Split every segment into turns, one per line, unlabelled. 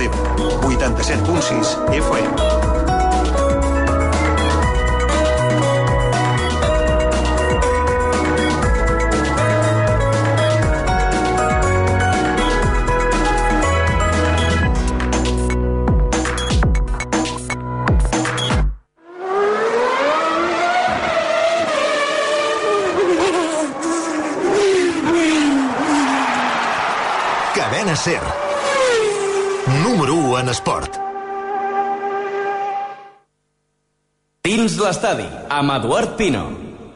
d'Ebre, 87.6 FM.
Cadena SER. Número 1 en esport.
Dins l'estadi, amb Eduard Pino.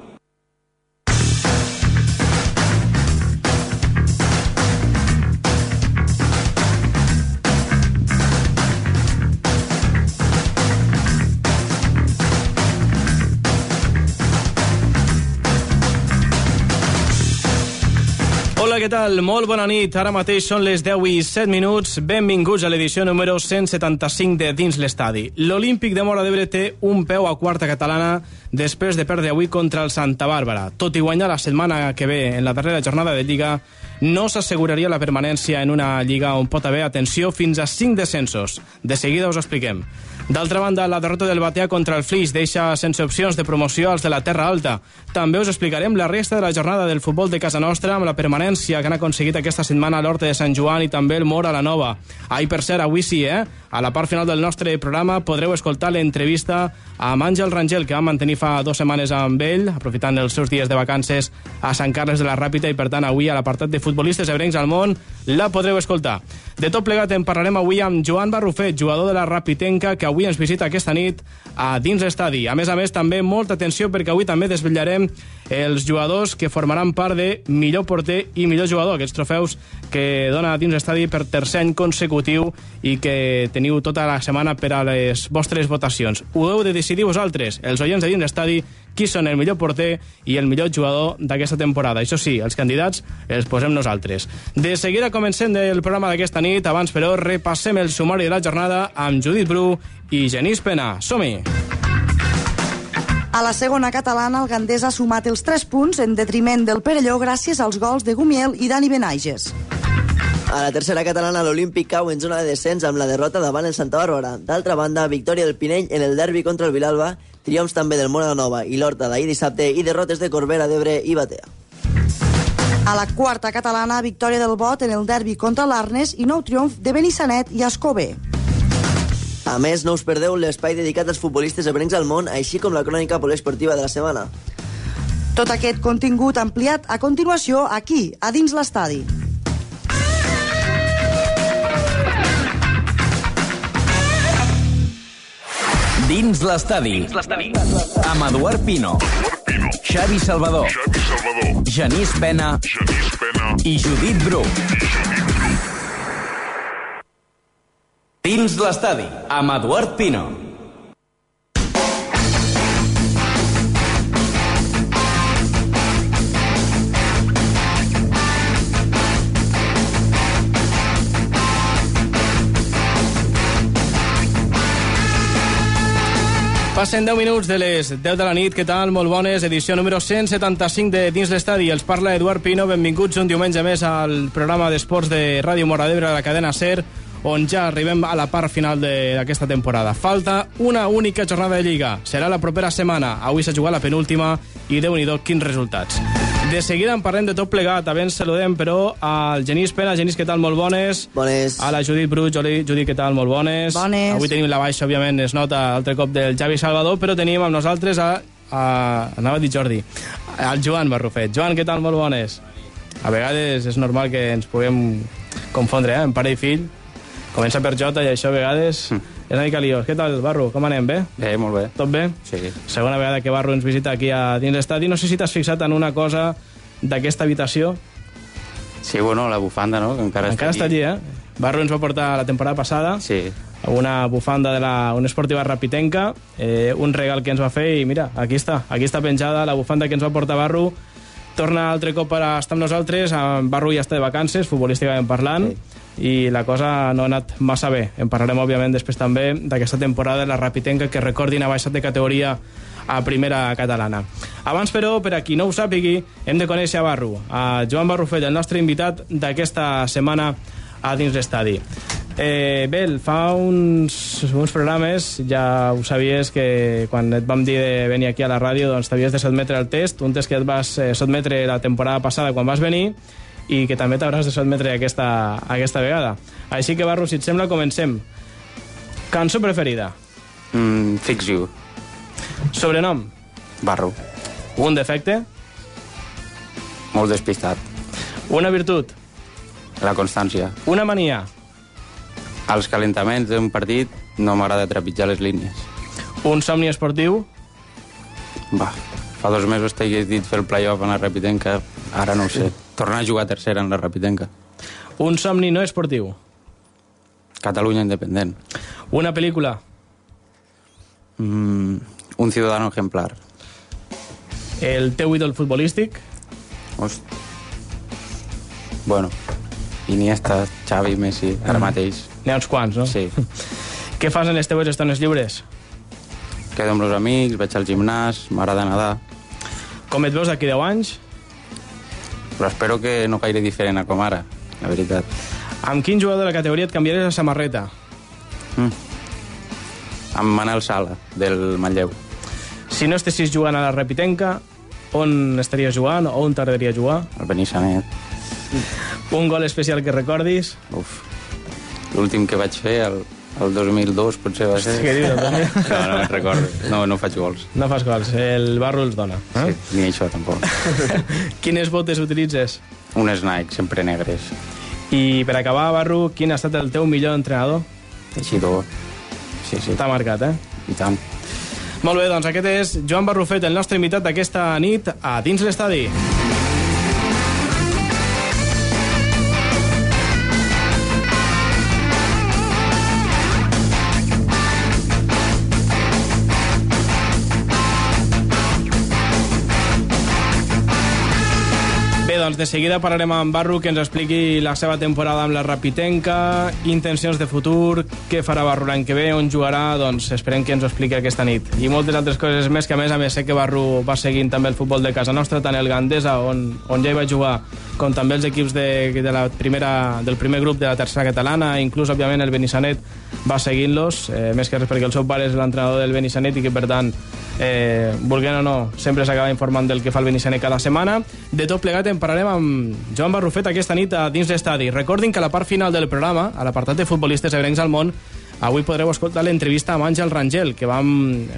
Què tal? Molt bona nit. Ara mateix són les 10:07. Benvinguts a l'edició número 175 de Dins l'Estadi. L'Olímpic de Móra d'Ebre té un peu a quarta catalana després de perdre avui contra el Santa Bàrbara. Tot i guanyar la setmana que ve en la darrera jornada de Lliga, no s'asseguraria la permanència en una Lliga on pot haver, atenció, fins a 5 descensos. De seguida us ho expliquem. D'altra banda, la derrota del Batea contra el Flix deixa sense opcions de promoció als de la Terra Alta. També us explicarem la resta de la jornada del futbol de casa nostra amb la permanència que han aconseguit aquesta setmana l'Horta de Sant Joan i també el Móra la Nova. Ai, per cert, avui sí, a la part final del nostre programa podreu escoltar l'entrevista amb Àngel Rangel, que vam mantenir fa 2 setmanes amb ell, aprofitant els seus dies de vacances a Sant Carles de la Ràpita, i per tant avui a l'apartat de futbolistes ebrencs al món la podreu escoltar. De tot plegat en parlarem avui amb Joan Barrufet, jugador de la Rapitenca, que avui ens visita aquesta nit a Dins l'Estadi. A més, també molta atenció perquè avui també desvetllarem els jugadors que formaran part de millor porter i millor jugador, aquests trofeus que dona Dins l'Estadi per tercer any consecutiu i que teniu tota la setmana per a les vostres votacions. Ho heu de decidir vosaltres, els oients de Dins l'Estadi, qui són el millor porter i el millor jugador d'aquesta temporada. Això sí, els candidats els posem nosaltres. De seguida comencem el programa d'aquesta nit. Abans, però, repassem el sumari de la jornada amb Judit Bru i Genís Pena. Som-hi!
A la segona catalana, el Gandés ha sumat els 3 punts en detriment del Perelló gràcies als gols de Gumiel i Dani Benaiges.
A la tercera catalana, l'Olímpic cau en zona de descens amb la derrota davant el Santa Bàrbara. D'altra banda, victòria del Pinell en el derbi contra el Vilalba, triomfs també del Móra la Nova i l'Horta d'ahir dissabte i derrotes de Corbera d'Ebre i Batea.
A la quarta catalana, victòria del Bot en el derbi contra l'Arnes i nou triomf de Benissanet i Escobé.
A més, no us perdeu l'espai dedicat als futbolistes ebrencs al món, així com la crònica poliesportiva de la setmana.
Tot aquest contingut ampliat a continuació aquí, a Dins l'Estadi.
Dins l'Estadi, amb Eduard Pino, Xavi Salvador, Genís Pena i Judit Bru. Dins l'Estadi, amb Eduard Pino.
Passen 10 minuts de les 10 de la nit. Què tal? Molt bones. Edició número 175 de Dins l'Estadi. Els parla Eduard Pino. Benvinguts un diumenge més al programa d'esports de Ràdio Móra d'Ebre, a la cadena SER, on ja arribem a la part final d'aquesta temporada. Falta una única jornada de Lliga. Serà la propera setmana. Avui s'ha jugat la penúltima i Déu-n'hi-do quins resultats. De seguida en parlem de tot plegat. Abans saludem, però, al Genís Pena. Genís, què tal? Molt bones.
Bones.
A la Judit Bru. Judit, què tal? Molt bones.
Bones.
Avui tenim la baixa, òbviament, es nota altre cop del Xavi Salvador, però tenim amb nosaltres anava a dir Jordi, el Joan Barrufet. Joan, què tal? Molt bones. A vegades és normal que ens puguem confondre, en pare i fill. Comença per Jota i això a vegades és una mica liós. Què tal, Barru? Com anem? Bé?
Bé, molt bé.
Tot bé?
Sí.
Segona vegada que Barru ens visita aquí a Dins l'Estadi. No sé si t'has fixat en una cosa d'aquesta habitació.
Sí, bueno, la bufanda, no? Que encara
està allí, Barru ens va portar la temporada passada.
Sí.
Una bufanda de la Unió Esportiva Rapitenca, un regal que ens va fer i mira, aquí està penjada la bufanda que ens va portar Barru. Torna altre cop a estar amb nosaltres. Barru ja està de vacances, futbolísticament parlant, i la cosa no ha anat massa bé. En parlarem, òbviament, després també d'aquesta temporada de la Rapitenca, que recordin ha baixat de categoria a primera catalana. Abans, però, per a qui no ho sàpigui, hem de conèixer a Barru, a Joan Barrufet, el nostre invitat d'aquesta setmana a Dins l'Estadi. Bé, fa uns programes ja ho sabies que quan et vam dir de venir aquí a la ràdio doncs t'havies de sotmetre al test, un test que et vas sotmetre la temporada passada quan vas venir i que també t'hauràs de sotmetre aquesta vegada. Així que, Barru, si et sembla, comencem. Cançó preferida?
Fix You.
Sobrenom?
Barro.
Un defecte?
Molt despistat.
Una virtut?
La constància.
Una mania?
Als calentaments d'un partit no m'agrada trepitjar les línies.
Un somni esportiu?
Va, fa 2 mesos t'hagués dit fer el play-off en la Rapitenca, ara no ho sé. Tornar a jugar tercera en la Rapitenca.
Un somni no esportiu?
Catalunya independent.
Una pel·lícula?
Un ciudadano ejemplar.
El teu ídol futbolístic?
Bueno, Iniesta, Xavi, Messi, ara mateix.
N'hi ha uns quants, no?
Sí.
Què fas en les teves estones lliures?
Quedo amb els amics, vaig al gimnàs, m'agrada nedar.
Com et veus d'aquí 10 anys?
Però espero que no gaire diferent a com ara, la veritat.
Amb quin jugador de la categoria et canviaries la samarreta?
Amb Manel Sala, del Manlleu.
Si no estessis jugant a la Rapitenca, on estaries jugant o on t'agradaria jugar?
El Benissanet.
Un gol especial que recordis?
L'últim que vaig fer, el 2002, potser va ser.
Què dius, Toni?
No me'n recordo. No faig gols.
No fas gols, el Barro els dona.
Sí, ni això tampoc.
Quines botes utilitzes?
Unes Nike, sempre negres.
I per acabar, Barro, quin ha estat el teu millor entrenador?
Teixidor. Sí.
T'ha marcat,
I tant.
Molt bé, doncs aquest és Joan Barrufet, el nostre invitat d'aquesta nit a Dins l'Estadi. Doncs de seguida parlarem amb Barru, que ens expliqui la seva temporada amb la Rapitenca, intencions de futur, què farà Barru l'any que ve, on jugarà, doncs esperem que ens ho expliqui aquesta nit. I moltes altres coses més, que a més sé que Barru va seguint també el futbol de casa nostra, tant el Gandesa, on ja hi va jugar, com també els equips del primer grup de la tercera catalana, inclús, òbviament, el Benissanet va seguint-los, més que res perquè el seu pare és l'entrenador del Benissanet i que, per tant, volguent o no, sempre s'acaba informant del que fa el Benissanet cada setmana. De tot plegat en parlarem amb Joan Barrufet aquesta nit a Dins l'Estadi. Recordin que a la part final del programa, a l'apartat de futbolistes ebrencs al món, avui podreu escoltar l'entrevista amb Àngel Rangel, que vam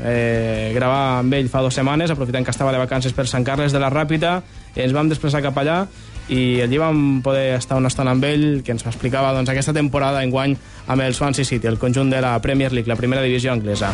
gravar amb ell fa 2 setmanes, aprofitant que estava de vacances per Sant Carles de la Ràpita. Ens vam desplaçar cap allà i allí vam poder estar una estona amb ell, que ens explicava doncs, aquesta temporada enguany amb el Swansea City, el conjunt de la Premier League, la primera divisió anglesa.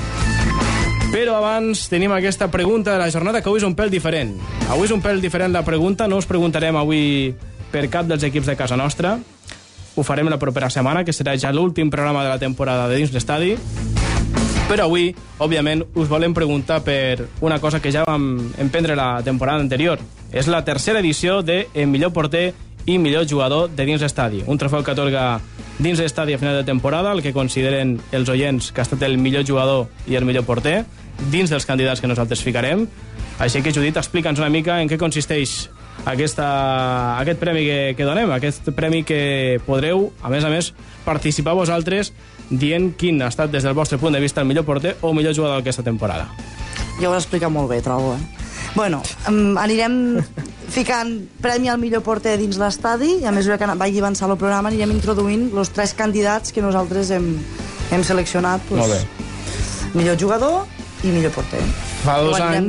Però abans tenim aquesta pregunta de la jornada, que avui és un pèl diferent. Avui és un pèl diferent la pregunta, no us preguntarem avui per cap dels equips de casa nostra. Ho farem la propera setmana, que serà ja l'últim programa de la temporada de Dins l'Estadi. Però avui, òbviament, us volem preguntar per una cosa que ja vam emprendre la temporada anterior. És la tercera edició de el millor porter i millor jugador de Dins l'Estadi. Un trofeu que atorga Dins l'Estadi a final de temporada, el que consideren els oients que ha estat el millor jugador i el millor porter, dins dels candidats que nosaltres ficarem. Així que, Judit, explica'ns una mica en què consisteix aquest premi que donem, aquest premi que podreu, a més, participar vosaltres dient quin ha estat, des del vostre punt de vista, el millor porter o millor jugador d'aquesta temporada.
Ja ho has explicat molt bé, trobo, Bueno, anirem ficant premi al millor porter dins l'estadi i a mesura que vagi avançant el programa anirem introduint els 3 candidats que nosaltres hem seleccionat.
Molt bé.
Millor jugador i millor porter.
Fa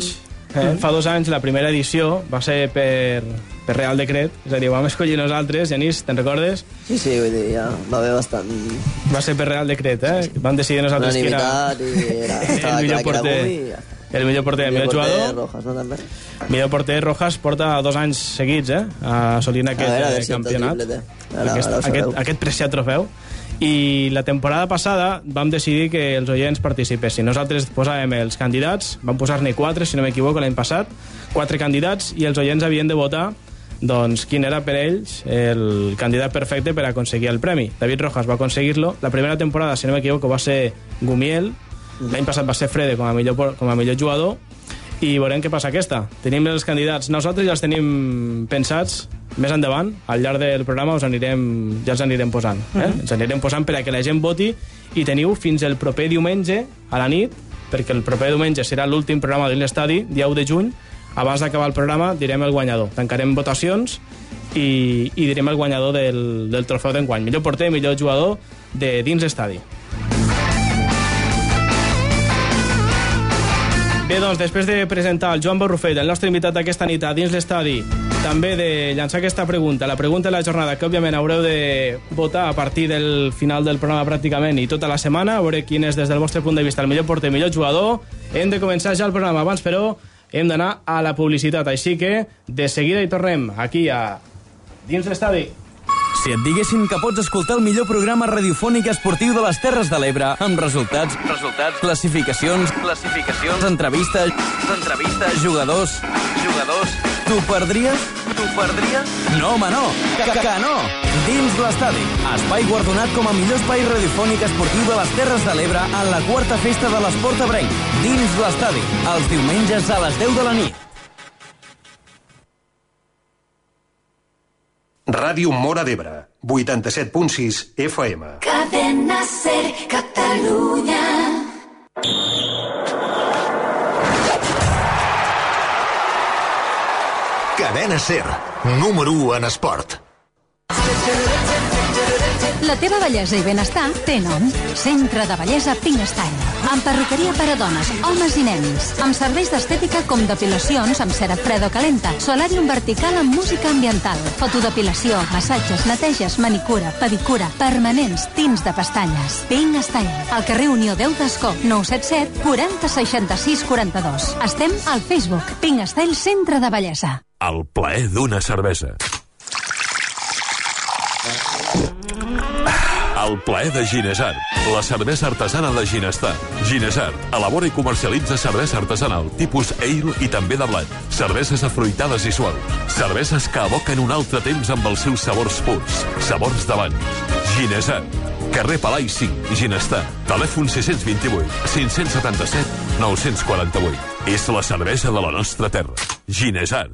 2 anys, la primera edició va ser per Real Decret, és a dir, vam escollir nosaltres. Genís, te'n recordes?
Sí, vull dir, ja va haver bastant...
Va ser per Real Decret, Vam decidir nosaltres que era el millor porter. El millor porter, el millor jugador.
Rojas, no, també?
Millor porter Rojas porta 2 anys seguits, assolint aquest campionat. Aquest preciat trofeu. I la temporada passada vam decidir que els oients participessin. Nosaltres posàvem els candidats, vam posar-ne 4, si no m'equivoco, l'any passat, 4 candidats, i els oients havien de votar doncs quin era per ells el candidat perfecte per aconseguir el premi. David Rojas va aconseguir-lo. La primera temporada, si no m'equivoco, va ser Gumiel. L'any passat va ser Frede com a millor jugador. I veurem què passa aquesta. Tenim els candidats. Nosaltres ja els tenim pensats. més endavant, al llarg del programa, ja els anirem posant. Els anirem posant per a que la gent voti i teniu fins el proper diumenge a la nit, perquè el proper diumenge serà l'últim programa dins l'estadi, dia 1 de juny. Abans d'acabar el programa direm el guanyador. Tancarem votacions i direm el guanyador del trofeu d'enguany. Millor porter, millor jugador de dins l'estadi. Bé, doncs, després de presentar el Joan Barrufet, el nostre invitat d'aquesta nit a dins l'estadi, també de llançar aquesta pregunta, la pregunta de la jornada, que òbviament haureu de votar a partir del final del programa pràcticament i tota la setmana, a veure quin és des del vostre punt de vista el millor porter, millor jugador. Hem de començar ja el programa. Abans, però, hem d'anar a la publicitat, així que de seguida hi tornem, aquí a dins l'estadi.
Si et diguessin que pots escoltar el millor programa radiofònic esportiu de les Terres de l'Ebre, amb resultats, classificacions, entrevistes, jugadors, t'ho perdries? No, home, no, que no! Dins l'estadi, espai guardonat com a millor espai radiofònic esportiu de les Terres de l'Ebre en la 4a Festa de l'Esport Ebrenc. Dins l'estadi, els diumenges a les 10 de la nit.
Ràdio Móra d'Ebre, 87.6 FM.
Cadena Ser, Catalunya.
Cadena Ser, número 1 en esport.
La teva bellesa i benestar té nom. Centre de Bellesa Pinastyle. Amb perruqueria per a dones, homes i nens. Amb serveis d'estètica com depilacions amb cera freda o calenta, solàrium vertical amb música ambiental, fotodepilació, massatges, neteges, manicura, pedicura, permanents, tints de pestanyes. Pinastyle. Al carrer Unió 10 d'Escó, 977 40 66 42. Estem al Facebook. Pinastyle Centre de Bellesa.
El plaer d'una cervesa. El plaer de Ginesart, la cervesa artesana de Ginestar. Ginesart elabora i comercialitza cervesa artesanal, tipus ale i també de blat. Cerveses afruitades i suaus. Cerveses que evoquen un altre temps amb els seus sabors purs. Sabors d'abans. Ginesart. Carrer Palai 5, Ginestar. Telèfon 628 577 948. És la cervesa de la nostra terra. Ginesart.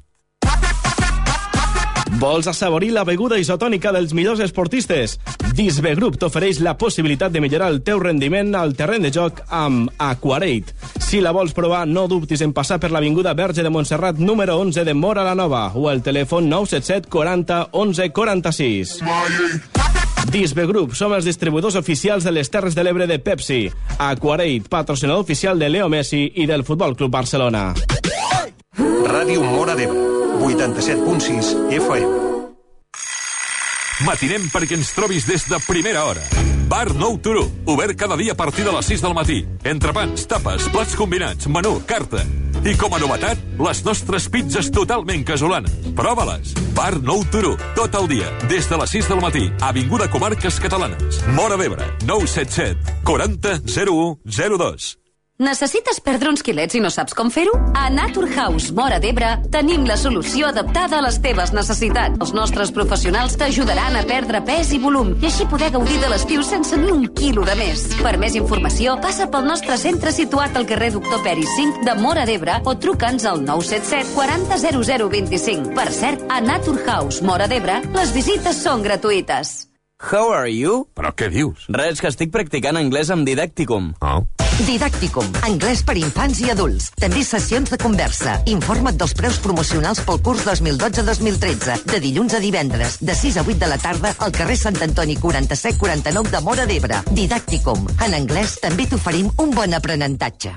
Vols assaborir la beguda isotònica dels millors esportistes? Disbe Group t'ofereix la possibilitat de millorar el teu rendiment al terreny de joc amb Aquarate. Si la vols provar, no dubtis en passar per l'Avinguda Verge de Montserrat número 11 de Móra la Nova o el telèfon 977 40 11 46. Disbe Group, som els distribuïdors oficials de les Terres de l'Ebre de Pepsi. Aquarate, patrocinador oficial de Leo Messi i del Futbol Club Barcelona.
Ràdio Móra d'Ebre, 87.6 FM.
Matinem perquè ens trobis des de primera hora. Bar Nou Turó, obert cada dia a partir de les 6 del matí. Entrepans, tapes, plats combinats, menú, carta. I com a novetat, les nostres pizzas totalment casolanes. Prova-les. Bar Nou Turó, tot el dia, des de les 6 del matí. Avinguda Comarques Catalanes. Móra d'Ebre, 977 40 01 02.
Necessites perdre uns quilets i no saps com fer-ho? A Naturhaus Móra d'Ebre tenim la solució adaptada a les teves necessitats. Els nostres professionals t'ajudaran a perdre pes i volum i així poder gaudir de l'estiu sense ni un quilo de més. Per més informació, passa pel nostre centre situat al carrer Doctor Peris 5 de Móra d'Ebre o truca'ns al 977 40 0025. Per cert, a Naturhaus Móra d'Ebre les visites són gratuïtes.
How are you?
Però què dius?
Res, que estic practicant anglès amb Didacticum.
Oh.
Didàcticum, anglès per infants i adults. També sessions de conversa. Informa't dels preus promocionals pel curs 2012-2013. De dilluns a divendres, de 6 a 8 de la tarda, al carrer Sant Antoni 4749 de Móra d'Ebre. Didàcticum. En anglès també t'oferim un bon aprenentatge.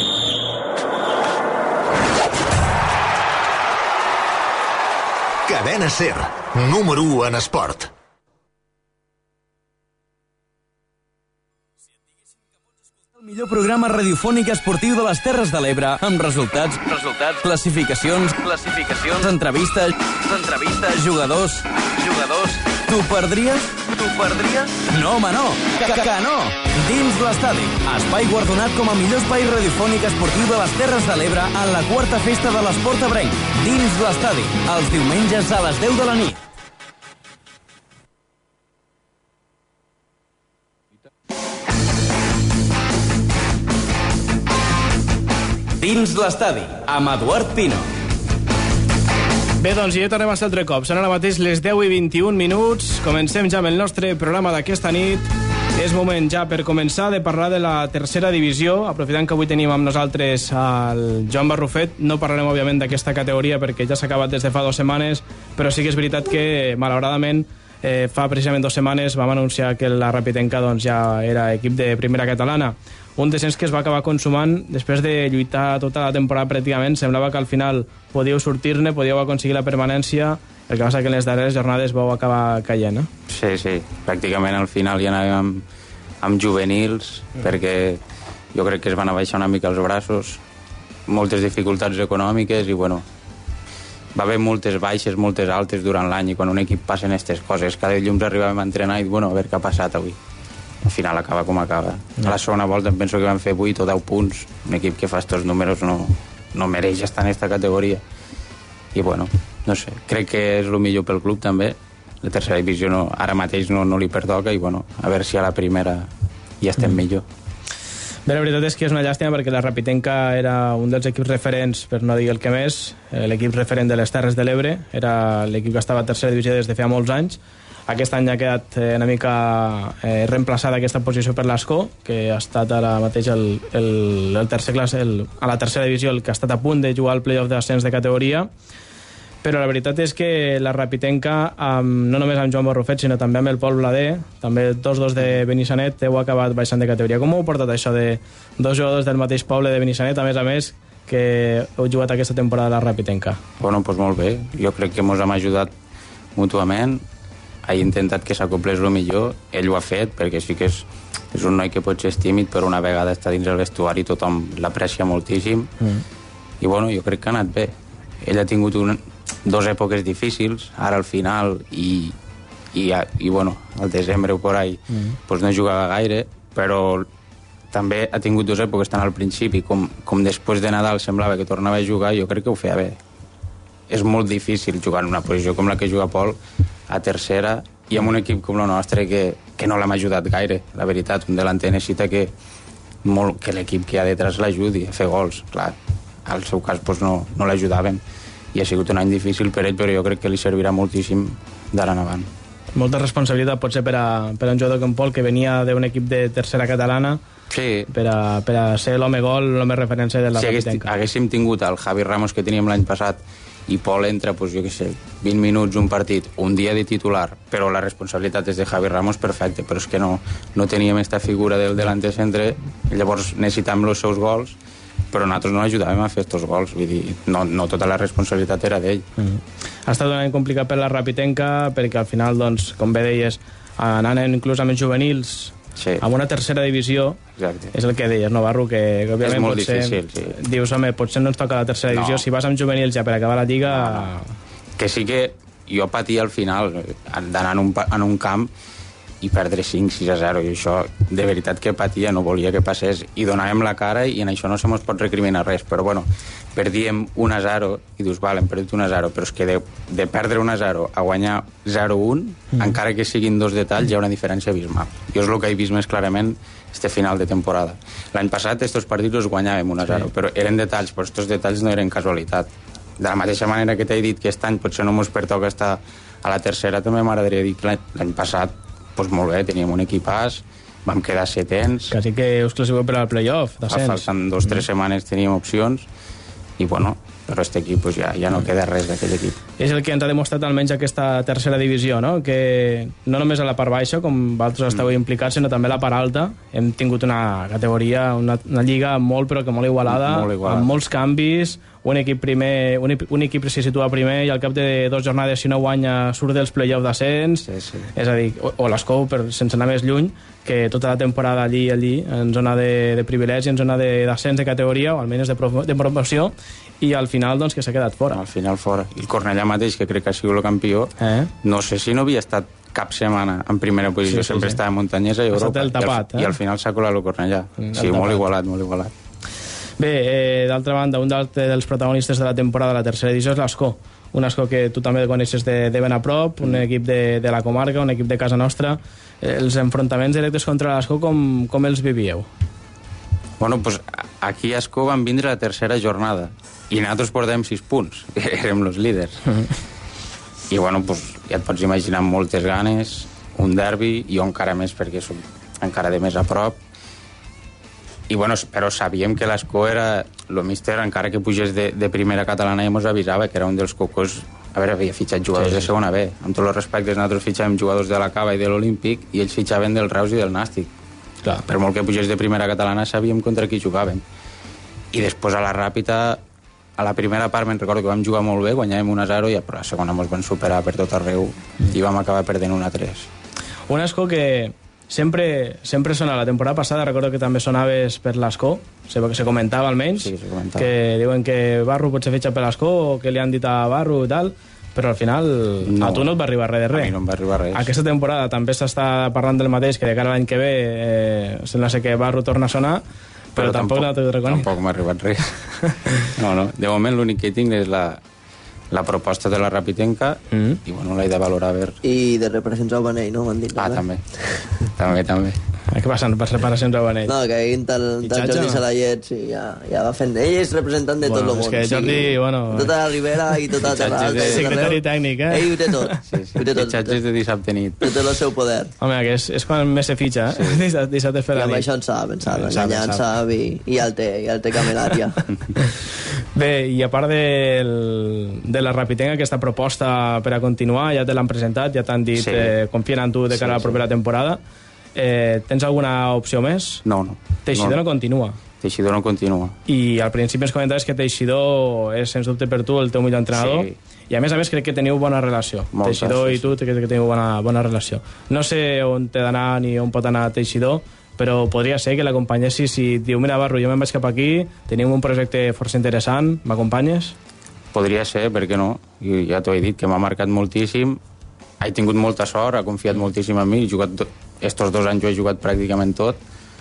Cadena Ser, número 1 en esport.
El millor programa radiofònic esportiu de les Terres de l'Ebre, amb resultats, classificacions, entrevistes, jugadors. T'ho perdries? No, home, no, que no! Dins l'estadi, espai guardonat com a millor espai radiofònic esportiu de les Terres de l'Ebre en la 4a Festa de l'Esport Ebrenc. Dins l'estadi, els diumenges a les 10 de la nit. Dins l'estadi, amb Eduard Pino.
Bé, doncs ja tornem a ser altre cop. Són ara mateix les 10 i 21 minuts. Comencem ja amb el nostre programa d'aquesta nit. És moment ja per començar de parlar de la tercera divisió. Aprofitant que avui tenim amb nosaltres el Joan Barrufet, no parlarem òbviament d'aquesta categoria perquè ja s'ha acabat des de fa 2 setmanes, però sí que és veritat que malauradament fa precisament 2 setmanes vam anunciar que la Rapitenca doncs, ja era equip de primera catalana. Un descens que es va acabar consumant després de lluitar tota la temporada pràcticament. Semblava que al final podíeu sortir-ne, podíeu aconseguir la permanència. El que passa que en les darreres jornades vau acabar caient,
Sí, pràcticament al final ja anàvem amb juvenils, perquè jo crec que es van abaixar una mica els braços, moltes dificultats econòmiques i bueno, va haver moltes baixes, moltes altes durant l'any, i quan un equip passen aquestes coses, cada dilluns arribàvem a entrenar i bueno, a veure què ha passat avui. Al final acaba com acaba. A la segona volta em penso que van fer 8 o 10 punts. Un equip que fa estos números no mereix estar en aquesta categoria. I bueno, no sé, crec que és el millor pel club també. La tercera divisió ara mateix no li pertoca i bueno, a veure si a la primera ja estem millor.
Bé, la veritat és que és una llàstima perquè la Rapitenca era un dels equips referents, per no dir el que més, l'equip referent de les Terres de l'Ebre, era l'equip que estava a tercera divisió des de fa molts anys. Aquest any ha quedat una mica reemplaçada aquesta posició per l'Ascó, que ha estat ara mateix el tercer classe, a la tercera divisió, el que ha estat a punt de jugar al playoff d'ascens de categoria. Però la veritat és que la Rapitenca, no només amb Joan Barrufet, sinó també amb el Pol Blader, també 2-2 de Benissanet, heu acabat baixant de categoria. Com heu portat això de 2 jugadors del mateix poble de Benissanet, a més, que heu jugat aquesta temporada a la Rapitenca?
Bueno, doncs molt bé. Jo crec que ens hem ajudat mútuament. Ha intentat que s'acoplés el millor. Ell ho ha fet, perquè sí que és un noi que pot ser tímid, però una vegada està dins el vestuari tothom l'aprecia moltíssim. I bueno, jo crec que ha anat bé. Ell ha tingut 2 èpoques difícils, ara al final i bueno, al desembre o por ahí doncs no jugava gaire, però també ha tingut 2 èpoques tant al principi com després de Nadal semblava que tornava a jugar. Jo crec que ho feia bé. És molt difícil jugar en una posició com la que juga Pol a tercera i amb un equip com el nostre que no l'hem ajudat gaire, la veritat. Un delanter necessita que l'equip que hi ha detrás l'ajudi a fer gols. Clar, al seu cas doncs no l'ajudaven i ha sigut un any difícil per ell, però jo crec que li servirà moltíssim d'ara en avant.
Molta responsabilitat pot ser per a un jugador com Pol, que venia d'un equip de tercera catalana,
sí,
per a ser l'home gol, l'home referència de la Rapitenca.
Si haguéssim tingut el Javi Ramos que teníem l'any passat i Pol entra, doncs jo què sé, 20 minuts un partit, un dia de titular, però la responsabilitat és de Javi Ramos, perfecte, però és que no teníem aquesta figura del delanter centre, llavors necessitàvem els seus gols, però nosaltres no ajudàvem a fer aquests gols, vull dir, no tota la responsabilitat era d'ell.
Ha estat un any complicat per la Rapitenca, perquè al final, doncs, com bé deies, anant inclús amb els juvenils, amb una tercera divisió, és el que deies, no, Barru, que òbviament
és molt difícil, sí.
Dius, home, potser no ens toca la tercera divisió, si vas amb juvenils ja per acabar la lliga...
Que sí que jo patia al final d'anar en un camp i perdre 5-6-0, i això de veritat que patia, no volia que passés, i donàvem la cara i en això no se mos pot recriminar res, però bueno, perdíem 1-0 i dius, vale, hem perdut 1-0, però és que de perdre 1-0 a guanyar 0-1, encara que siguin 2 detalls, hi ha una diferència abismal. Jo és el que he vist més clarament este final de temporada. L'any passat estos partits els guanyàvem 1-0, però eren detalls, però estos detalls no eren casualitat. De la mateixa manera que t'he dit que aquest any potser no mos pertoca estar a la tercera, també m'agradaria dir que l'any passat doncs molt bé, teníem un equipàs, vam quedar 7ens.
Quasi que us classifiqueu per al playoff d'ascens.
Faltant 2 o 3 setmanes teníem opcions i bueno, però aquest equip pues, ja no queda res d'aquell equip.
És el que ens ha demostrat almenys aquesta tercera divisió, no? Que no només a la part baixa, com vosaltres esteu implicats, sinó també a la part alta. Hem tingut una categoria, una lliga molt però que molt igualada, amb molts canvis, un equip se situa primer i al cap de 2 jornades, si no guanya, surt dels play-off d'ascens. És a dir, o l'Escou, sense anar més lluny, que tota la temporada allí, en zona de privilegi, en zona d'ascens de categoria, o almenys de promoció, i al final doncs, que s'ha quedat fora.
Al final fora. I el Cornellà mateix, que crec que ha sigut el campió, no sé si no havia estat cap setmana en primera posició, sempre estava a Muntanyesa i Europa, i al final s'ha colat el Cornellà. Sí, molt igualat, molt igualat.
Bé, d'altra banda, un dels protagonistes de la temporada de la tercera edició és l'Escó. Un Escó que tu també coneixes de ben a prop, un equip de la comarca, un equip de casa nostra. Els enfrontaments directes contra l'Escó, com els vivíeu?
Bueno, doncs aquí a Escó van vindre la tercera jornada i nosaltres portem 6 punts, que érem els líders. I bueno, pues, ja et pots imaginar amb moltes ganes, un derbi, jo encara més perquè som encara de més a prop. I bueno, però sabíem que l'Escó era... El míster, encara que pugés de primera catalana, ja mos avisava que era un dels cocos... A veure, havia fitxat jugadors de segona B. Amb tots els respectes, nosaltres fitxàvem jugadors de la Cava i de l'Olímpic i ells fitxaven del Reus i del Nàstic. Clar. Per molt que pugés de primera catalana, sabíem contra qui jugàvem. I després a la Ràpita, a la primera part me'n recordo que vam jugar molt bé, guanyàvem 1-0 i a la segona ens van superar per tot arreu i vam acabar perdent 1-3.
Un Escó que sempre sona. La temporada passada recordo que també sonaves per l'Escó, se comentava almenys,
sí, se comentava.
Que diuen que Barru pot ser fitxat per l'Escó o que li han dit a Barru i tal, però al final no, a tu no et va arribar res de res.
A mi no em va arribar res.
Aquesta temporada també s'està parlant del mateix, que de cara a l'any que ve sembla ser que Barru torna a sonar, però tampoc no t'ho reconec.
Tampoc m'ha arribat res. No. De moment l'únic que tinc és la proposta de la Rapitenca i bueno, l'he de valorar a veure.
I de reparacions a Vanell, no? M'han dit,
també. També.
Què passen per reparacions a Vanell?
No, que ahir tal Jordi Salayet sí, ja va fent... Ell és representant de tot el món.
És que Jordi, bueno...
Tota la Ribera i tota la terra.
Secretari tècnic,
Ell ho té tot.
Sí. Fitxatges de dissabte nit.
Té tot el seu poder.
Home, que és quan més se fitxa, eh? Sí. Dissabte fer la nit.
I amb això en sap, enganyant sap i ja el té camerat, ja.
Bé, i a part de la Rapitenca, aquesta proposta per a continuar, ja te l'han presentat, ja t'han dit confien en tu de cara a la propera temporada. Tens alguna opció més?
No.
Teixidor no continua.
Teixidor no continua.
I al principi ens comentaves que Teixidor és, sens dubte, per tu el teu millor entrenador. Sí. I a més crec que teniu bona relació. Teixidor i tu crec que teniu bona relació. No sé on t'he d'anar ni on pot anar Teixidor, però podria ser que l'acompanyessis si et diu, mira, Barro, jo me'n vaig cap aquí, tenim un projecte força interessant, m'acompanyes?
Podria ser, per què no? I ja t'ho he dit, que m'ha marcat moltíssim, he tingut molta sort, ha confiat moltíssim en mi, estos 2 anys jo he jugat pràcticament tot,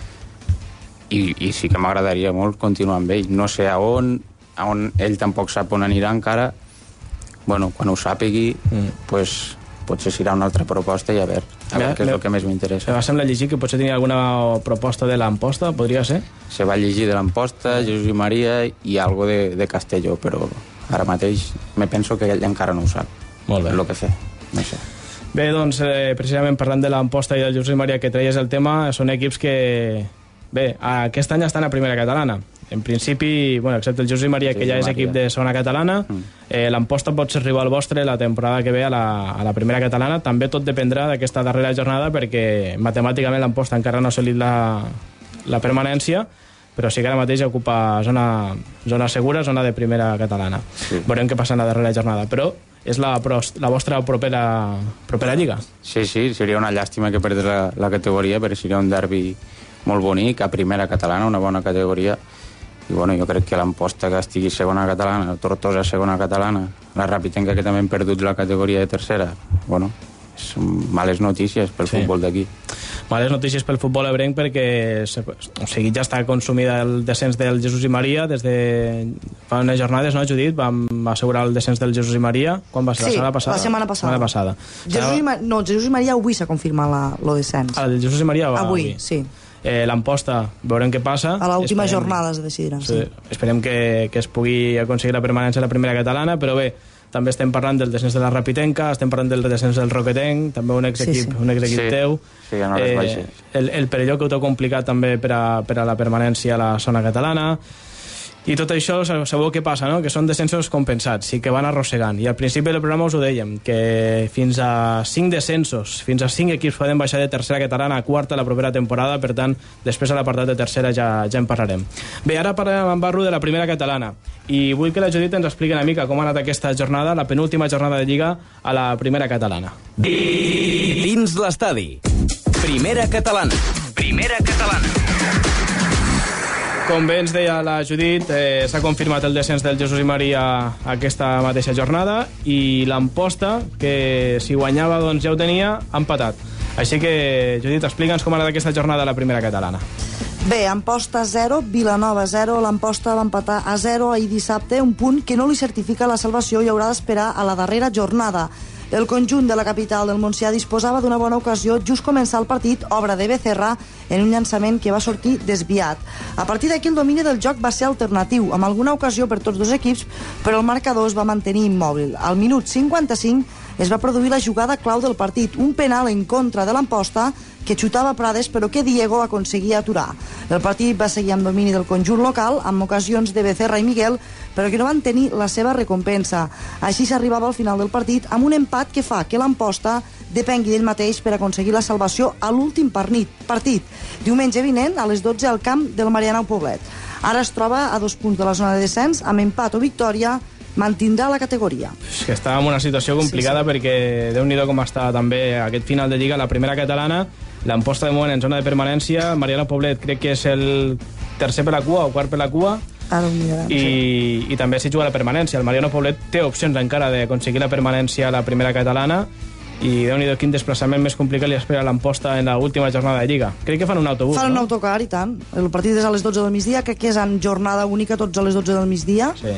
i sí que m'agradaria molt continuar amb ell. No sé a on ell tampoc sap on anirà encara. Bueno, quan ho sàpigui, pues, potser serà una altra proposta i a veure què és el que més m'interessa.
Me va semblar llegir que potser tenia alguna proposta de l'Amposta, podria ser?
Se va llegir de l'Amposta, Jesús i Maria i algo de Castelló, però ara mateix me penso que ell encara no ho sap.
Molt bé.
El que fer, no sé.
Bé, doncs, precisament parlant de l'Amposta i del Jesús i Maria que treies el tema, són equips que, bé, aquest any estan a primera catalana. En principi, bueno, excepte el Jesús i Maria, que ja és equip de segona catalana, l'Amposta pot ser rival vostre la temporada que ve a la primera catalana. També tot dependrà d'aquesta darrera jornada, perquè matemàticament l'Amposta encara no ha assolit la permanència, però sí que ara mateix ocupa zona segura, zona de primera catalana. Sí. Veurem què passa en la darrera jornada, però és la vostra propera lliga.
Sí, seria una llàstima que perdés la categoria, perquè seria un derbi molt bonic, a primera catalana, una bona categoria, i bueno, jo crec que l'Amposta que estigui segona catalana, Tortosa segona catalana, la Rapitenca que també han perdut la categoria de tercera, bueno, són males notícies pel futbol d'aquí.
Males notícies pel futbol ebrenc perquè ja està consumida el descens del Jesús i Maria des de fa unes jornades, no, Judit? Vam assegurar el descens del Jesús i Maria. Quan va ser?
Sí,
la setmana passada.
Jesús i Maria avui s'ha confirmat el descens.
El Jesús i Maria va
avui, sí.
L'Amposta, veurem què passa.
A l'última jornada es decidirà.
Sí. Esperem que es pugui aconseguir la permanència a la primera catalana, però bé, també estem parlant del descens de la Rapitenca, estem parlant del descens del Roquetenc, també un exequip teu.
Sí, ja no les baixes.
El Perelló, que ho té complicat també per a la permanència a la zona catalana. I tot això sabeu què passa, no? Que són descensos compensats i que van arrossegant. I al principi del programa us ho dèiem, que fins a 5 descensos, fins a 5 equips poden baixar de tercera catalana a quarta la propera temporada, per tant, després a l'apartat de tercera ja en parlarem. Bé, ara parlem amb Barru de la primera catalana i vull que la Judit ens expliqui una mica com ha anat aquesta jornada, la penúltima jornada de Lliga a la primera catalana.
Dins l'estadi. Primera catalana. Primera catalana.
Com bé ens deia la Judit, s'ha confirmat el descens del Jesús i Maria aquesta mateixa jornada i l'Amposta, que si guanyava doncs ja ho tenia, ha empatat. Així que, Judit, explica'ns com ha anat aquesta jornada a la primera catalana.
Bé, Amposta 0, Vilanova 0, l'Amposta va empatar a 0 ahir dissabte, un punt que no li certifica la salvació i haurà d'esperar a la darrera jornada. El conjunt de la capital del Montsià disposava d'una bona ocasió just començar el partit, obra de Becerra, en un llançament que va sortir desviat. A partir d'aquí el domini del joc va ser alternatiu, amb alguna ocasió per tots dos equips, però el marcador es va mantenir immòbil. Al minut 55 es va produir la jugada clau del partit, un penal en contra de l'Amposta que xutava Prades però que Diego aconseguia aturar. El partit va seguir amb domini del conjunt local, amb ocasions de Becerra i Miguel, però que no van tenir la seva recompensa. Així s'arribava al final del partit amb un empat que fa que l'Amposta depengui d'ell mateix per aconseguir la salvació a l'últim partit, diumenge vinent a les 12 al camp del Marianao Poblet. Ara es troba a 2 punts de la zona de descens, amb empat o victòria mantindrà la categoria.
És que està en una situació complicada, sí. Perquè Déu-n'hi-do com està també aquest final de Lliga, la primera catalana, l'Amposta de moment en zona de permanència, Marianao Poblet crec que és el tercer per la cua o quart per la cua, i també s'hi juga la permanència. El Marianao Poblet té opcions encara d'aconseguir la permanència a la primera catalana, i Déu-n'hi-do quin desplaçament més complicat li espera l'Amposta en l'última jornada de Lliga. Crec que fan un autobús,
Fan un autocar, i tant. El partit és a les 12 del migdia, crec que és en jornada única, tots a les 12 del migdia.
Sí.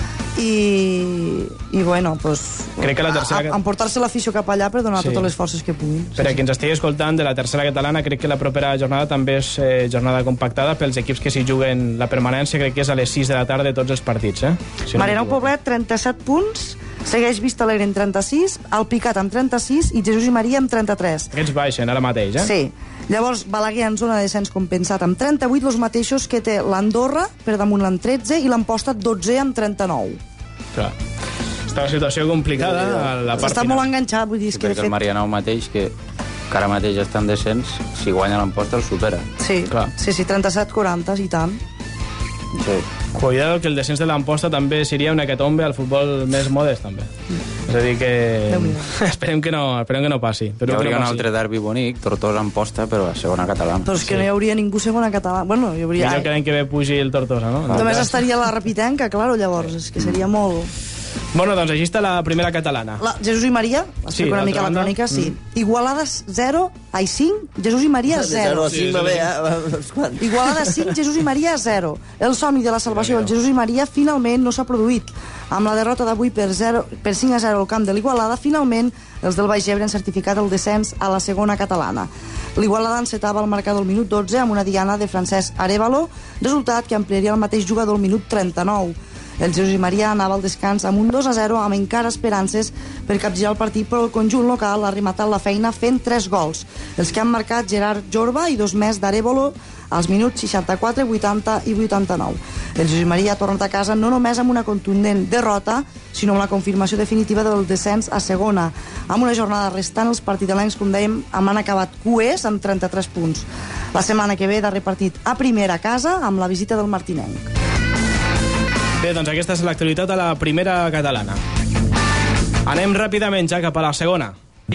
I bueno, pues,
crec que la tercera...
emportar-se l'afició cap allà per donar totes les forces que puguin.
Per a qui ens estigui escoltant de la tercera catalana, crec que la propera jornada també és jornada compactada pels equips que s'hi juguen la permanència, crec que és a les 6 de la tarda tots els partits.
Si Marianao Poblet, 37 punts, segueix Vista Alegre amb 36, Alpicat amb 36 i Jesús i Maria amb 33.
Aquests baixen ara mateix,
Sí. Llavors, Balaguer en zona de descens compensat amb 38, els mateixos que té l'Andorra per damunt l'en 13 i l'Amposta 12 amb 39.
Clar. Està una situació complicada a la part
Està
final.
molt enganxat, vull dir, és que de fet...
El Marianao mateix, que ara mateix està en descens, si guanya l'Amposta el supera.
Sí,
clar.
Sí, 37-40, i tant.
Sí.
Cuidado que el descens de l'Amposta també seria una hecatombe al futbol més modest, també. És a dir que... esperem que no passi.
Hi hauria un altre derbi bonic, Tortosa-Amposta, però a segona catalana.
Però és que no hi hauria ningú segona catalana. Bueno, hi hauria...
Millor que l'any que ve pugi el Tortosa, no?
Només estaria la Repitenca, claro, llavors. És que seria molt...
Bueno, doncs així està la primera catalana.
Jesús i Maria, explico una mica la crònica, sí. Igualada 0, 5, Jesús i Maria 0.
0 a 5 va bé,
Igualada 5, Jesús i Maria 0. El somni de la salvació del Jesús i Maria finalment no s'ha produït. Amb la derrota d'avui per 5 a 0 al camp de l'Igualada, finalment els del Baix Ebre han certificat el descens a la segona catalana. L'Igualada encetava el marcador al minut 12 amb una diana de Francesc Arévalo, resultat que ampliaria el mateix jugador al minut 39. El Jesús i Maria anava al descans amb un 2-0 amb encara esperances per capgirar el partit, però el conjunt local ha rematat la feina fent 3 gols. Els que han marcat Gerard Jorba i 2 més d'Arévalo als minuts 64, 80 i 89. El Jesús i Maria ha tornat a casa no només amb una contundent derrota, sinó amb la confirmació definitiva del descens a segona. Amb una jornada restant, els partidalencs, com dèiem, han acabat cuers amb 33 punts. La setmana que ve, darrer partit a primera casa amb la visita del Martinenc.
Bé, doncs aquesta és l'actualitat a la primera catalana. Anem ràpidament ja cap a la segona.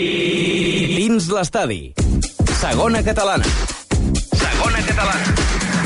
Dins l'estadi. Segona catalana. Segona catalana.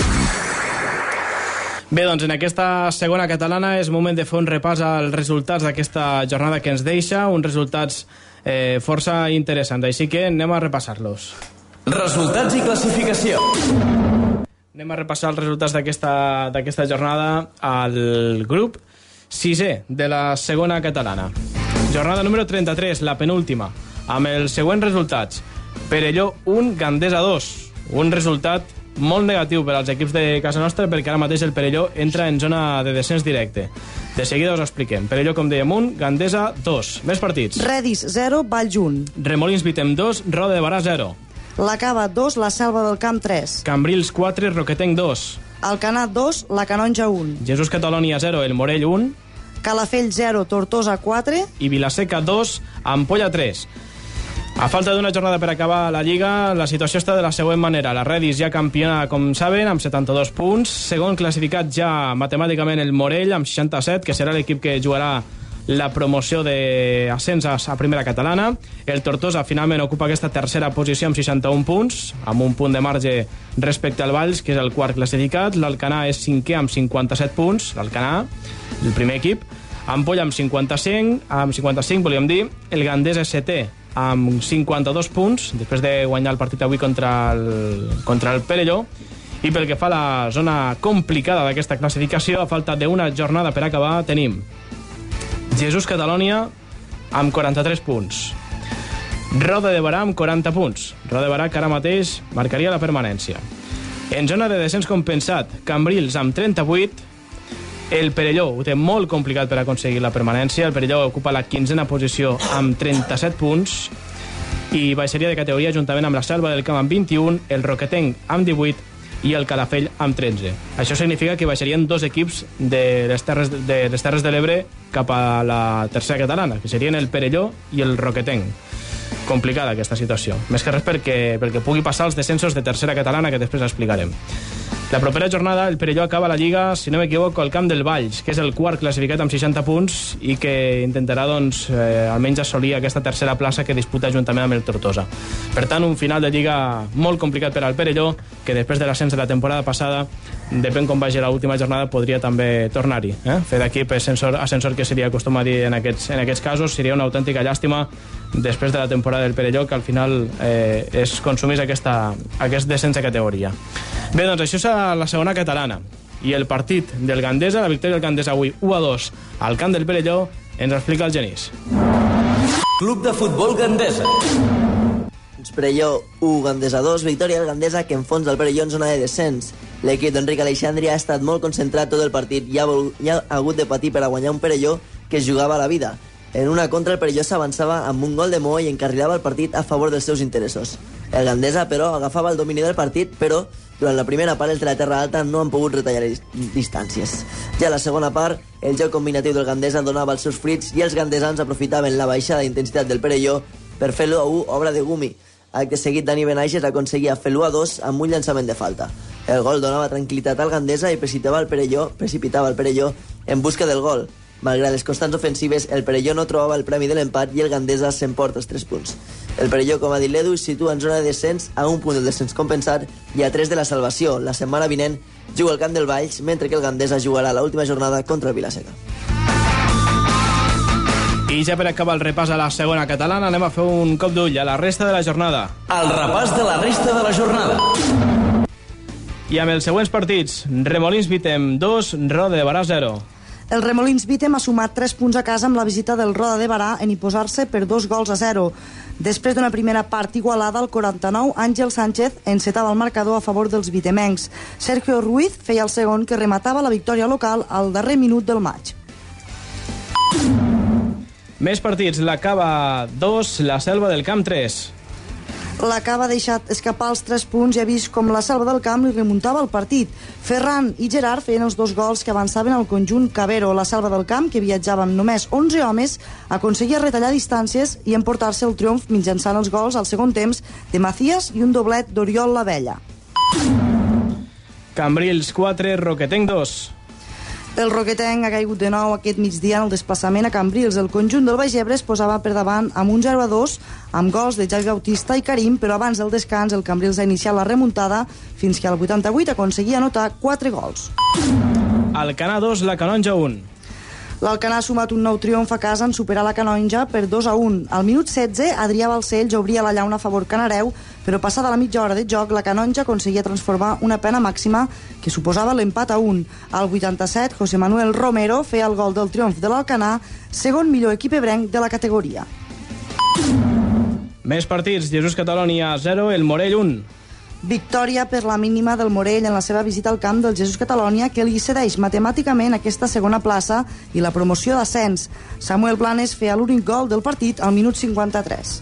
Bé, doncs en aquesta segona catalana és moment de fer un repàs als resultats d'aquesta jornada que ens deixa, uns resultats força interessants, així que anem a repassar-los.
Resultats i classificació.
Anem a repassar els resultats d'aquesta jornada al grup 6è de la segona catalana. Jornada número 33, la penúltima, amb els següents resultats. Perelló 1, Gandesa 2. Un resultat molt negatiu per als equips de casa nostra perquè ara mateix el Perelló entra en zona de descens directe. De seguida us ho expliquem. Perelló, com dèiem, 1, Gandesa 2. Més partits.
Redis 0, Valljunt.
Remolins Vitem 2, Roda de Barà 0.
La Cava 2, la Selva del Camp 3.
Cambrils 4, Roquetenc 2.
Alcanar 2, la Canonja 1.
Jesús Catalònia 0, el Morell 1.
Calafell 0, Tortosa 4.
I Vilaseca 2, Ampolla 3. A falta d'una jornada per acabar la Lliga, la situació està de la següent manera. La Redis ja campiona, com saben, amb 72 punts. Segon classificat ja matemàticament el Morell, amb 67, que serà l'equip que jugarà la promoció d'ascens a primera catalana. El Tortosa finalment ocupa aquesta tercera posició amb 61 punts, amb un punt de marge respecte al Valls, que és el quart classificat. L'Alcanar és cinquè amb 57 punts, l'Alcanar, el primer equip. Ampolla amb 55, volíem dir. El Gandesa és setè amb 52 punts, després de guanyar el partit avui contra el Perelló. I pel que fa a la zona complicada d'aquesta classificació, a falta d'una jornada per acabar, tenim Jesús Catalònia amb 43 punts. Roda de Barà amb 40 punts. Roda de Barà que ara mateix marcaria la permanència. En zona de descens compensat, Cambrils amb 38. El Perelló ho té molt complicat per aconseguir la permanència. El Perelló ocupa la 15a posició amb 37 punts i baixaria de categoria juntament amb la Selva del Camp amb 21, el Roquetenc amb 18 i el Calafell amb 13. Això significa que baixarien 2 equips de les Terres de l'Ebre cap a la tercera catalana, que serien el Perelló i el Roquetenc. Complicada aquesta situació, més que res perquè pugui passar els descensos de tercera catalana, que després explicarem. La propera jornada el Perelló acaba la Lliga, si no m'equivoco, al Camp del Valls, que és el quart classificat amb 60 punts i que intentarà almenys assolir aquesta tercera plaça que disputa juntament amb el Tortosa. Per tant, un final de Lliga molt complicat per al Perelló, que després de l'ascens de la temporada passada, depèn com vagi l'última jornada, podria també tornar-hi. Fer d'equip ascensor que seria acostum a dir en aquests casos, seria una autèntica llàstima després de la temporada del Perelló, que al final es consumís aquest descens de categoria. Bé, doncs això és a la segona catalana. I el partit del Gandesa, la victòria del Gandesa avui 1-2 al camp del Perelló, ens explica el Genís.
Club de Futbol Gandesa.
Perelló 1, Gandesa 2, victòria del Gandesa que enfonsa el Perelló en zona de descens. L'equip d'Enric Aleixandri ha estat molt concentrat tot el partit i ha hagut de patir per a guanyar un Perelló que es jugava a la vida. En una contra, el Perelló s'avançava amb un gol de Moe i encarrilava el partit a favor dels seus interessos. El Gandesa, però, agafava el domini del partit, però durant la primera part els de la Terra Alta no han pogut retallar distàncies. Ja a la segona part, el joc combinatiu del Gandesa donava els seus fruits i els gandesans aprofitaven la baixada d'intensitat del Perelló per fer l'1-1 obra de gumi. Acte seguit, Dani Benaixes aconseguia fer l'1-2 amb un llançament de falta. El gol donava tranquil·litat al Gandesa i precipitava el Perelló en busca del gol. Malgrat les constants ofensives, el Perelló no trobava el premi de l'empat i el Gandesa s'emporta els 3 punts. El Perelló, com ha dit l'Edu, es situa en zona de descens a un punt del descens compensat i a 3 de la salvació. La setmana vinent juga al Camp del Valls, mentre que el Gandesa jugarà l'última jornada contra el Vila-seca.
I ja per acabar el repàs a la segona catalana, anem a fer un cop d'ull a la resta de la jornada.
El repàs de la resta de la jornada.
I amb els següents partits, Remolins Vitem 2, Roda de Barà 0.
El Remolins Vitem ha sumat 3 punts a casa amb la visita del Roda de Barà en imposar-se per 2-0. Després d'una primera part igualada, al 49, Àngel Sánchez encetava el marcador a favor dels vitemencs. Sergio Ruiz feia el segon, que rematava la victòria local al darrer minut del maig.
Més partits, la Cava 2, la Selva del Camp 3.
La Cava ha deixat escapar els 3 punts i ha vist com la Selva del Camp li remuntava el partit. Ferran i Gerard feien els 2 gols que avançaven al conjunt Cabero. La Selva del Camp, que viatjava amb només 11 homes, aconseguia retallar distàncies i emportar-se el triomf mitjançant els gols al segon temps de Macías i un doblet d'Oriol Labella.
Cambrils 4, Roquetenc 2.
El Roquetenc ha caigut de nou aquest migdia en el desplaçament a Cambrils. El conjunt del Baix Ebre es posava per davant amb un 0-2 amb gols de Javi Bautista i Karim, però abans del descans el Cambrils ha iniciat la remuntada fins que al 88 aconseguia anotar 4 gols.
Alcanar 2, la Canonja 1.
L'Alcanar ha sumat un nou triomf a casa en superar la Canonja per 2-1. Al minut 16, Adrià Balcells obria la llauna a favor canareu, però passada la mitja hora de joc, la Canonja aconseguia transformar una pena màxima que suposava l'empat a 1. Al 87, José Manuel Romero feia el gol del triomf de l'Alcanar, segon millor equip ebrenc de la categoria.
Més partits, Jesús Catalònia 0, el Morell 1.
Victòria per la mínima del Morell en la seva visita al camp del Jesús Catalònia, que li cedeix matemàticament aquesta segona plaça i la promoció d'ascens. Samuel Blanes feia l'únic gol del partit al minut 53.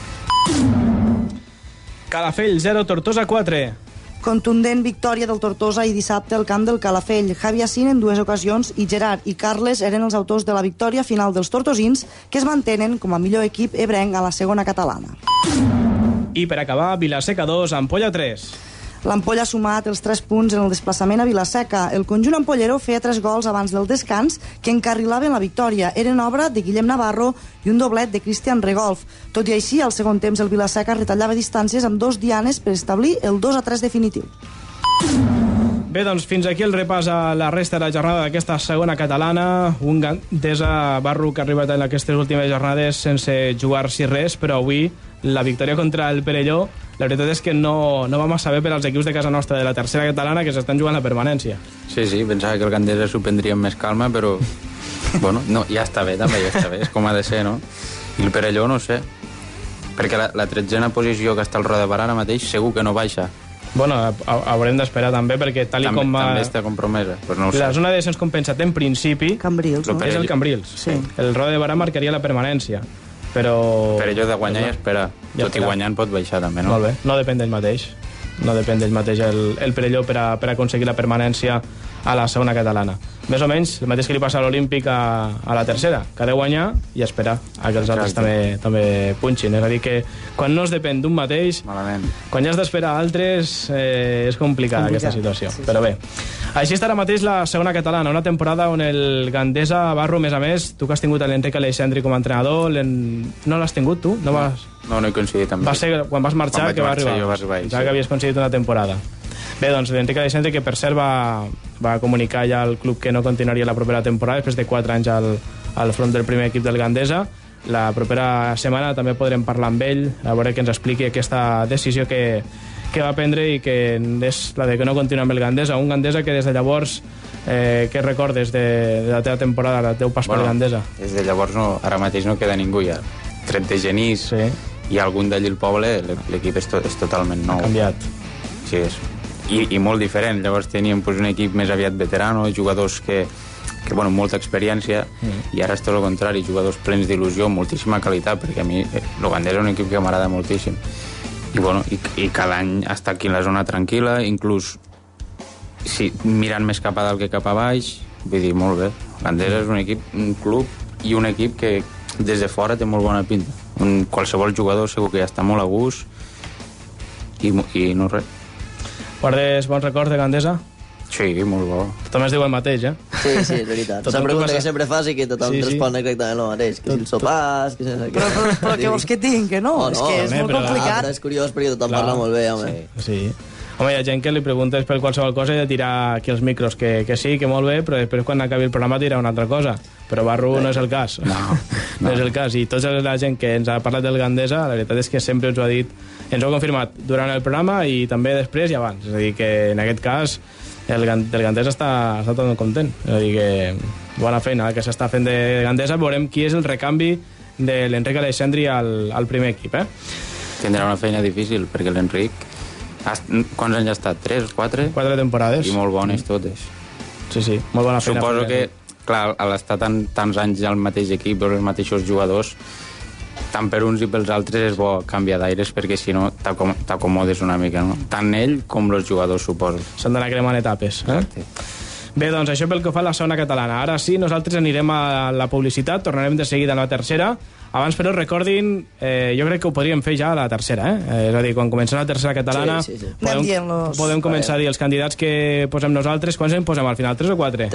Calafell 0, Tortosa 4.
Contundent victòria del Tortosa i dissabte al camp del Calafell. Javi Assin en 2 ocasions i Gerard i Carles eren els autors de la victòria final dels tortosins, que es mantenen com a millor equip ebrenc a la segona catalana.
I per acabar, Vila-seca 2, Ampolla 3.
L'Ampolla ha sumat els 3 punts en el desplaçament a Vila-seca. El conjunt ampollero feia 3 gols abans del descans que encarrilaven la victòria. Eren obra de Guillem Navarro i un doblet de Cristian Regolf. Tot i així, al segon temps el Vila-seca retallava distàncies amb 2 dianes per establir el 2-3 definitiu.
Bé, doncs fins aquí el repàs a la resta de la jornada d'aquesta segona catalana. Un Gandesa Barro que ha arribat en aquestes últimes jornades sense jugar-s'hi res, però avui la victòria contra el Perelló, la veritat és que no va massa bé per als equips de casa nostra de la tercera catalana que s'estan jugant la permanència.
Sí, pensava que el Gandesa s'ho prendria amb més calma, però Bueno, no, ja està bé, també ja està bé, és com ha de ser, no? I el Perelló no sé, perquè la 13a posició que està al Roda de Barà ara mateix segur que no baixa.
Bueno, haurem d'esperar també, perquè tal
també,
com va...
També està compromesa, però no ho sé.
La zona de descens compensat en principi...
Cambrils, no?
És el Cambrils.
Sí.
El Roda de Barà marcaria la permanència, però...
Perelló de guanyar i esperar. Tot i guanyant pot baixar també, no?
Molt bé, no depèn d'ell mateix. No depèn d'ell mateix el Perelló per aconseguir la permanència a la segona catalana. Més o menys el mateix que li passa a l'Olímpic a la tercera, que ha de guanyar i esperar a que els altres també punxin. És a dir, que quan no es depèn d'un mateix,
malament.
Quan ja has d'esperar altres, és complicada aquesta situació. Sí. Però bé, així està ara mateix la segona catalana, una temporada on el Gandesa, Barro, més a més, tu que has tingut l'Enric Aleixandri com a entrenador, no l'has tingut tu? No
he coincidit amb ell.
Va ser quan vas marxar que va arribar. Ja que havies coincidit una temporada. Bé, doncs l'Enric Aleixandri, que per cert va comunicar ja al club que no continuaria la propera temporada després de 4 anys al front del primer equip del Gandesa. La propera setmana també podrem parlar amb ell, a veure que ens expliqui aquesta decisió que va prendre i que és la de que no continua amb el Gandesa. Un Gandesa que des de llavors, què recordes de la teva temporada, del teu pas per Gandesa?
Des de llavors ara mateix no queda ningú ja. 30 genís i algun d'allí al poble, l'equip és totalment nou.
Ha canviat.
Sí, i molt diferent. Llavors teníem un equip més aviat veterano, jugadors que molta experiència, i ara és tot el contrari, jugadors plens d'il·lusió, moltíssima qualitat, perquè a mi el Gandesa és un equip que m'agrada moltíssim. I cada any està aquí en la zona tranquil·la, inclús mirant més cap a dalt que cap a baix, vull dir, molt bé. Gandesa és un equip, un club i un equip que des de fora té molt bona pinta. Qualsevol jugador segur que ja està molt a gust i no res.
Guardes bons records de Gandesa?
Sí, molt bo.
Tothom es diu el mateix,
Sí, és veritat. És una pregunta que sempre fas i que tothom respon exactament el mateix. Que si el sopars, que si...
Però què vols que tinc, que no? És que és molt complicat.
Però és curiós perquè tothom parla molt bé, home.
Sí. Home, hi ha gent que li preguntes per qualsevol cosa i de tirar aquí els micros, que sí, que molt bé, però després quan acabi el programa dirà una altra cosa. Però Barro no és el cas. No és el cas. I tota la gent que ens ha parlat del Gandesa, la veritat és que sempre ens ho ha dit, ens ho ha confirmat durant el programa i també després i abans. És a dir, que en aquest cas el Gandesa està tot content. És a dir, que bona feina que s'està fent de Gandesa. Veurem qui és el recanvi de l'Enric Aleixandri al primer equip.
Tindrà una feina difícil, perquè l'Enric... Quants anys ha estat? 3, 4?
4 temporades.
I molt bones totes.
Sí, molt bona feina.
Suposo que, clar, a l'estar tants anys al mateix equip, els mateixos jugadors, tant per uns i pels altres és bo canviar d'aires, perquè si no t'acomodes una mica, no? Tant ell com els jugadors, suposo.
S'han d'anar cremant etapes. Bé, doncs això pel que fa a la segona catalana. Ara sí, nosaltres anirem a la publicitat, tornarem de seguida a la tercera. Abans, però, recordin, jo crec que ho podríem fer ja a la tercera, És a dir, quan comencem la tercera catalana, podem començar a dir els candidats que posem nosaltres. Quants en posem al final, 3 o 4?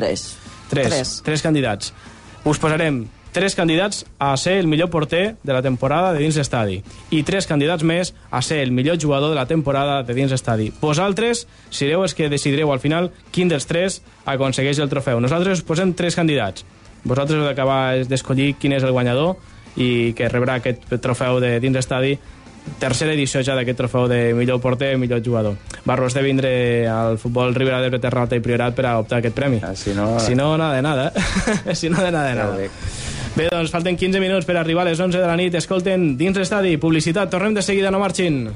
3 candidats. Us posarem 3 candidats a ser el millor porter de la temporada de dins l'estadi i 3 candidats més a ser el millor jugador de la temporada de dins l'estadi. Vosaltres sereu els que decidireu al final quin dels 3 aconsegueix el trofeu. Nosaltres us posem 3 candidats. Vosaltres heu d'acabar d'escollir quin és el guanyador i que rebrà aquest trofeu de dins l'estadi, tercera edició ja d'aquest trofeu de millor porter i millor jugador. Barro, has de vindre al futbol Ribera d'Ebre, Terra Alta i Priorat per a optar aquest premi. Si no, nada de nada. Si no, de nada de nada. Bé, doncs falten 15 minuts per arribar a les 11 de la nit. Escolten dins l'estadi, publicitat, tornem de seguida, no marxin.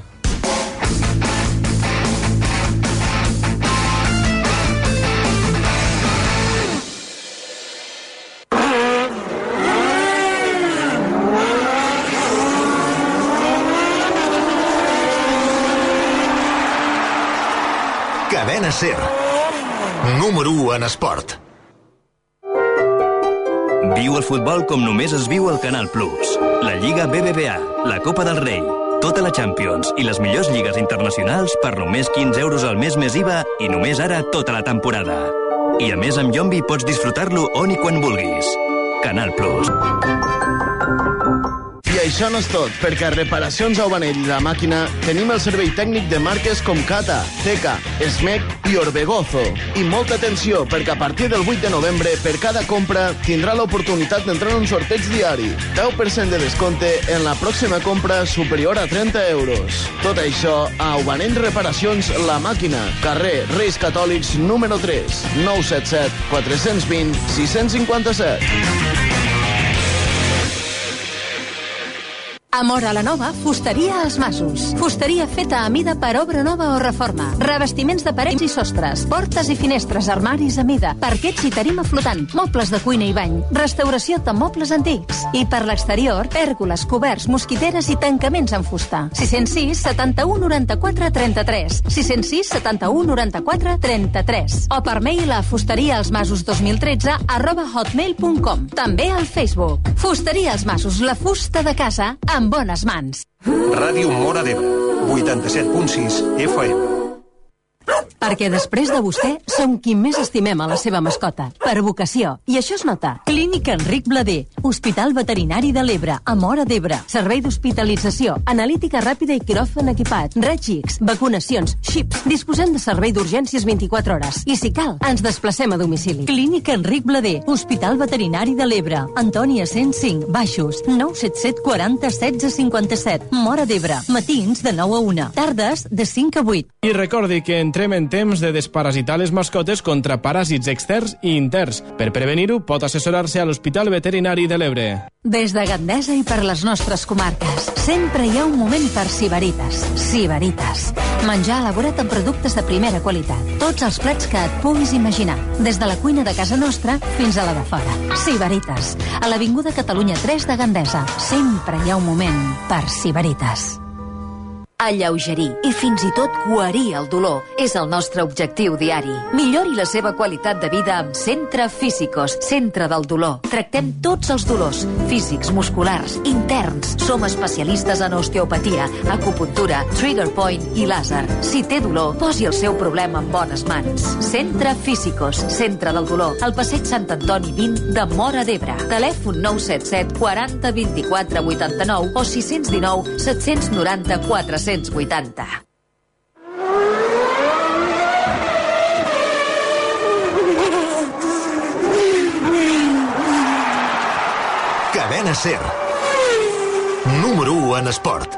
Cadena SER. Número 1 en esport.
Viu el futbol com només es viu al Canal Plus. La Lliga BBVA, la Copa del Rei, tota la Champions i les millors lligues internacionals per només 15 euros al mes més IVA i només ara tota la temporada. I a més amb Yombi pots disfrutar-lo on i quan vulguis. Canal Plus.
això no és tot, perquè a Reparacions Aubanell i la Màquina tenim el servei tècnic de marques com Cata, Teca, Smec i Orbegozo. I molta atenció, perquè a partir del 8 de novembre, per cada compra, tindrà l'oportunitat d'entrar en un sorteig diari. 10% de descompte en la pròxima compra superior a 30 euros. Tot això a Aubanell Reparacions La Màquina, carrer Reis Catòlics número 3, 977 420 657.
A Móra la Nova, fusteria als Masos. Fusteria feta a mida per obra nova o reforma. Revestiments de parets i sostres, portes i finestres, armaris a mida, parquets i tarima flotant, mobles de cuina i bany, restauració de mobles antics. I per l'exterior, pèrgoles, coberts, mosquiteres i tancaments en fusta. 606 71 94 33. 606 71 94 33. O per mail a fusteriaalsmasos2013 @hotmail.com. També al Facebook. Fusteria als Masos, la fusta de casa amb bones mans.
Ràdio Móra d'Ebre, 87.6 FM.
Perquè després de vostè, som qui més estimem a la seva mascota. Per vocació. I això es nota. Clínica Enric Blader. Hospital Veterinari de l'Ebre. A Móra d'Ebre. Servei d'hospitalització. Analítica ràpida i quiròfan equipat. Raigs X. Vacunacions. Xips. Disposem de servei d'urgències 24 hores. I si cal, ens desplacem a domicili. Clínica Enric Blader. Hospital Veterinari de l'Ebre. Antònia 105. Baixos. 977 40 16 57. Móra d'Ebre. Matins de 9 a 1. Tardes de 5 a 8.
I recordi que entrem en temps de desparasitar les mascotes contra paràsits externs i interns. Per prevenir-ho, pot assessorar-se a l'Hospital Veterinari de l'Ebre.
Des de Gandesa i per les nostres comarques, sempre hi ha un moment per Sibaritas. Sibaritas. Menjar elaborat amb productes de primera qualitat. Tots els plats que et puguis imaginar. Des de la cuina de casa nostra fins a la de fora. Sibaritas. A l'Avinguda Catalunya 3 de Gandesa. Sempre hi ha un moment per Sibaritas.
Alleugerir i fins i tot guarir el dolor és el nostre objectiu diari. Millori la seva qualitat de vida amb Centre Físicos, Centre del Dolor. Tractem tots els dolors, físics, musculars, interns. Som especialistes en osteopatia, acupuntura, trigger point i làser. Si té dolor, posi el seu problema en bones mans. Centre Físicos, Centre del Dolor, al passeig Sant Antoni 20 de Móra d'Ebre. Telèfon 977 40 24 89 o 619 790 480.
Cadena SER. Número 1 en esport.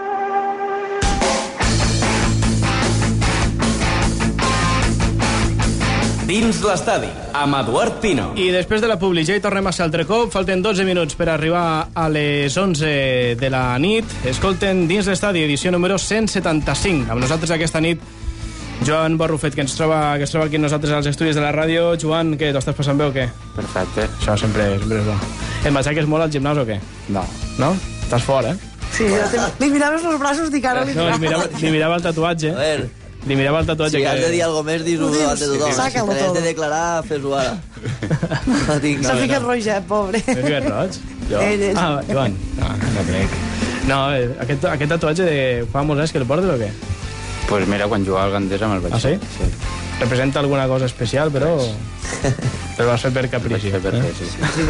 Dins l'estadi, amb Eduard Pino.
I després de la publi ja hi tornem a ser altre cop. Falten 12 minuts per arribar a les 11 de la nit. Escolten Dins l'estadi, edició número 175. Amb nosaltres aquesta nit, Joan Barrufet, que ens troba aquí amb nosaltres als estudis de la ràdio. Joan, què, t'ho estàs passant bé o què?
Perfecte.
Això sempre és bo. Et matxaques molt al gimnàs o què?
No.
No? Estàs fora, eh?
Sí, li miraves els braços, dic ara li
mirava el tatuatge.
A veure...
Li mirava el tatuatge.
Si has de dir alguna més, dis-ho davant de tothom. Si t'has de declarar, fes-ho ara.
S'ha ficat roget, pobre.
S'ha ficat roig? Jo? Joan. No crec. No, aquest tatuatge fa molts anys que el portes o què?
Pues mira, quan jugava al Gandesa me'l vaig
fer. Ah, sí? Representa alguna cosa especial, però... Però vas fer per caprici.
Sí.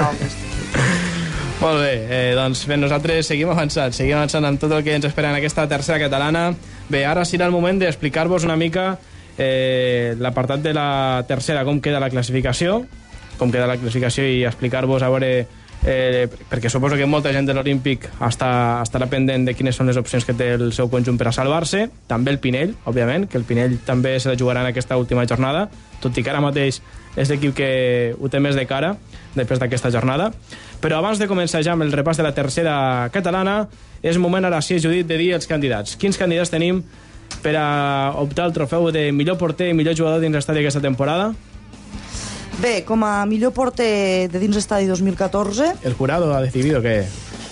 Molt bé, doncs bé, nosaltres seguim avançant amb tot el que ens espera en aquesta tercera catalana. Bé, ara serà el moment d'explicar-vos una mica l'apartat de la tercera, com queda la classificació i explicar-vos a veure, perquè suposo que molta gent de l'Olímpic estarà pendent de quines són les opcions que té el seu conjunt per a salvar-se, també el Pinell, òbviament, que el Pinell també se la jugarà en aquesta última jornada, tot i que ara mateix és l'equip que ho té més de cara després d'aquesta jornada. Però abans de començar ja amb el repàs de la tercera catalana, és moment ara, sí, Judit, de dir els candidats. Quins candidats tenim per a optar al trofeu de millor porter i millor jugador dins l'estadi aquesta temporada?
Bé, com a millor porter de dins l'estadi 2014...
¿El jurado ha decidido que...?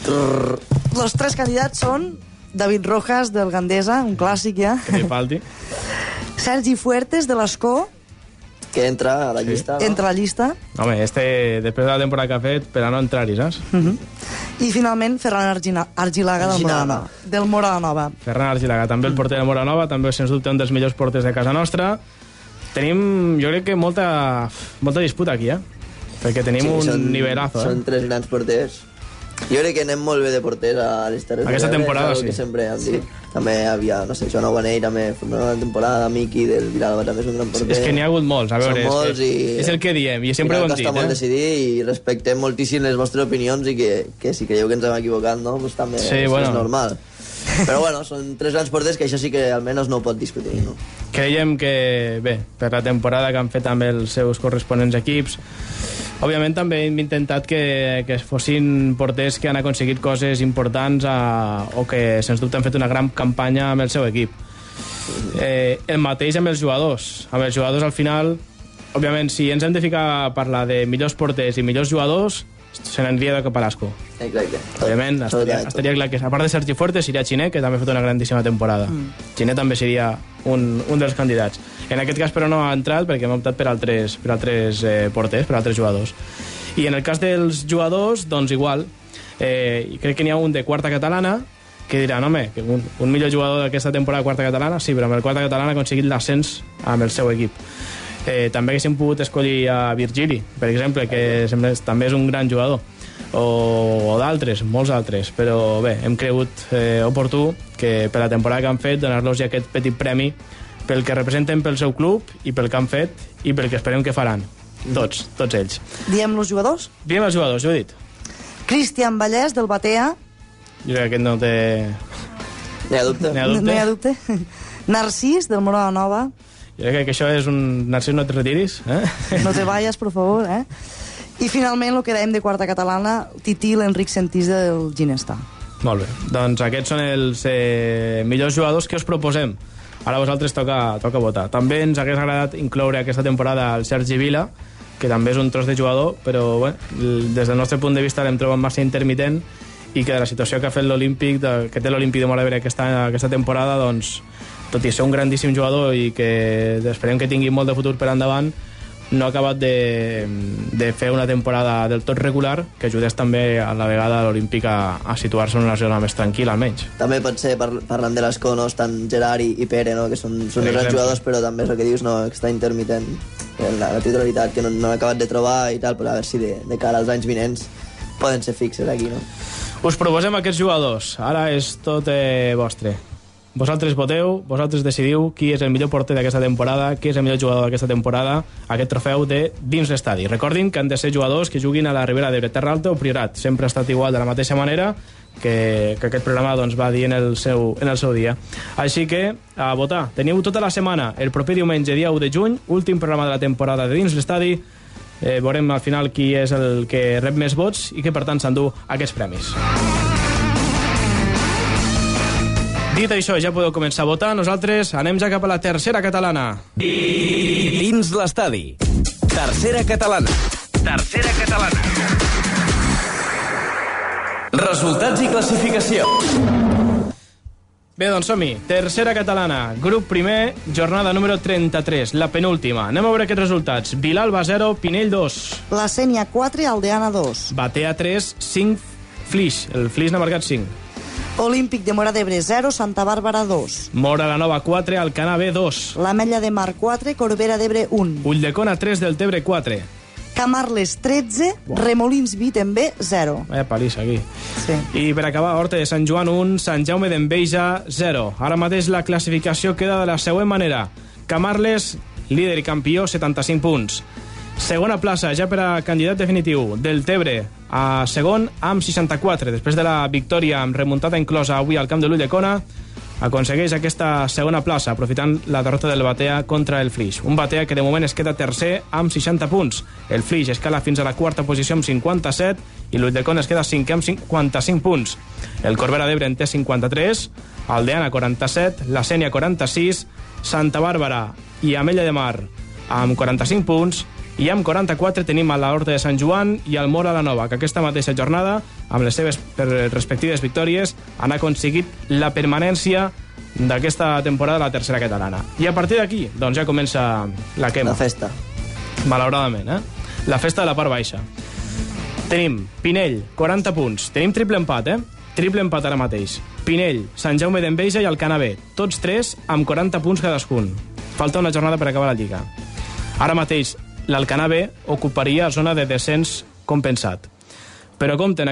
Los tres candidats són David Rojas, del Gandesa, un clàssic ja.
Crepaldi.
Sergi Fuertes, de l'Escó,
que entra a la llista.
Sí. Entra a la llista.
Home, després de la temporada que ha fet, per a no entrar-hi, saps?
I finalment Ferran Argilaga del Móra la Nova.
Ferran Argilaga, també el porter de Móra la Nova, també, sens dubte, un dels millors porters de casa nostra. Tenim, jo crec que molta disputa aquí, perquè tenim un nivelazo.
Són tres grans porters. Jo crec que anem molt bé de porters a les Terres
aquesta
de l'Ebre,
temporada,
que sempre hem dit. També havia, no sé, Joan Obanell també fa una bona temporada, Miqui del Vilalba també és un gran porter.
És que n'hi ha hagut molts, a veure, és el que diem, i sempre ho hem dit.
Costa molt decidir i respectem moltíssim les vostres opinions i que si creieu que ens hem equivocat, no? Pues també és normal. Però bueno, són 3 grans porters que això sí que almenys no ho pot discutir, no?
Creiem que, bé, per la temporada que han fet amb els seus corresponents equips, òbviament també hem intentat que fossin porters que han aconseguit coses importants o que, sens dubte, han fet una gran campanya amb el seu equip. El mateix amb els jugadors. Amb els jugadors, al final, òbviament, si ens hem de ficar a parlar de millors porters i millors jugadors, se n'aniria de cap a l'asco.
Exacte.
Òbviament, estaria clar que, a part de Sergi Fuerte, seria Xiné, que també ha fet una grandíssima temporada. Xiné també seria un dels candidats. En aquest cas, però, no ha entrat perquè hem optat per altres porters, per altres jugadors. I en el cas dels jugadors, doncs igual. Crec que n'hi ha un de quarta catalana que diran, home, que un millor jugador d'aquesta temporada de quarta catalana, sí, però amb el quarta catalana ha aconseguit l'ascens amb el seu equip. També haguéssim pogut escollir a Virgili, per exemple, que també és un gran jugador, o d'altres, molts altres, però bé, hem cregut oportú que per la temporada que han fet donar-los aquest petit premi pel que representen pel seu club i pel que han fet i pel que esperem que faran, tots ells.
Diem els jugadors?
Diem els jugadors, jo he dit.
Cristian Vallès, del Batea.
Jo crec que aquest no té...
N'hi ha dubte.
No hi ha dubte. Narcís, del Mora la Nova.
Jo crec que això és un... Narcís, no et retiris,
No te vayas, por favor, I finalment, el que dèiem de quarta catalana, Tití, l'Enric Sentís del Ginestà.
Molt bé. Doncs aquests són els millors jugadors que us proposem. Ara a vosaltres toca votar. També ens hagués agradat incloure aquesta temporada el Sergi Vila, que també és un tros de jugador, però bé, des del nostre punt de vista l'hem trobat massa intermitent i que de la situació que ha fet l'Olímpic, que té l'Olímpic de Móra d'Ebre aquesta temporada, doncs, tot i ser un grandíssim jugador i que esperem que tingui molt de futur per endavant, no ha acabat de fer una temporada del tot regular que ajudés també a la vegada a l'Olímpic a situar-se en una zona més tranquil·la, almenys.
També pot ser, parlant de l'escó, no? Estan Gerard i Pere, no? Que són grans jugadors, però també és el que dius, no? Que està intermitent la titularitat, que no han acabat de trobar i tal, però a veure si de cara als anys vinents poden ser fixes aquí, no?
Us proposem aquests jugadors. Ara és tot vostre. Vosaltres voteu, vosaltres decidiu qui és el millor porter d'aquesta temporada, qui és el millor jugador d'aquesta temporada, aquest trofeu de dins l'estadi. Recordin que han de ser jugadors que juguin a la Ribera d'Ebre, Terra Alta o Priorat. Sempre ha estat igual, de la mateixa manera que aquest programa doncs, va dir en el seu dia. Així que, a votar. Teniu tota la setmana, el proper diumenge, dia 1 de juny, últim programa de la temporada de dins l'estadi. Veurem al final qui és el que rep més vots i que, per tant, s'endú aquests premis. Dit això, ja podeu començar a votar. Nosaltres anem ja cap a la tercera catalana.
Dins l'estadi. Tercera catalana. Tercera catalana. Resultats i classificació.
Bé, doncs som-hi. Tercera catalana. Grup primer, jornada número 33, la penúltima. Anem a veure aquests resultats. Vilalba 0, Pinell 2.
La Sénia 4, Aldeana 2.
Batea 3, 5, Flix. El Flix n'ha marcat 5.
Olímpic de Móra d'Ebre 0, Santa Bàrbara 2.
Móra la Nova 4, Alcanar B 2.
l'Ametlla de Mar 4, Corbera d'Ebre 1.
Ulldecona 3, Deltebre 4.
Camarles 13, Remolins B també 0.
Vaya palissa aquí.
Sí.
I per acabar, Horta de Sant Joan 1, Sant Jaume d'Enveja 0. Ara mateix la classificació queda de la següent manera. Camarles, líder i campió, 75 punts. Segona plaça, ja per a candidat definitiu, Deltebre, a segon amb 64. Després de la victòria amb remuntada inclosa avui al camp de l'Ulldecona, aconsegueix aquesta segona plaça, aprofitant la derrota del Batea contra el Flix. Un Batea que de moment es queda tercer amb 60 punts. El Flix escala fins a la quarta posició amb 57 i l'Ulldecona es queda cinquè amb 55 punts. El Corbera d'Ebre en té 53, Aldeana 47, la Sénia 46, Santa Bàrbara i Ametlla de Mar amb 45 punts, i amb 44 tenim a la Horta de Sant Joan i al Móra la Nova, que aquesta mateixa jornada, amb les seves respectives victòries, han aconseguit la permanència d'aquesta temporada de la tercera catalana. I a partir d'aquí, doncs ja comença la quema.
La festa.
Malauradament, La festa de la part baixa. Tenim Pinell, 40 punts. Tenim triple empat, Triple empat ara mateix. Pinell, Sant Jaume d'Enveja i Alcanar B. Tots tres amb 40 punts cadascun. Falta una jornada per acabar la Lliga. Ara mateix, l'Alcanar B ocuparia zona de descens compensat. Però compte, en aquest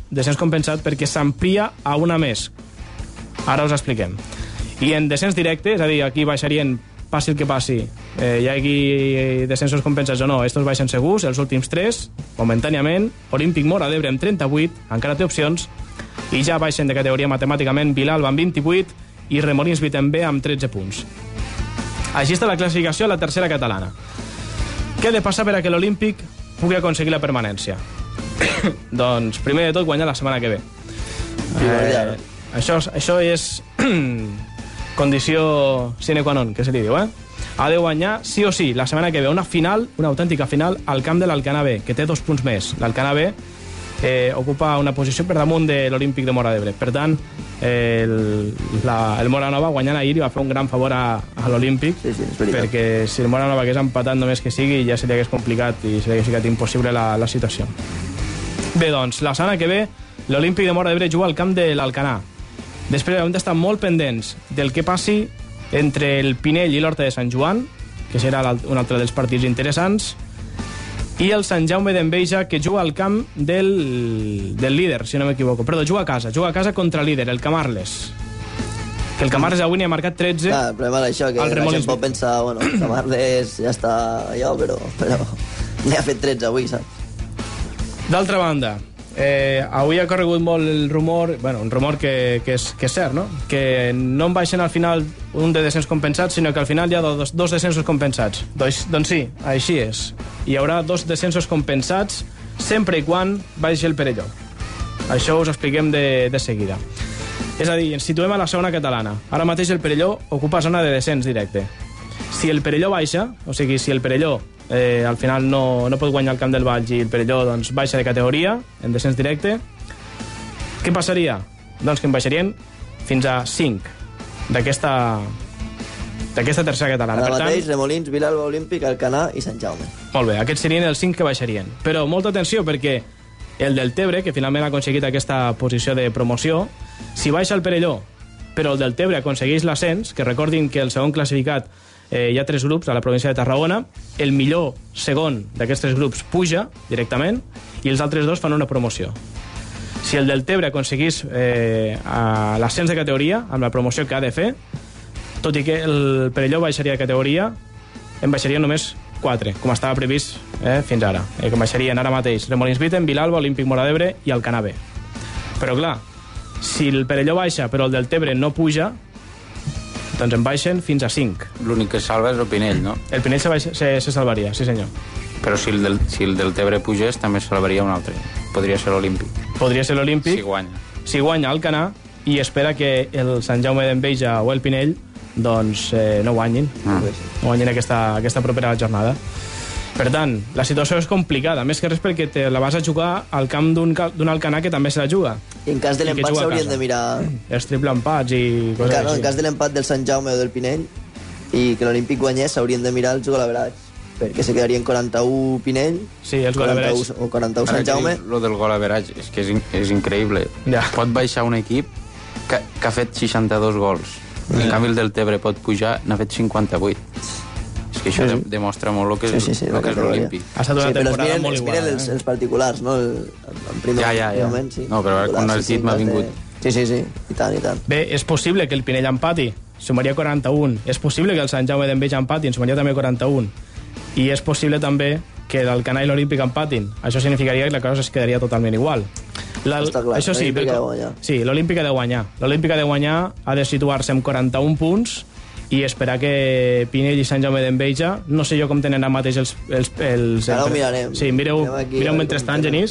descens compensat perquè s'amplia a una més. Ara us expliquem. I en descens directe, és a dir, aquí baixarien, passi el que passi, hi hagi descensos compensats o no, estos baixen segurs, els últims 3, momentàniament, Olímpic Móra d'Ebre amb 38, encara té opcions, i ja baixen de categoria matemàticament Vilalba amb 28 i Remolins Vitembe amb 13 punts. Així està la classificació a la tercera catalana. Què ha de passar per a que l'Olímpic pugui aconseguir la permanència? Doncs, primer de tot, guanyar la setmana que ve. Això és condició sine qua non, que se li diu, Ha de guanyar sí o sí la setmana que ve una final, una autèntica final, al camp de l'Alcanar B, que té 2 punts més. L'Alcanar B ocupa una posició per damunt de l'Olímpic de Móra d'Ebre. Per tant, el Móra Nova guanyant ahir va fer un gran favor a l'Olímpic, perquè si el Móra Nova hagués empatat només que sigui ja se li hagués complicat i se li hagués ficat impossible la situació. Bé, doncs, la setmana que ve l'Olímpic de Móra d'Ebre juga al camp de l'Alcanar. Després hem d'estar molt pendents del que passi entre el Pinell i l'Horta de Sant Joan, que serà un altre dels partits interessants, i el Sant Jaume d'Enveja, que juga al camp del líder, si no m'equivoco. Perdó, juga a casa contra el líder, el Camarles. Que el Camarles avui n'hi ha marcat 13.
Clar, el problema d'això, que la gent pot pensar, bueno, el Camarles ja està allò, però n'hi ha fet 13 avui, saps?
D'altra banda, avui ha corregut molt el rumor, bueno, un rumor que és cert, no? Que no en baixen al final un de descens compensats, sinó que al final hi ha dos descensos compensats. Doncs sí, així és. Hi haurà 2 descensos compensats sempre i quan baixi el Perelló. Això us expliquem de seguida. És a dir, ens situem a la segona catalana. Ara mateix el Perelló ocupa zona de descens directe. Si el Perelló baixa, o sigui, si el Perelló al final no pot guanyar el camp del Valls i el Perelló doncs, baixa de categoria en descens directe, què passaria? Doncs que en baixarien fins a 5 d'aquesta tercera catalana.
Ara mateix, Remolins, Vilalba, Olímpic, Alcanar i Sant Jaume.
Molt bé, aquests serien els 5 que baixarien. Però molta atenció, perquè el Deltebre, que finalment ha aconseguit aquesta posició de promoció, si baixa el Perelló, però el Deltebre aconsegueix l'ascens, que recordin que el segon classificat hi ha 3 grups a la província de Tarragona, el millor segon d'aquests 3 grups puja directament i els altres 2 fan una promoció. Si el Deltebre aconseguís l'ascens de categoria amb la promoció que ha de fer, tot i que el Perelló baixaria de categoria, en baixarien només 4, com estava previst fins ara. Que baixarien ara mateix Remolins Viten, Vilalba, Olímpic Móra d'Ebre i Alcanar B. Però clar, si el Perelló baixa però el Deltebre no puja, doncs en baixen fins a 5.
L'únic que salva és el Pinell, no?
El Pinell se salvaria, sí senyor.
Però si el Deltebre pugés, també salvaria un altre. Podria ser l'Olímpic.
Podria ser l'Olímpic.
Si guanya.
Si guanya Alcanar i espera que el Sant Jaume d'Enveja o el Pinell doncs no guanyin. No guanyin aquesta propera jornada. Per tant, la situació és complicada, més que res perquè te la vas a jugar al camp d'un Alcanar que també se la juga.
I en cas de l'empat s'haurien de mirar...
Els triple empats i coses així.
En cas de l'empat del Sant Jaume o del Pinell i que l'Olímpic guanyés, s'haurien de mirar els golaverats, perquè se quedarien 41 Pinell,
sí, els 41
o 41 Sant Jaume.
Lo del golaveratge és que és increïble. Ja. Pot baixar un equip que ha fet 62 gols. En canvi el Deltebre pot pujar, n'ha fet 58. És que això demostra molt el que és l'Olímpic.
Ha estat una temporada molt igual.
Es miren els particulars, no? En primer moment, sí.
No, però quan el Tit m'ha vingut...
Sí, i tant.
Bé, és possible que el Pinell empati, sumaria 41. És possible que el Sant Jaume d'Enveja empati, sumaria també 41. I és possible també que l'Alcanar i l'Olímpic empatin. Això significaria que la cosa es quedaria totalment igual. Això sí, l'Olímpic ha de guanyar. L'Olímpic ha de guanyar, ha de situar-se amb 41 punts i esperar que Pinell i Sant Jaume d'Enveja, no sé jo com tenen ara mateix els
ara ho mirarem.
Sí, mireu mentrestant, Genís.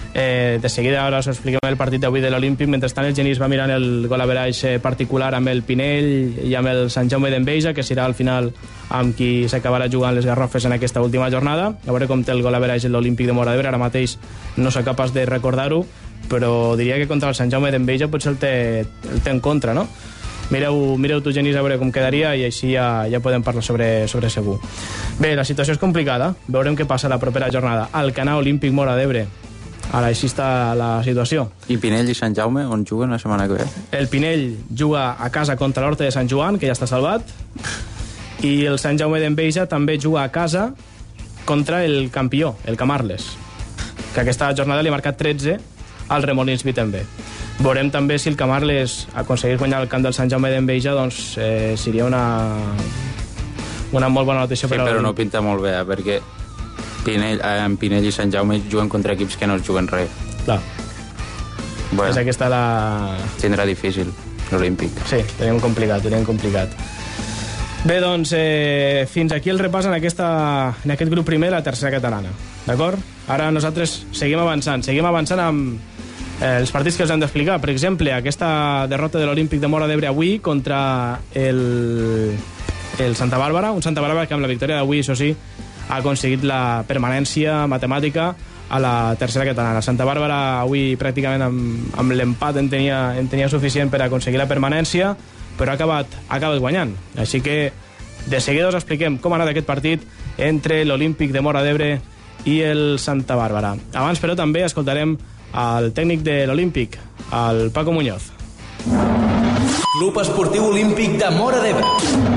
De seguida ara us expliquem el partit d'avui de l'Olímpic. Mentrestant el Genís va mirant el golaveratge particular amb el Pinell i amb el Sant Jaume d'Enveja, que serà al final amb qui s'acabarà jugant les garrofes en aquesta última jornada. A veure com té el golaveratge l'Olímpic de Móra d'Ebre. Ara mateix no soc capaç de recordar-ho, però diria que contra el Sant Jaume d'Enveja potser el té en contra, no? Mireu tu, Genís, a veure com quedaria i així ja podem parlar sobre segur. Bé, la situació és complicada. Veurem què passa la propera jornada. Alcanar, Olímpic, Móra d'Ebre. Ara així està la situació.
I Pinell i Sant Jaume on juguen la setmana que ve?
El Pinell juga a casa contra l'Horta de Sant Joan, que ja està salvat, i el Sant Jaume d'Enveja també juga a casa contra el campió, el Camarles, que aquesta jornada li ha marcat 13 al Remolinsby també. Veurem també si el Camarles aconsegueix guanyar el camp del Sant Jaume d'Enveja, doncs seria una molt bona notícia per
però no pinta molt bé, perquè Pinell i Sant Jaume juguen contra equips que no es juguen res.
Clar.
Bueno,
és aquesta la...
tindrà difícil l'Olímpic.
Sí, tenim complicat. Bé, doncs, fins aquí el repàs en aquest grup primer, la tercera catalana. D'acord? Ara nosaltres seguim avançant amb els partits que us hem d'explicar. Per exemple, aquesta derrota de l'Olímpic de Móra d'Ebre avui contra el Santa Bàrbara, un Santa Bàrbara que amb la victòria d'avui, això sí, ha aconseguit la permanència matemàtica a la tercera catalana. Santa Bàrbara avui pràcticament amb l'empat en tenia suficient per aconseguir la permanència, però ha acabat guanyant. Així que de seguida us expliquem com ha anat aquest partit entre l'Olímpic de Móra d'Ebre i el Santa Bàrbara. Abans, però, també escoltarem el tècnic de l'Olímpic, el Paco Muñoz.
Club Esportiu Olímpic de Móra d'Ebre.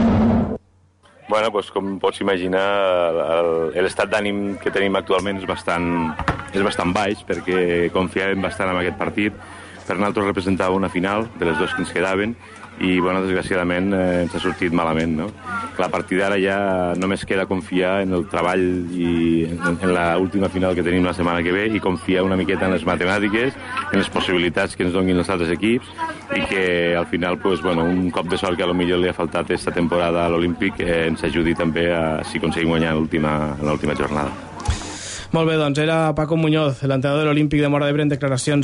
Bueno, pues, com pots imaginar, l'estat d'ànim que tenim actualment és bastant baix, perquè confiàvem bastant en aquest partit. Per nosaltres representava una final de les dues que ens quedaven i, bueno, desgraciadament ens ha sortit malament, no? Clar, a partir d'ara ja només queda confiar en el treball i en l'última final que tenim la setmana que ve i confiar una miqueta en les matemàtiques, en les possibilitats que ens donguin els altres equips i que al final, pues, bueno, un cop de sort que potser li ha faltat aquesta temporada a l'Olímpic ens ajudi també a si aconseguim guanyar en l'última jornada.
Molt bé, doncs era Paco Muñoz, l'entrenador de l'Olímpic de Móra d'Ebre, en declaracions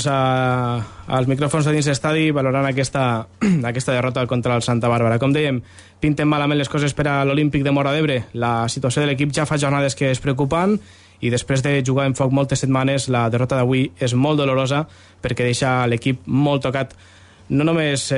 als micròfons de dins l'estadi, valorant aquesta derrota contra el Santa Bàrbara. Com dèiem, pinten malament les coses per a l'Olímpic de Móra d'Ebre. La situació de l'equip ja fa jornades que és preocupant i després de jugar en foc moltes setmanes, la derrota d'avui és molt dolorosa perquè deixa l'equip molt tocat, no només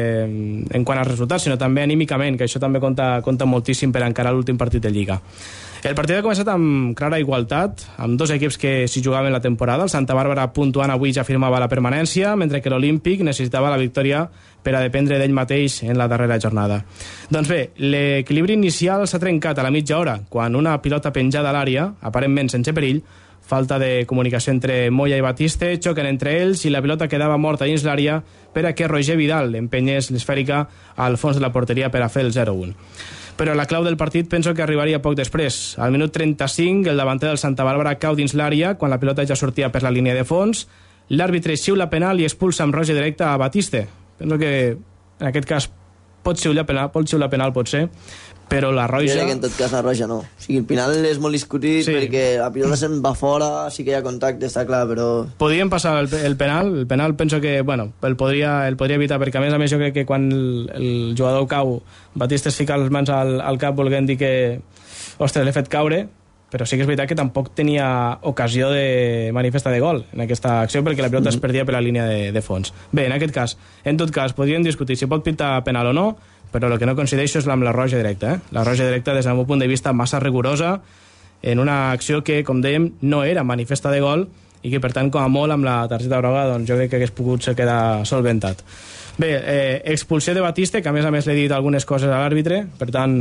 en quant als resultats, sinó també anímicament, que això també compta moltíssim per encarar l'últim partit de Lliga. El partit ha començat amb clara igualtat, amb dos equips que s'hi jugaven la temporada. El Santa Bàrbara, puntuant avui, ja firmava la permanència, mentre que l'Olímpic necessitava la victòria per a dependre d'ell mateix en la darrera jornada. Doncs bé, l'equilibri inicial s'ha trencat a la mitja hora, quan una pilota penjada a l'àrea, aparentment sense perill, falta de comunicació entre Moya i Batiste, xoquen entre ells i la pilota quedava morta dins l'àrea per a que Roger Vidal empenyés l'esfèrica al fons de la porteria per a fer el 0-1. Però la clau del partit penso que arribaria poc després. Al minut 35, el davanter del Santa Bàrbara cau dins l'àrea quan la pilota ja sortia per la línia de fons. L'àrbitre xiula penal i expulsa amb roja directa a Batiste. Penso que en aquest cas pot xiular penal potser, però la roja...
Jo crec que en tot cas la roja no. O sigui, el penal és molt discutit perquè la pilota se'n va fora, sí que hi ha contacte, està clar, però...
Podríem passar el penal penso que, bueno, el podria evitar, perquè a més jo crec que quan el jugador cau, Batista es fica les mans al cap volent dir que, ostres, l'he fet caure, però sí que és veritat que tampoc tenia ocasió de manifesta de gol en aquesta acció perquè la pilota es perdia per la línia de fons. Bé, en tot cas, podríem discutir si pot pintar penal o no, però el que no coincideixo és amb la roja directa. La roja directa, des del meu punt de vista, massa rigorosa en una acció que, com dèiem, no era manifesta de gol i que, per tant, com a molt, amb la targeta groga, doncs jo crec que hagués pogut quedar solventat. Bé, expulsió de Batiste, que a més l'he dit algunes coses a l'àrbitre, per tant,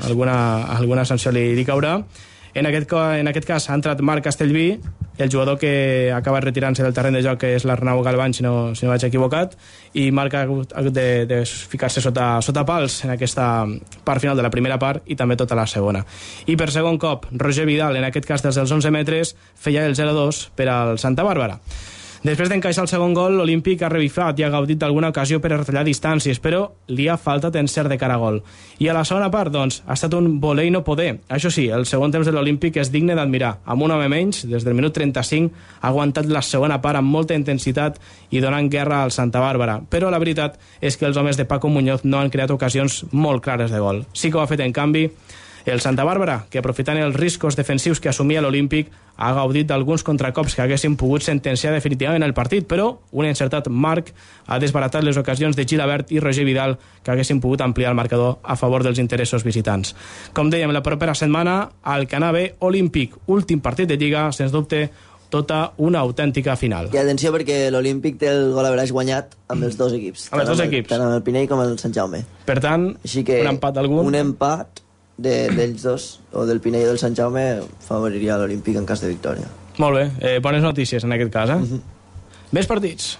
alguna sanció li caurà. En aquest cas ha entrat Marc Castellví, el jugador que acaba retirant-se del terreny de joc, que és l'Arnau Galvany, si no vaig equivocat, i Marc ha hagut de ficar-se sota pals en aquesta part final de la primera part i també tota la segona. I per segon cop, Roger Vidal, en aquest cas des dels 11 metres, feia el 0-2 per al Santa Bàrbara. Després d'encaixar el segon gol, l'Olímpic ha revifat i ha gaudit d'alguna ocasió per a retallar distàncies, però li ha faltat encert de cara a gol. I a la segona part, doncs, ha estat un voler i no poder. Això sí, el segon temps de l'Olímpic és digne d'admirar. Amb un home menys, des del minut 35, ha aguantat la segona part amb molta intensitat i donant guerra al Santa Bàrbara. Però la veritat és que els homes de Paco Muñoz no han creat ocasions molt clares de gol. Sí que ho ha fet, en canvi, el Santa Bàrbara, que aprofitant els riscos defensius que assumia l'Olímpic, ha gaudit d'alguns contracops que haguessin pogut sentenciar definitivament el partit, però un encertat Marc ha desbaratat les ocasions de Gilabert i Roger Vidal que haguessin pogut ampliar el marcador a favor dels interessos visitants. Com dèiem, la propera setmana, al Canave Olímpic, últim partit de Lliga, sens dubte, tota una autèntica final.
I atenció perquè l'Olímpic té el gol average guanyat amb els dos equips.
Amb els dos equips.
Tant amb el Pinell com el Sant Jaume.
Per tant, un empat d'algun...
Un empat d'ells dos, o del Pinell o del Sant Jaume, favoriria l'Olímpic en cas de victòria.
Molt bé, bones notícies en aquest cas, Més partits.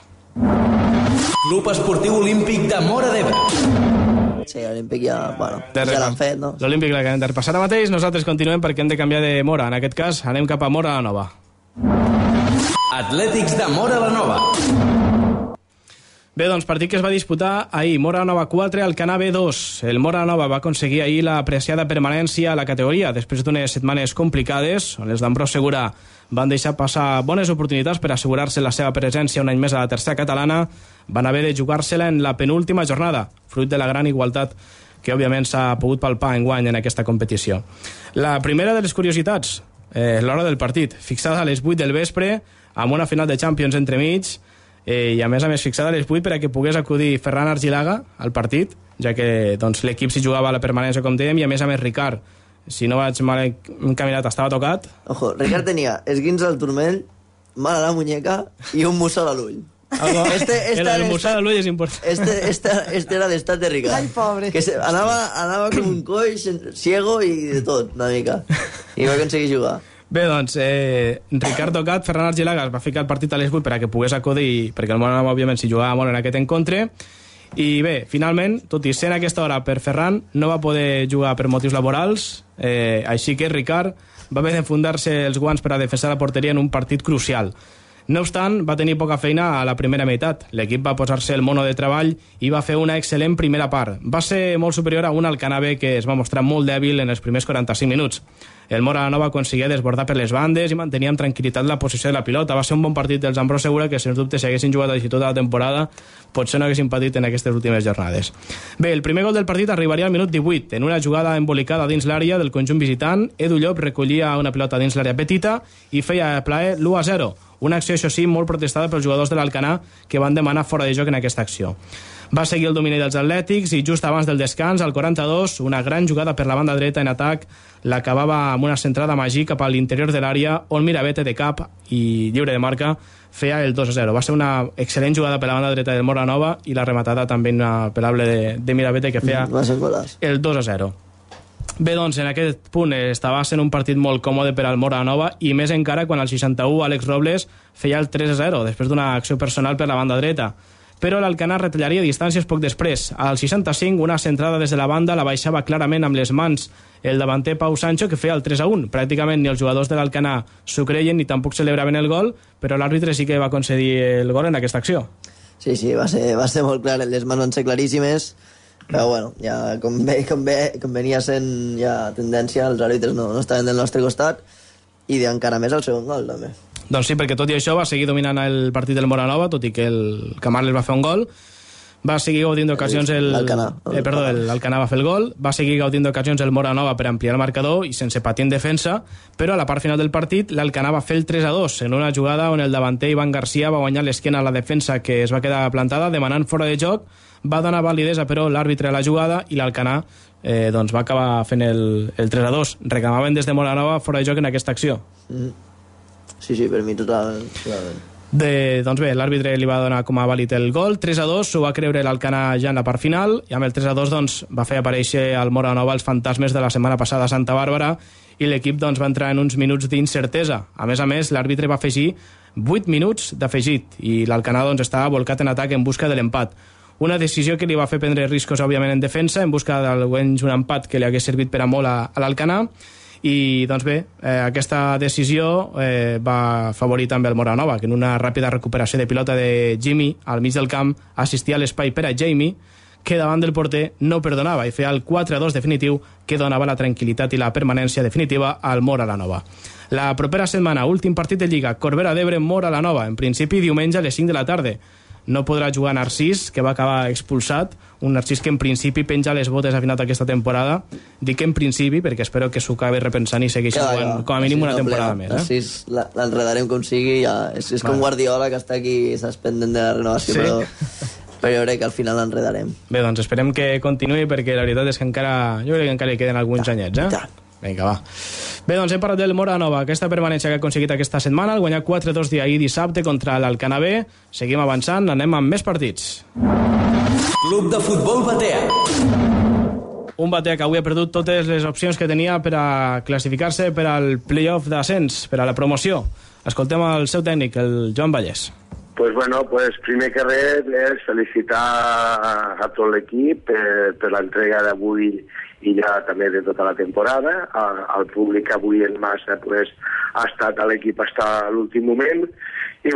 Club Esportiu Olímpic de Móra d'Ebre.
Sí, l'Olímpic ja l'han fet, no?
L'Olímpic l'acabem de repassar ara mateix. Nosaltres continuem perquè hem de canviar de Móra. En aquest cas, anem cap a Móra la Nova.
Atlètics de Móra la Nova.
Bé, doncs, partit que es va disputar ahir. Móra la Nova 4, Alcanar B 2. El Móra la Nova va aconseguir ahir la apreciada permanència a la categoria després d'unes setmanes complicades, on els d'Ambrós Segura van deixar passar bones oportunitats per assegurar-se la seva presència un any més a la tercera catalana. Van haver de jugar-se-la en la penúltima jornada, fruit de la gran igualtat que, òbviament, s'ha pogut palpar enguany en aquesta competició. La primera de les curiositats, l'hora del partit, fixada a les 8 del vespre, amb una final de Champions entremig, i a més fixada a les 8 perquè pogués acudir Ferran Argilaga al partit, ja que doncs, l'equip s'hi jugava a la permanència, com dèiem, i a més Ricard, si no vaig mal encaminat, estava tocat.
Ojo, Ricard tenia esguins al turmell, mal a la muñeca i un mussol a l'ull.
El mussol a l'ull és important.
Este era l'estat de Ricard.
Ai, pobre.
Que anava com un coix, ciego i de tot, una mica. I va aconseguir jugar.
Bé, doncs, Ricard tocat, Ferran Argilaga es va ficar el partit a les 8 perquè pogués acudir, perquè el Móra, òbviament, s'hi jugava molt en aquest encontre. I bé, finalment, tot i ser en aquesta hora per Ferran, no va poder jugar per motius laborals, així que Ricard va haver d'enfundar-se els guants per a defensar la porteria en un partit crucial. No obstant, va tenir poca feina a la primera meitat. L'equip va posar-se el mono de treball i va fer una excel·lent primera part. Va ser molt superior a un Alcanar B que es va mostrar molt dèbil en els primers 45 minuts. El Móra la Nova aconseguia desbordar per les bandes i mantenia amb tranquil·litat la posició de la pilota. Va ser un bon partit dels Ambrós Segura que, sens dubte, si haguessin jugat així tota la temporada, potser no haguessin patit en aquestes últimes jornades. Bé, el primer gol del partit arribaria al minut 18, en una jugada embolicada dins l'àrea del conjunt visitant. Edu Llop recollia una pilota dins l'àrea petita i feia plaer l'1-0. Una acció, això sí, molt protestada pels jugadors de l'Alcanar, que van demanar fora de joc en aquesta acció. Va seguir el domini dels Atlètics i just abans del descans, al 42, una gran jugada per la banda dreta en atac l'acabava amb una centrada màgica cap a l'interior de l'àrea, on Mirabete de cap i lliure de marca feia el 2-0. Va ser una excel·lent jugada per la banda dreta del Móra Nova i la rematada també inapel·lable de Mirabete que feia el 2-0. Bé, doncs, en aquest punt estava sent un partit molt còmode per al Móra Nova i més encara quan al 61 Àlex Robles feia el 3-0 després d'una acció personal per la banda dreta. Però l'Alcanar retallaria distàncies poc després. Al 65, una centrada des de la banda la baixava clarament amb les mans el davanter Pau Sancho, que feia el 3-1. Pràcticament ni els jugadors de l'Alcanar s'ho creien ni tampoc celebraven el gol, però l'àrbitre sí que va concedir el gol en aquesta acció.
Sí, va ser molt clar, les mans van ser claríssimes, però bueno, ja com venia sent ja tendència, els àrbitres no estaven del nostre costat, i encara més el segon gol, també.
Doncs sí, perquè tot i això va seguir dominant el partit del Móra Nova, tot i que el Camarles va fer un gol. Va seguir gaudint d'ocasions l'Alcanar va fer el gol. Va seguir gaudint d'ocasions el Móra Nova per ampliar el marcador i sense patir en defensa, però a la part final del partit l'Alcanar va fer el 3-2 en una jugada on el davanter Ivan García va guanyar l'esquena a la defensa que es va quedar plantada demanant fora de joc. Va donar validesa però l'àrbitre a la jugada i l'Alcanar doncs va acabar fent el 3-2. Reclamaven des de Móra Nova fora de joc en aquesta acció.
Sí, per mi totalment.
Doncs bé, l'àrbitre li va donar com a vàlid el gol, 3-2, s'ho va creure l'Alcanar ja en la part final, i amb el 3-2 doncs, va fer aparèixer al Móra Nova els fantasmes de la setmana passada a Santa Bàrbara, i l'equip doncs, va entrar en uns minuts d'incertesa. A més, l'àrbitre va afegir 8 minuts d'afegit, i l'Alcanar doncs, estava volcat en atac en busca de l'empat. Una decisió que li va fer prendre riscos, òbviament, en defensa, en busca d'almenys un empat que li hagués servit per a molt a l'Alcanar. I doncs bé, aquesta decisió va afavorir també el Móra Nova, que en una ràpida recuperació de pilota de Jimmy al mig del camp assistia a l'espai per a Jamie, que davant del porter no perdonava i feia el 4-2 definitiu que donava la tranquil·litat i la permanència definitiva al Móra la Nova. La propera setmana, últim partit de Lliga, Corbera d'Ebre, Móra la Nova, en principi diumenge a les 5 de la tarda. No podrà jugar Narcís, que va acabar expulsat, un Narcís que en principi penja les botes a final d'aquesta temporada. Dic en principi perquè espero que s'ho acabi repensant i segueixi jugant com a mínim una temporada més.
Narcís l'enredarem com sigui, és com Guardiola, que està aquí i s'ha pendent de la renovació, però jo crec que al final l'enredarem.
Bé, doncs esperem que continuï, perquè la veritat és que jo crec que encara li queden alguns anyets, Vinga, va. Bé, doncs hem parlat del Móra Nova, aquesta permanència que ha aconseguit aquesta setmana, el guanyar 4-2 d'ahir dissabte contra l'Alcanar B. Seguim avançant, anem amb més partits.
Club de Futbol Batea.
Un Batea que avui ha perdut totes les opcions que tenia per a classificar-se per al playoff d'ascens, per a la promoció. Escoltem el seu tècnic, el Joan Vallès.
Primer que res és felicitar a tot l'equip per l'entrega d'avui i ja també de tota la temporada. Al públic avui en massa ha estat a l'equip fins a l'últim moment i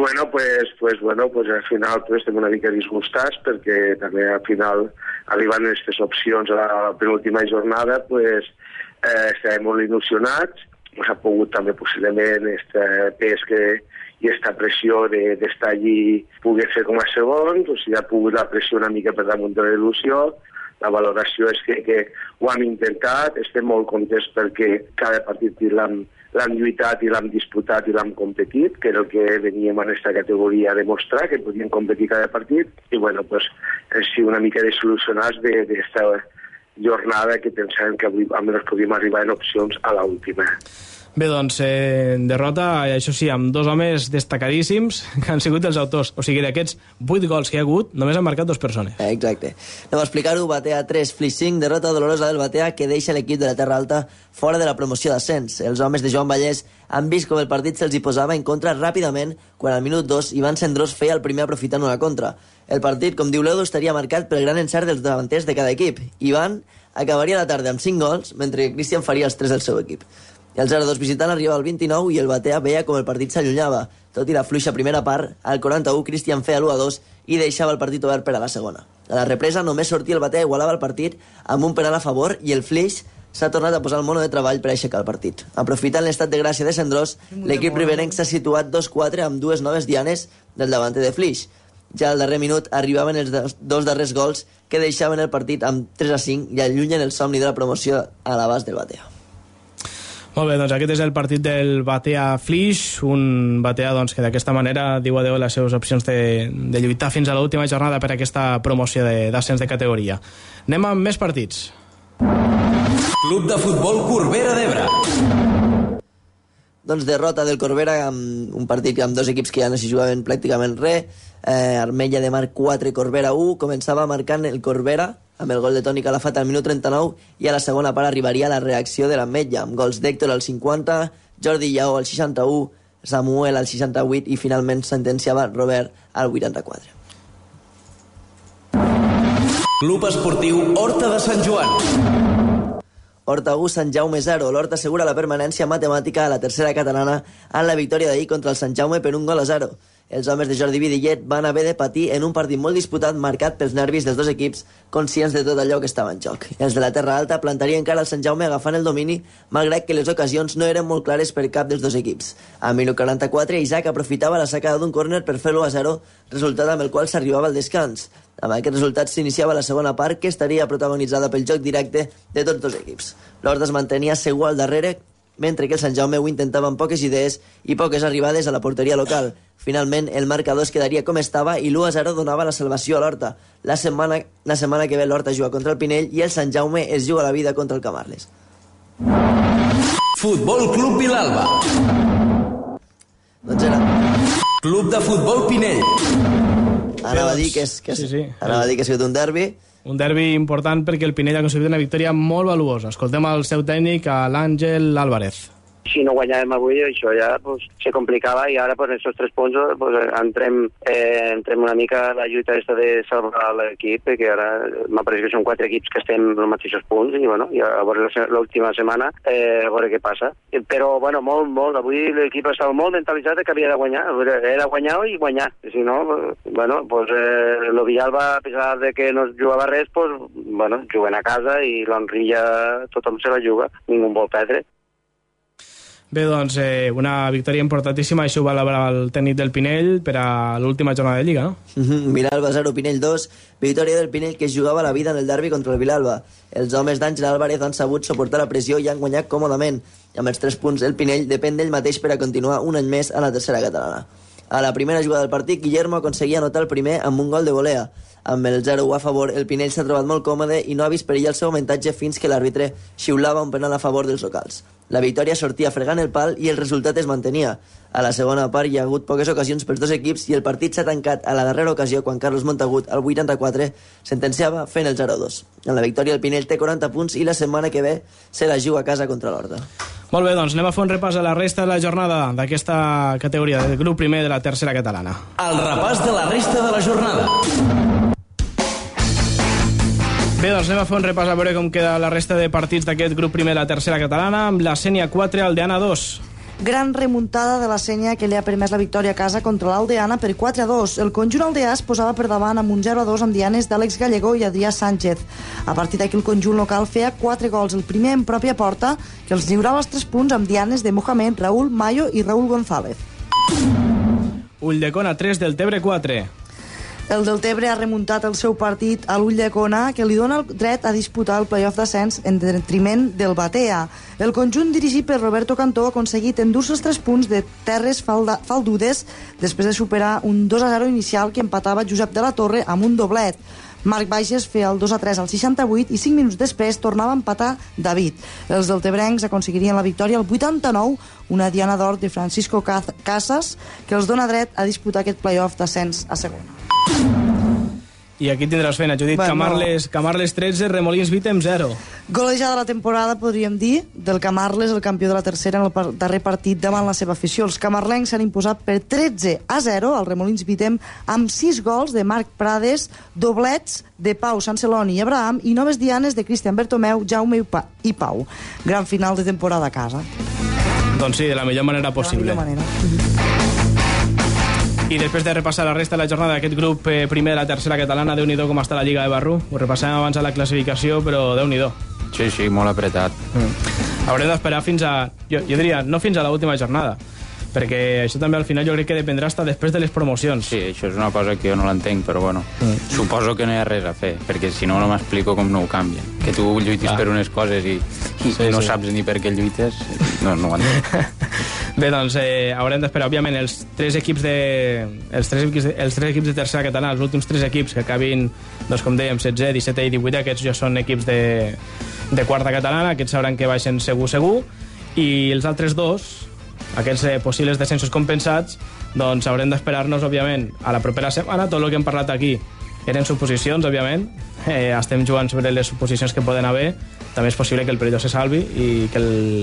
al final estem una mica disgustats perquè també al final arribant a aquestes opcions a la penúltima jornada estem molt il·lusionats. S'ha pogut també possiblement aquest pes i aquesta pressió d'estar allí poder fer com a segons, o sigui, ha pogut la pressió una mica per damunt de la il·lusió. La valoració és que ho hem intentat, estem molt contents perquè cada partit l'hem lluitat i l'hem disputat i l'hem competit, que era el que veníem en aquesta categoria a demostrar, que podíem competir cada partit, i sí, una mica desil·lusionats d'esta jornada que pensàvem que avui almenys podíem arribar en opcions a l'última.
Bé, doncs, derrota, això sí, amb dos homes destacadíssims que han sigut els autors. O sigui, d'aquests 8 gols que hi ha hagut, només han marcat 2 persones.
Exacte. Anem a explicar-ho. Batea 3, Flix 5, derrota dolorosa del Batea que deixa l'equip de la Terra Alta fora de la promoció d'ascens. Els homes de Joan Vallès han vist com el partit se'ls hi posava en contra ràpidament quan al minut 2 Ivan Cendrós feia el primer aprofitant una contra. El partit, com diu l'Edu, estaria marcat pel gran encert dels davanters de cada equip. Ivan acabaria la tarda amb 5 gols, mentre que Cristian faria els 3 del seu equip. El 0-2 visitant arribava al 29 i el Batea veia com el partit s'allunyava. Tot i la fluixa primera part, al 41 Cristian feia l'1-2 i deixava el partit obert per a la segona. A la represa només sortia el Batea, igualava el partit amb un penal a favor i el Flix s'ha tornat a posar el mono de treball per aixecar el partit. Aprofitant l'estat de gràcia de Cendrós, l'equip riberenc s'ha situat 2-4 amb 2 noves dianes del davanter de Flix. Ja al darrer minut arribaven els 2 darrers gols que deixaven el partit amb 3-5 i allunyen el somni de la promoció a l'abast del Batea.
Molt bé, doncs aquest és el partit del Batea-Flix, un Batea doncs, que d'aquesta manera diu adeu a les seves opcions de lluitar fins a l'última jornada per aquesta promoció d'ascens de categoria. Anem amb més partits.
Club de futbol Corbera d'Ebre.
Doncs derrota del Corbera amb un partit amb 2 equips que ja no s'hi jugaven pràcticament res. Armella de Mar 4, Corbera 1. Començava marcant el Corbera amb el gol de Toni Calafat al minut 39 i a la segona part arribaria la reacció de l'Ametlla amb gols d'Héctor al 50, Jordi Lleó al 61, Samuel al 68 i finalment sentenciava Robert al 84.
Club esportiu Horta de Sant Joan.
Horta 1, Sant Jaume 0. L'Horta assegura la permanència matemàtica a la tercera catalana en la victòria d'ahir contra el Sant Jaume per 1-0. Els homes de Jordi Vidillet van haver de patir en un partit molt disputat marcat pels nervis dels 2 equips conscients de tot allò que estava en joc. Els de la Terra Alta plantarien cara al Sant Jaume agafant el domini, malgrat que les ocasions no eren molt clares per cap dels 2 equips. A minut 44, Isaac aprofitava la sacada d'un córner per fer l'1-0, resultat amb el qual s'arribava al descans. Amb aquest resultat s'iniciava la segona part, que estaria protagonitzada pel joc directe de tots 2 equips. L'Horta es mantenia segur al darrere, mentre que el Sant Jaume ho intentava amb poques idees i poques arribades a la porteria local. Finalment, el marcador es quedaria com estava i l'1-0 donava la salvació a l'Horta. La setmana que ve l'Horta juga contra el Pinell i el Sant Jaume es juga la vida contra el Camarles.
Futbol Club Vilalba.
Doncs era...
Club de futbol Pinell.
Anava a dir que ha sigut un derbi.
Un derbi important perquè el Pinell ha aconseguit una victòria molt valuosa. Escoltem el seu tècnic, a l'Àngel Álvarez.
Si no guanyàvem avui, això ja se complicava i ara en aquests 3 punts entrem una mica a la lluita de salvar l'equip, perquè ara m'apareix que són 4 equips que estem en els mateixos punts i a veure l'última setmana a veure què passa. Però molt, avui l'equip estava molt mentalitzat que havia de guanyar, era guanyar i guanyar. Si no, el Villalba, a pesar de que no jugava res, juguen a casa i l'Enrilla tothom se la juga, ningú vol perdre.
Bé, doncs, una victòria importantíssima, això ho va celebrar el tècnic del Pinell per a l'última jornada de Lliga, no?
Vilalba 0, Pinell 2, victòria del Pinell que jugava la vida en el derbi contra el Vilalba. Els homes d'Àngel Álvarez han sabut suportar la pressió i han guanyat còmodament. Amb els 3 punts, el Pinell depèn d'ell mateix per a continuar un any més a la tercera catalana. A la primera jugada del partit, Guillermo aconseguia anotar el primer amb un gol de volea. Amb el 0-1 a favor, el Pinell s'ha trobat molt còmode i no ha vist perillar el seu avantatge fins que l'àrbitre xiulava un penal a favor dels locals. La victòria sortia fregant el pal i el resultat es mantenia. A la segona part hi ha hagut poques ocasions pels 2 equips i el partit s'ha tancat a la darrera ocasió quan Carlos Montagut, al 84, sentenciava fent el 0-2. En la victòria el Pinell té 40 punts i la setmana que ve se la juga a casa contra l'Horta.
Molt bé, doncs anem a fer un repàs a la resta de la jornada d'aquesta categoria, del grup primer de la tercera catalana.
El repàs de la resta de la jornada.
Bé, doncs anem a fer un repàs a veure com queda la resta de partits d'aquest grup primer de la tercera catalana, amb la Sénia 4, Aldeana 2.
Gran remuntada de la Sénia que li ha permès la victòria a casa contra l'Aldeana per 4-2. El conjunt aldeà es posava per davant amb un 0-2 amb dianes d'Àlex Gallego i Adrià Sánchez. A partir d'aquí el conjunt local feia 4 gols, el primer en pròpia porta, que els lliurava els 3 punts amb dianes de Mohamed, Raúl Mayo i Raúl González.
Ulldecona 3, Deltebre 4.
El Deltebre ha remuntat el seu partit a l'Ulldecona, que li dona el dret a disputar el playoff d'ascens en detriment del Batea. El conjunt dirigit per Roberto Cantó ha aconseguit endur-se els 3 punts de terres faldudes després de superar un 2-0 inicial que empatava Josep de la Torre amb un doblet. Marc Baixes feia el 2-3 al 68 i 5 minuts després tornava a empatar David. Els deltebrencs aconseguirien la victòria al 89, una diana d'or de Francisco Casas, que els dona dret a disputar aquest playoff d'ascens a segona.
I aquí tindràs feina, Judit. Camarles 13, Remolins Vítem 0.
Golejada de la temporada, podríem dir, del Camarles, el campió de la tercera en el darrer partit davant la seva afició. Els camarlencs s'han imposat per 13-0 al Remolins Vítem amb 6 gols de Marc Prades, doblets de Pau Sanceloni i Abraham i noves dianes de Cristian Bertomeu, Jaume i Pau. Gran final de temporada a casa.
Doncs sí, de la millor manera possible.
De la millor manera.
I després de repassar la resta de la jornada d'aquest grup primer de la tercera catalana, Déu-n'hi-do com està la Lliga de Barru. Ho repassàvem abans a la classificació, però Déu-n'hi-do.
Sí, molt apretat.
Haurem d'esperar fins a... Jo diria, no fins a l'última jornada, perquè això també al final jo crec que dependrà fins després de les promocions.
Sí, això és una cosa que jo no l'entenc, però bueno, suposo que no hi ha res a fer, perquè si no m'explico com no ho canvien. Que tu lluitis per unes coses i no saps ni per què lluites, no ho entenc.
Bé, doncs haurem d'esperar, òbviament, els tres equips de tercera catalana, els últims 3 equips que acabin, doncs, com dèiem, 16, 17 i 18, aquests ja són equips de quarta catalana, aquests sabran que baixen segur, i els altres 2, aquests possibles descensos compensats, doncs haurem d'esperar-nos, òbviament, a la propera setmana. Tot el que hem parlat aquí eren suposicions, òbviament. Estem jugant sobre les suposicions que poden haver. També és possible que el Perelló se salvi i que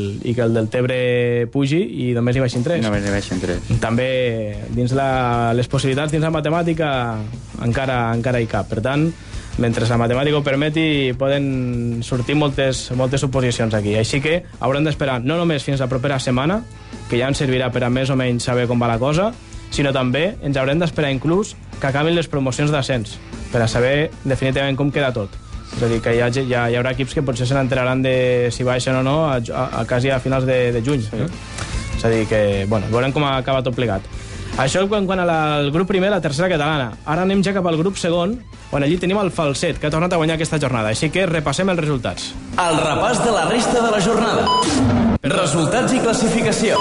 el Deltebre pugi i només hi baixin 3.
Només hi baixin 3.
També dins les possibilitats, dins la matemàtica, encara hi cap. Per tant, mentre la matemàtica ho permeti, poden sortir moltes suposicions aquí. Així que haurem d'esperar no només fins la propera setmana, que ja ens servirà per a més o menys saber com va la cosa, sinó també ens haurem d'esperar inclús que acabin les promocions d'ascens, per a saber definitivament com queda tot. És a dir, que hi haurà equips que potser se n'enteraran de si baixen o no quasi a finals de juny. Sí. És a dir, que veurem com acaba tot plegat. Això quan al grup primer, la tercera catalana. Ara anem ja cap al grup segon, on allí tenim el Falset, que ha tornat a guanyar aquesta jornada. Així que repassem els resultats.
El repàs de la resta de la jornada. Resultats i classificació.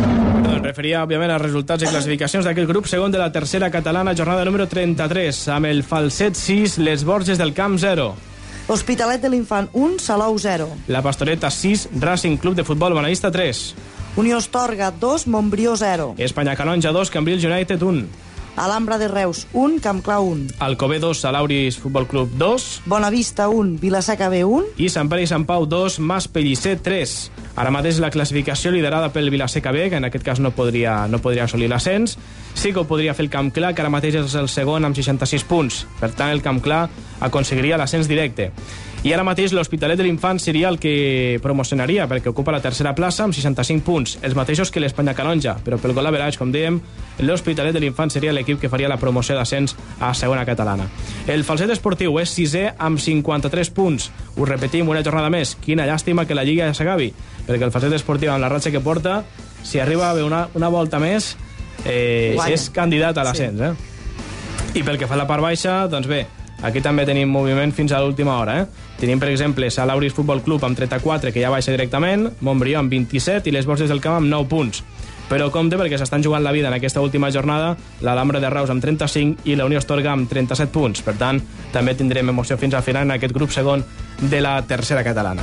Em referia, òbviament, als resultats i classificacions d'aquest grup segon de la tercera catalana, jornada número 33, amb el Falset 6, les Borges del Camp 0.
L'Hospitalet de l'Infant 1, Salou 0.
La Pastoreta 6, Racing Club de Futbol Bonavista 3.
Unió Astorga 2, Montbrió 0.
Espanya Canonja 2, Cambrils United 1.
Alhambra de Reus 1, Campclar 1.
Alcover 2, Salauris Futbol Club 2.
Bonavista 1, Vilaseca B 1.
I Sant Pere i Sant Pau 2, Mas Pellicer 3. Ara mateix la classificació liderada pel Vilaseca B, que en aquest cas no podria assolir l'ascens. Sí que ho podria fer el Campclar, que ara mateix és el segon amb 66 punts. Per tant, el Campclar aconseguiria l'ascens directe. I ara mateix l'Hospitalet de l'Infant seria el que promocionaria, perquè ocupa la tercera plaça amb 65 punts, els mateixos que l'Espanya Canonja, però pel gol average, com dèiem, l'Hospitalet de l'Infant seria l'equip que faria la promoció d'ascens a segona catalana. El Falset Esportiu és 6è amb 53 punts. Ho repetim una jornada més. Quina llàstima que la Lliga ja s'acabi, perquè el Falset Esportiu, amb la ratxa que porta, si arriba a haver una volta més, és candidat a l'ascens. I pel que fa a la part baixa, doncs bé, aquí també tenim moviment fins a l'última hora. Tenim, per exemple, Salauris Futbol Club amb 34, que ja baixa directament, Montbrió amb 27 i les Borges del Camp amb 9 punts. Però compte, perquè s'estan jugant la vida en aquesta última jornada, l'Alhambra de Reus amb 35 i la Unió Astorga amb 37 punts. Per tant, també tindrem emoció fins al final en aquest grup segon de la tercera catalana.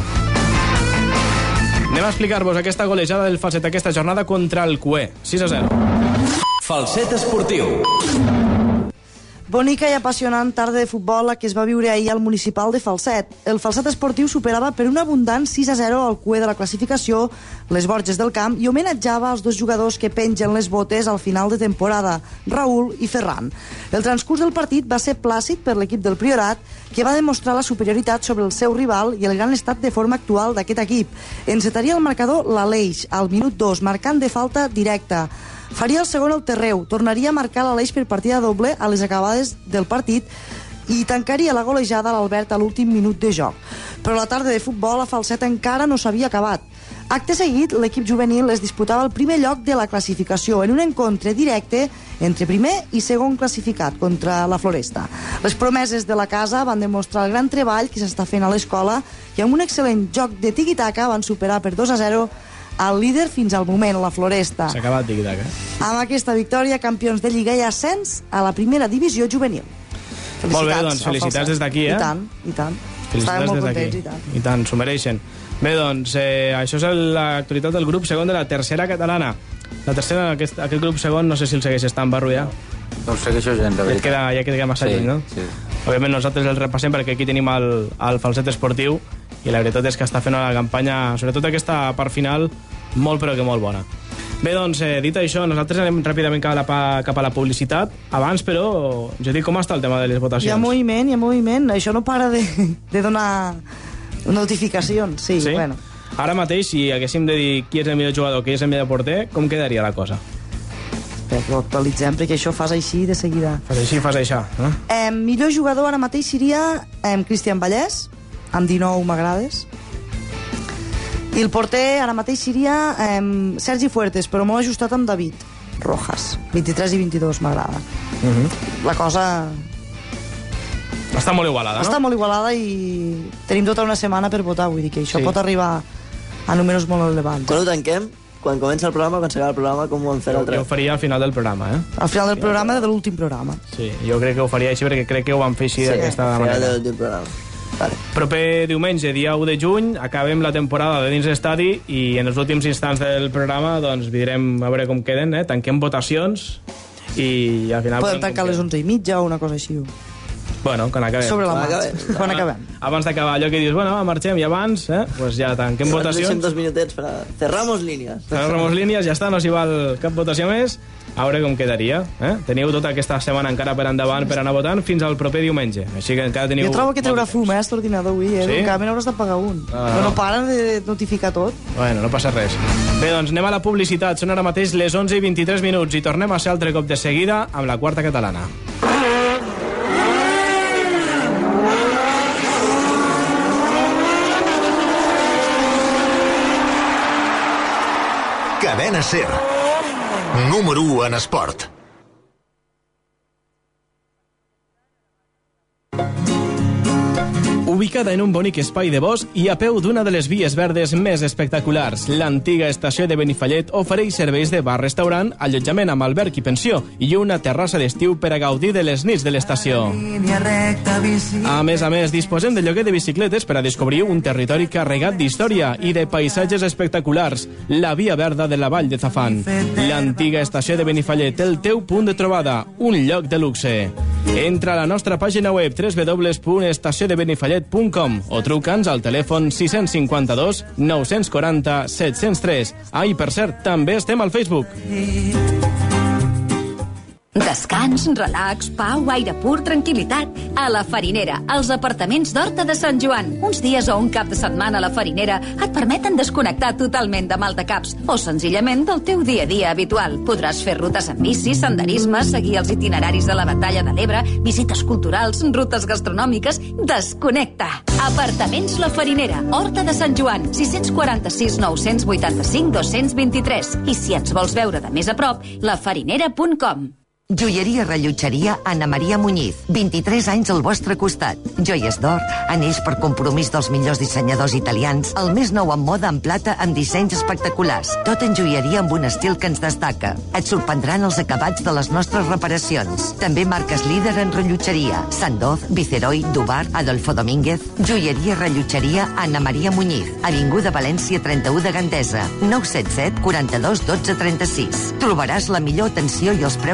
Anem a explicar-vos aquesta golejada del Falset aquesta jornada contra el Cué, 6-0.
Falset Esportiu.
Bonica i apassionant tarda de futbol la que es va viure ahir al municipal de Falset. El Falset esportiu superava per un abundant 6-0 al cué de la classificació les Borges del Camp i homenatjava els dos jugadors que pengen les botes al final de temporada, Raül i Ferran. El transcurs del partit va ser plàcid per l'equip del Priorat, que va demostrar la superioritat sobre el seu rival i el gran estat de forma actual d'aquest equip. Encetaria el marcador l'Aleix al minut 2, marcant de falta directa. Faria el segon el Terreu, tornaria a marcar l'Aleix per partida doble a les acabades del partit i tancaria la golejada a l'Albert a l'últim minut de joc. Però la tarda de futbol a Falset encara no s'havia acabat. Acte seguit, l'equip juvenil es disputava el primer lloc de la classificació en un encontre directe entre primer i segon classificat contra la Floresta. Les promeses de la casa van demostrar el gran treball que s'està fent a l'escola i amb un excel·lent joc de tiqui-taca van superar per 2-0 el líder fins al moment, la Floresta.
S'ha acabat tiqui-taca.
Amb aquesta victòria, campions de Lliga i ascens a la primera divisió juvenil.
Molt bé, doncs felicitats des d'aquí,
I tant, i tant. Estàvem molt contents, i tant.
I tant, s'ho mereixen. Bé, doncs, això és l'actualitat del grup segon de la tercera catalana. La tercera, aquest grup segon, no sé si el segueix estant, Barru, ja?
No ho segueixo gens, de veritat.
Ja queda massa lluny, no?
Sí.
Òbviament nosaltres el repassem perquè aquí tenim el Falset esportiu i la veritat és que està fent una campanya, sobretot aquesta part final, molt però que molt bona. Bé, doncs, dit això, nosaltres anem ràpidament cap a la publicitat. Abans, però, jo dic, com està el tema de les votacions?
Hi ha moviment. Això no para de donar notificacions. Sí, bueno.
Ara mateix, si haguéssim de dir qui és el millor jugador, qui és el millor porter, com quedaria la cosa?
Espera, que ho actualitzem, perquè això fas així de seguida.
Fas això.
Millor jugador ara mateix seria Cristian Vallès, amb 19 m'agrades. I el porter ara mateix seria Sergi Fuertes, però m'ho he ajustat amb David Rojas. 23 i 22 m'agrada. La cosa...
Està molt igualada, no?
Està molt igualada i tenim tota una setmana per votar, vull dir que això pot arribar a números molt elevats.
Quan ho tanquem? Quan comença el programa, quan s'acaba el programa, com ho vam fer l'altre?
Jo ho faria al final del programa,
Al final del programa, de l'últim programa.
Sí, jo crec que ho faria així perquè crec que ho vam fer així d'aquesta manera.
Sí, al final de l'últim programa. Vale.
Proper diumenge, dia 1 de juny, acabem la temporada de dins l'estadi i en els últims instants del programa doncs direm a veure com queden, tanquem votacions i al final...
Podem tancar a les 11:30 o una cosa així.
Bueno, quan acabem.
Sobre la marxa, quan acabem.
Abans d'acabar allò que dius, bueno, marxem i abans, pues ja tanquem votacions.
Deixem 2 minutets per cerramos línies.
Cerramos línies, ja està, no s'hi val cap votació més. A veure com quedaria. Teniu tota aquesta setmana encara per endavant per anar votant fins al proper diumenge. Així que encara teniu...
Jo trobo que treurà fum, aquest ordinador avui,
Sí?
Encara me n'hauràs de pagar un. No paren de notificar tot.
Bueno, no passa res. Bé, doncs anem a la publicitat. Són ara mateix les 11:23 i tornem a ser altre cop de seguida amb la quarta catalana.
Cadena SER. Número 1 en esport.
Ubicada en un bonic espai de bosc i a peu d'una de les vies verdes més espectaculars, l'antiga estació de Benifallet ofereix serveis de bar-restaurant, allotjament amb alberg i pensió i una terrassa d'estiu per a gaudir de les nits de l'estació. A més, disposem de lloguer de bicicletes per a descobrir un territori carregat d'història i de paisatges espectaculars, la via verda de la vall de Zafán. L'antiga estació de Benifallet, el teu punt de trobada, un lloc de luxe. Entra a la nostra pàgina web www.estaciondebenifallet.com o truca'ns al telèfon 652 940 703. I per cert, també estem al Facebook.
Descans, relax, pau, aire pur, tranquil·litat. A la Farinera, als apartaments d'Horta de Sant Joan. Uns dies o un cap de setmana a la Farinera et permeten desconnectar totalment de maldecaps o senzillament del teu dia a dia habitual. Podràs fer rutes en bici, senderisme, seguir els itineraris de la Batalla de l'Ebre, visites culturals, rutes gastronòmiques... Desconnecta! Apartaments La Farinera, Horta de Sant Joan, 646 985 223. I si ens vols veure de més a prop, lafarinera.com.
Joieria Rellotgeria Anna Maria Muñiz. 23 anys al vostre costat. Joies d'or, anells per compromís dels millors dissenyadors italians, el més nou en moda en plata amb dissenys espectaculars. Tot en joieria amb un estil que ens destaca. Et sorprendran els acabats de les nostres reparacions. També marques líder en rellotgeria. Sandoz, Viceroy, Dubar, Adolfo Domínguez. Joieria Rellotgeria Anna Maria Muñiz. Avinguda València 31 de Gandesa. 977 42 12 36. Trobaràs la millor atenció i els preus que tu esperes.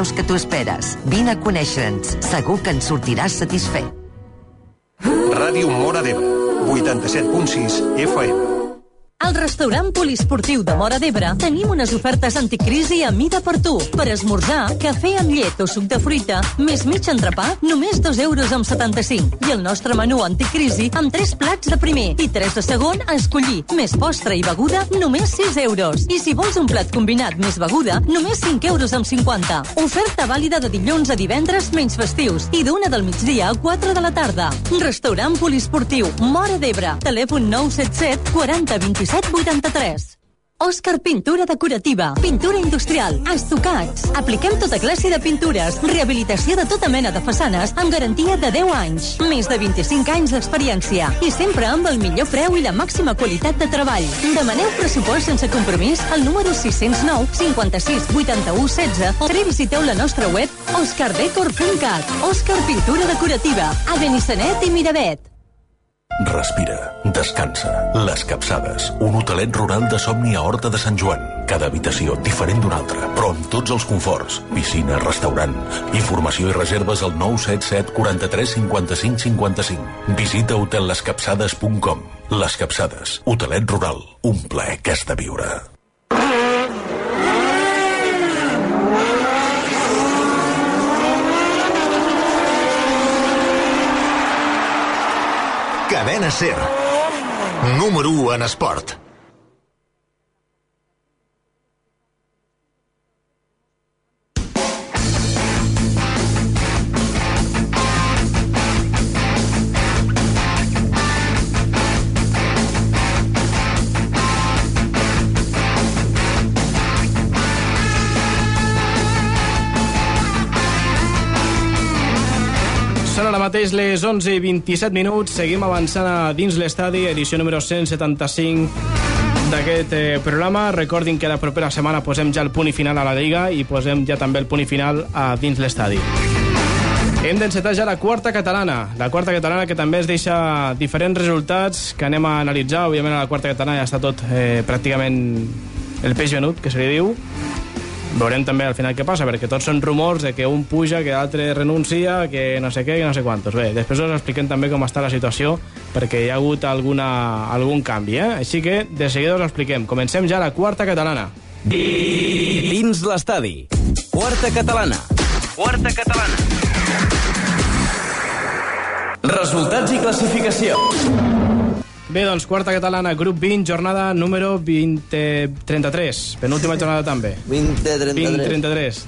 esperes. Vine a conèixer-nos. Segur que en sortiràs satisfet.
Ràdio Móra d'Ebre, 87.6 FM.
Al restaurant poliesportiu de Móra d'Ebre tenim unes ofertes anticrisi a mida per tu. Per esmorzar, cafè amb llet o suc de fruita, més mig entrepà, només 2,75 €. I el nostre menú anticrisi amb 3 plats de primer i 3 de segon a escollir, més postre i beguda, només 6 €. I si vols un plat combinat més beguda, només 5,50 €. Oferta vàlida de dilluns a divendres menys festius i d'1 del migdia a 4 de la tarda. Restaurant poliesportiu Móra d'Ebre. Telèfon 977 40 27 83. Òscar Pintura Decorativa, pintura industrial, estucats. Apliquem tota classe de pintures, rehabilitació de tota mena de façanes amb garantia de 10 anys. Més de 25 anys d'experiència i sempre amb el millor preu i la màxima qualitat de treball. Demaneu pressupost sense compromís al número 609 56 81 16 o visiteu la nostra web oscardecor.cat. Òscar Pintura Decorativa, a Benissanet i Miravet.
Respira, descansa. Les Capçades, un hotelet rural de somni a Horta de Sant Joan. Cada habitació diferent d'una altra, però amb tots els conforts. Piscina, restaurant. Informació i reserves al 977 43 55 55. Visita hotellescapçades.com. Les Capçades, hotelet rural. Un plaer que has de viure.
Cadena SER. Número 1 en esport.
Són ara mateix les 11:27. Seguim avançant a dins l'estadi, edició número 175 d'aquest programa. Recordin que la propera setmana posem ja el punt i final a la Lliga i posem ja també el punt i final a dins l'estadi. Hem d'encetar ja la quarta catalana. La quarta catalana que també es deixa diferents resultats que anem a analitzar. Òbviament a la quarta catalana ja està tot pràcticament el peix venut, que se li diu. Veurem també al final què passa, perquè tots són rumors de que un puja, que l'altre renuncia, que no sé què, que no sé quantos. Bé, després us expliquem també com està la situació, perquè hi ha hagut algun canvi, Així que de seguida us expliquem. Comencem ja la quarta catalana.
Dins l'estadi. Quarta catalana. Quarta catalana. Resultats i classificació.
Bé, doncs, quarta catalana, grup 20, jornada número 33. Penúltima jornada també. 233.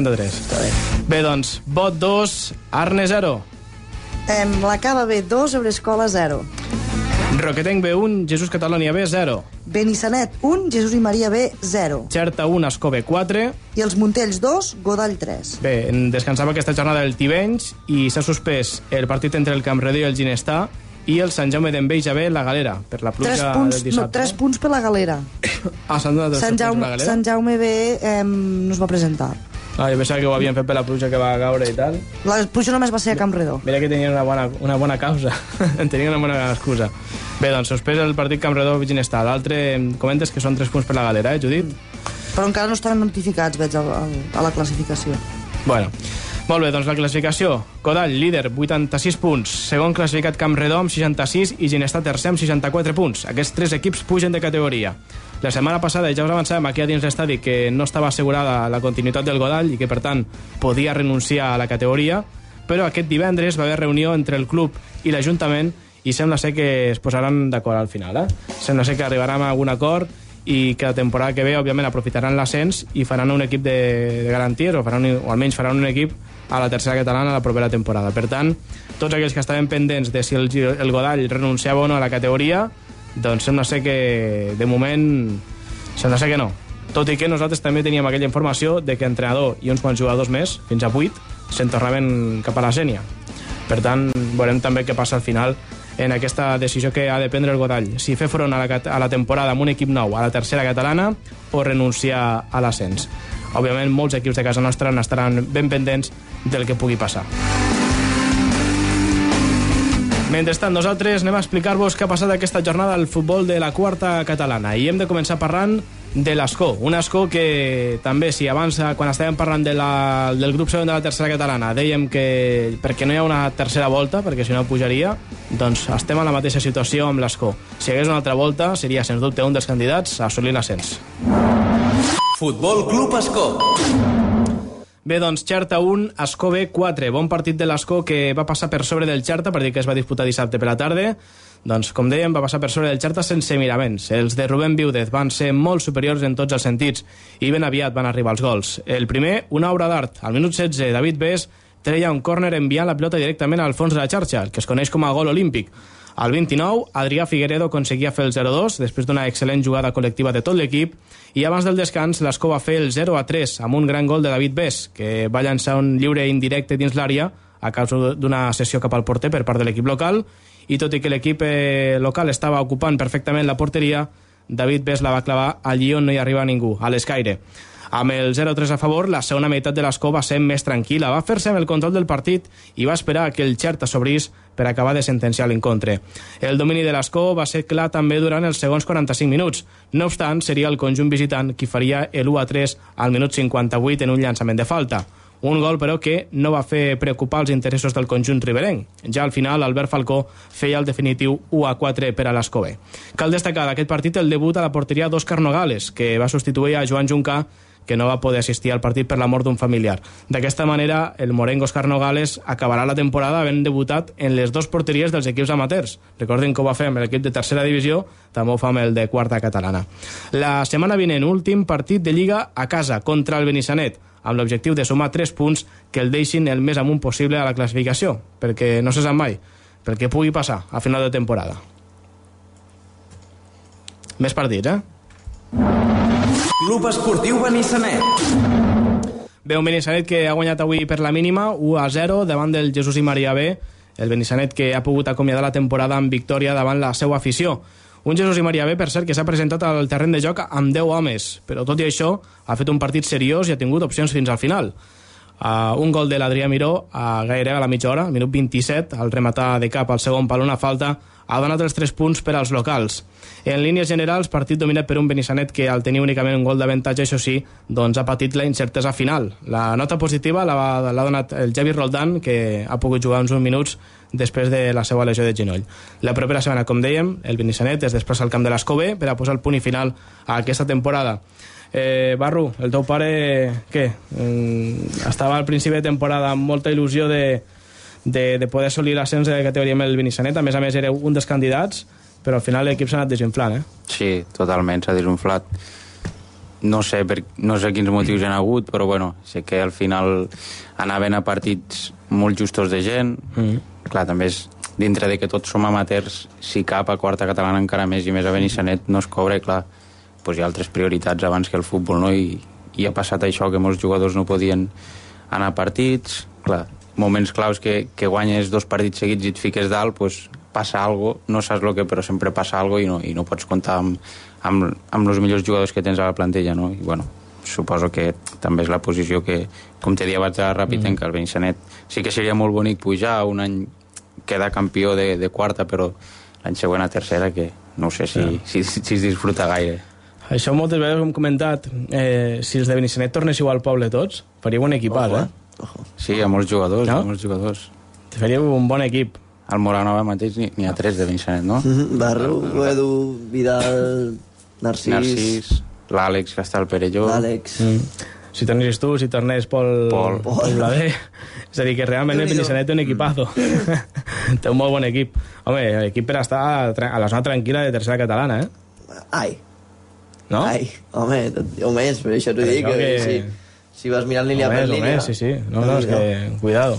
Bé, doncs, Bot 2, Arne 0.
La Cava B 2, Eurescola 0.
Roquetenc B1, Jesús Catalònia B 0.
Benissanet 1, Jesús i Maria B 0.
Xerta 1, Escó B 4.
I els Montells 2, Godall 3.
Bé, descansava aquesta jornada el Tivenys i s'ha suspès el partit entre el Campredó i el Ginestà i el Sant Jaume d'Enveja B, la Galera, per la pluja del dissabte.
3 punts per la Galera.
S'han donat 3 punts per la Galera?
Sant Jaume B no es va presentar.
Jo pensava que ho havien fet per la pluja que va caure i tal.
La pluja només va ser a Campredó.
Mira que tenien una bona causa. Tenien una bona excusa. Bé, doncs, suspès el partit Campredó-Ginestà. L'altre, comentes que són 3 punts per la Galera, Judit?
Però encara no estan notificats, veig, a la classificació.
Bueno, molt bé, doncs la classificació. Godall, líder, 86 punts. Segon classificat Campredó amb 66 i Ginestà tercer amb 64 punts. Aquests 3 equips pugen de categoria. La setmana passada ja us avançàvem aquí a dins l'estadi que no estava assegurada la continuïtat del Godall i que, per tant, podia renunciar a la categoria, però aquest divendres va haver reunió entre el club i l'Ajuntament i sembla ser que es posaran d'acord al final. Sembla ser que arribaran a algun acord i que la temporada que ve, òbviament, aprofitaran l'ascens i faran un equip de garanties, o almenys faran un equip a la tercera catalana la propera temporada. Per tant, tots aquells que estaven pendents de si el Godall renunciava o no a la categoria, doncs sembla ser que, de moment, sembla ser que no. Tot i que nosaltres també teníem aquella informació de que entrenador i uns quants jugadors més, fins a 8, se'n tornaven cap a la sènia. Per tant, veurem també què passa al final en aquesta decisió que ha de prendre el Godall, si fer front a la temporada amb un equip nou a la tercera catalana o renunciar a l'ascens. Òbviament, molts equips de casa nostra n'estaran ben pendents del que pugui passar. Mentrestant, nosaltres anem a explicar-vos què ha passat aquesta jornada al futbol de la quarta catalana i hem de començar parlant de l'Escó. Un Escó que també, si abans, quan estàvem parlant del grup segon de la tercera catalana, dèiem que perquè no hi ha una tercera volta, perquè si no pujaria, doncs estem en la mateixa situació amb l'Escó. Si hi hagués una altra volta, seria, sens dubte, un dels candidats a assolir l'ascens.
Futbol Club Escó.
Bé, doncs, Xerta 1, Escó B 4. Bon partit de l'Escó que va passar per sobre del Xerta, partit que es va disputar dissabte per la tarda. Doncs, com dèiem, va passar per sobre del Xerta sense miraments. Els de Rubén Viudez van ser molt superiors en tots els sentits i ben aviat van arribar els gols. El primer, una obra d'art. Al minut 16, David Bes treia un córner enviant la pilota directament al fons de la xarxa, el que es coneix com a gol olímpic. Al 29, Adrià Figueredo aconseguia fer el 0-2 després d'una excel·lent jugada col·lectiva de tot l'equip i abans del descans l'Escó va fer el 0-3 amb un gran gol de David Bes, que va llançar un lliure indirecte dins l'àrea a causa d'una sessió cap al porter per part de l'equip local, i tot i que l'equip local estava ocupant perfectament la porteria, David Bes la va clavar allí on no hi arriba ningú, a l'Escaire. Amb el 0-3 a favor, la segona meitat de l'Escó va ser més tranquil·la, va fer-se amb el control del partit i va esperar que el Xerta s'obrís per acabar de sentenciar l'encontre. El domini de l'Escó va ser clar també durant els segons 45 minuts. No obstant, seria el conjunt visitant qui faria el 1-3 al minut 58 en un llançament de falta. Un gol, però, que no va fer preocupar els interessos del conjunt riberenc. Ja al final, Albert Falcó feia el definitiu 1-4 per a l'Escó B. Cal destacar d'aquest partit el debut a la porteria d'Òscar Nogales, que va substituir a Joan Juncà, que no va poder assistir al partit per la mort d'un familiar. D'aquesta manera, el morenc Òscar Nogales acabarà la temporada havent debutat en les dues porteries dels equips amateurs. Recordin que ho va fer amb l'equip de tercera divisió, també ho fa amb el de quarta catalana. La setmana vinent, últim partit de Lliga a casa contra el Benissanet, amb l'objectiu de sumar 3 punts que el deixin el més amunt possible a la classificació, perquè no se sap mai, perquè pugui passar a final de temporada. Més partits,
Club Esportiu Benissanet.
Bé, un Benissanet que ha guanyat avui per la mínima, 1-0, davant del Jesús i Maria B, el Benissanet que ha pogut acomiadar la temporada amb victòria davant la seva afició. Un Jesús i Maria B, per cert, que s'ha presentat al terreny de joc amb 10 homes, però tot i això ha fet un partit seriós i ha tingut opcions fins al final. Un gol de l'Adrià Miró gairebé a la mitja hora, minut 27, al rematar de cap al segon pal una falta, ha donat els 3 punts per als locals. En línies generals, partit dominat per un Benissanet que, al tenir únicament un gol d'avantatge, això sí, doncs ha patit la incertesa final. La nota positiva l'ha donat el Javi Roldán, que ha pogut jugar uns minuts després de la seva lesió de genoll. La propera setmana, com dèiem, el Benissanet es desplaça al camp de l'Escó B per a posar el punt i final a aquesta temporada. Barru, el teu pare, què? Estava al principi de temporada amb molta il·lusió de poder assolir l'ascens de categoria amb el Benissanet. A més, era un dels candidats, però al final l'equip s'ha anat desinflant,
Sí, totalment, s'ha desinflat. No sé quins motius hi ha hagut, però bueno, sé que al final anaven a partits molt justos de gent. Clar, també és dintre de que tots som amateurs, si cap a quarta catalana encara més, i més a Benissanet no es cobre, clar, doncs hi ha altres prioritats abans que el futbol, no? I ha passat això, que molts jugadors no podien anar a partits, clar, moments claus que guanyes 2 partits seguits i et fiques dalt, doncs passa alguna cosa, no saps el que, però sempre passa alguna cosa i no pots comptar amb els millors jugadors que tens a la plantilla, no? I bueno, suposo que també és la posició que, com te dia abans de la Ràpid, que el Benissanet sí que seria molt bonic pujar, un any quedar campió de quarta, però l'any següent a tercera, que no sé si es disfruta gaire.
Això moltes vegades hem comentat, si els de Benissanet tornéssiu al poble tots, faríeu un equipàs,
Sí, hi ha molts jugadors, no? Molts jugadors.
Faríeu un bon equip.
Al Moranova mateix n'hi ha 3 de Benissanet, no?
Barru, Edu, Vidal, Narcís,
l'Àlex, que està al Perelló.
L'Àlex.
Si tornessis tu, si tornés Pol Blader. És a dir, que realment el Benissanet té un equipazo. Té un molt bon equip. Home, l'equip per estar a la zona tranquil·la de tercera catalana,
Ai.
No?
Ai, home, és, per això t'ho dic, que si vas mirant línia per línia...
Sí. No, és que, cuidado.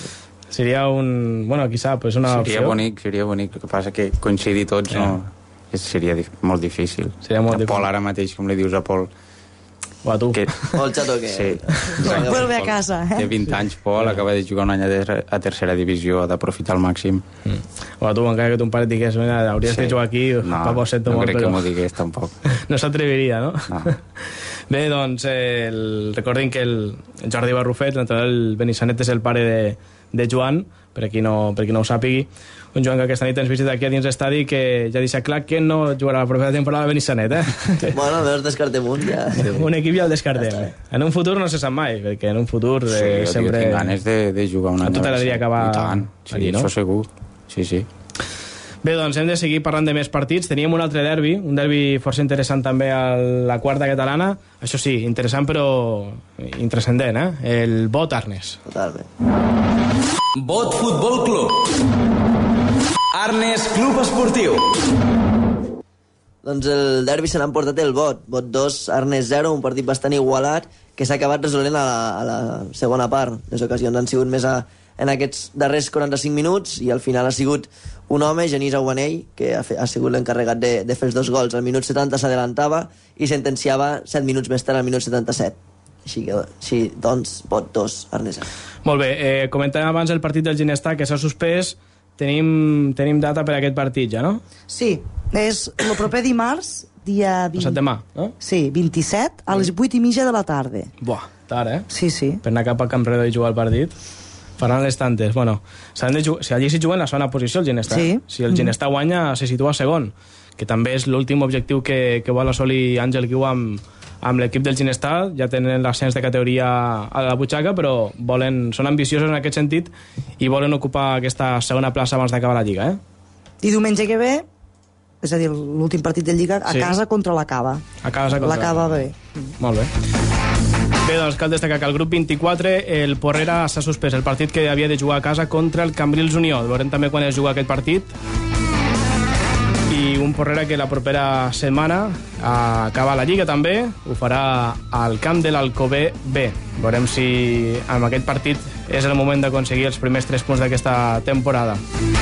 Seria un... Bueno, qui sap, és una opció.
Seria bonic. El que passa que coincidir tots seria molt difícil.
Seria molt difícil.
Pol ara mateix, com li dius a Pol...
O a tu.
O el Xato, què?
Sí.
Vuelve a casa,
Té 20 anys, Pol, acaba de jugar un any a tercera divisió, ha d'aprofitar al màxim.
O a tu, encara que ton pare et digués, hauries de jugar aquí,
no crec que m'ho digués, tampoc.
No s'atreviria, no? Bé, doncs, recordin que el Jordi Barrufet, l'entrenador del Benissanet, és el pare de Joan, per a qui no ho sàpigui. Un Joan que aquesta nit ens visita aquí a dins l'estadi, que ja deixa clar que no jugarà la propera temporada a Benissanet,
Bueno, almenys descartem un, ja.
Un equip ja el descartem. En un futur no se sap mai, perquè en un futur sempre...
Sí, tinc ganes de jugar un any.
Tu t'agradaria acabar
sí,
allí, no?
Això segur, sí.
Bé, doncs hem de seguir parlant de més partits. Teníem un altre derbi, un derbi força interessant també a la quarta catalana. Això sí, interessant però intrascendent, el Bot Arnes.
Totalment.
Bot Futbol Club. Arnes Club Esportiu.
Doncs el derbi se l'han portat el Bot. Bot 2, Arnes 0, un partit bastant igualat que s'ha acabat resolent a la segona part. Les ocasions han sigut més en aquests darrers 45 minuts i al final ha sigut un home, Genís Aubanell, que ha sigut l'encarregat de fer els 2 gols. Al minut 70 s'adelantava i sentenciava 7 minuts més tard, al minut 77. Així doncs, Bot 2, Arnes 0.
Molt bé, comentàvem abans el partit del Ginestà, que s'ha suspès. Tenim data per a aquest partit ja, no?
Sí, és el proper dimarts, dia 20...
Passat demà, no?
Sí, 27, a les 8:30 de la tarda.
Buah, tard,
Sí.
Per anar cap a Camp Redó i jugar al partit. Faran les tantes. Bueno, si allí s'hi juga en la segona posició el Ginestà.
Sí.
Si el Ginestà guanya, se situa segon, que també és l'últim objectiu que vol assolir Àngel Guiu amb l'equip del Ginestà. Ja tenen l'ascens de categoria a la butxaca, però són ambiciosos en aquest sentit i volen ocupar aquesta segona plaça abans d'acabar la Lliga,
I diumenge que ve, és a dir, l'últim partit de Lliga, a casa contra la Cava.
A casa contra
la Cava bé.
Molt bé. Bé, doncs cal destacar que al grup 24 el Porrera s'ha suspès el partit que havia de jugar a casa contra el Cambrils Unió. Veurem també quan es juga aquest partit. I un Porrera que la propera setmana acaba la Lliga també, ho farà al camp de l'Alcover B. Veurem si amb aquest partit és el moment d'aconseguir els primers 3 punts d'aquesta temporada.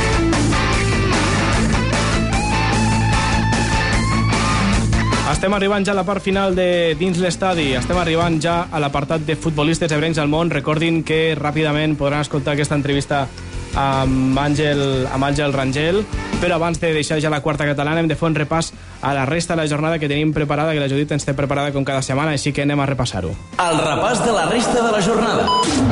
Estem arribant ja a la part final de Dins l'Estadi. Estem arribant ja a l'apartat de futbolistes ebrencs al món. Recordin que ràpidament podran escoltar aquesta entrevista amb Àngel Rangel, però abans de deixar ja la quarta catalana hem de fer un repàs a la resta de la jornada que tenim preparada, que la Judit ens té preparada com cada setmana, així que anem a repassar-ho.
El repàs de la resta de la jornada.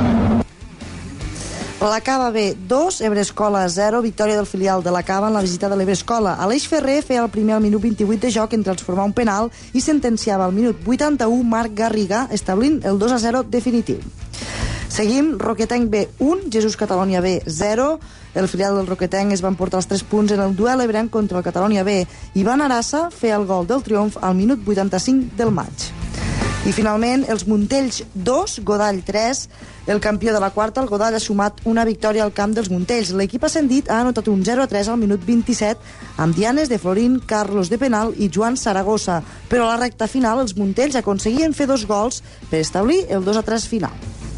La Cava B 2, Ebrescola 0, victòria del filial de la Cava en la visita de l'Ebrescola. Aleix Ferrer feia el primer al minut 28 de joc en transformar un penal i sentenciava al minut 81 Marc Garriga, establint el 2-0 definitiu. Seguim, Roquetenc B 1, Jesús Catalònia B 0. El filial del Roquetenc es van portar els 3 punts en el duel ebrenc contra el Catalònia B. Ivan Arassa feia el gol del triomf al minut 85 del maig. I finalment, els Montells 2, Godall 3. El campió de la quarta, el Godall, ha sumat una victòria al camp dels Montells. L'equip ascendit ha anotat un 0-3 al minut 27 amb Dianes de Florín, Carlos de penal i Joan Saragossa. Però a la recta final els Montells aconseguien fer 2 gols per establir el 2-3 final.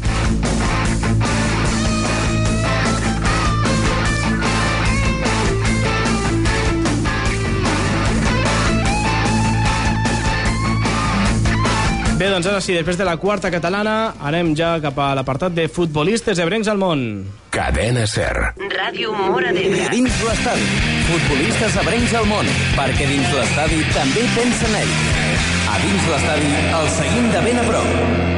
Bé, doncs ara sí, després de la quarta catalana anem ja cap a l'apartat de futbolistes ebrencs al món.
Cadena Ser.
Ràdio Móra d'Ebre.
Dins l'estadi, futbolistes ebrencs al món, perquè dins l'estadi també pensa en ell. A dins l'estadi el seguim de ben a prop.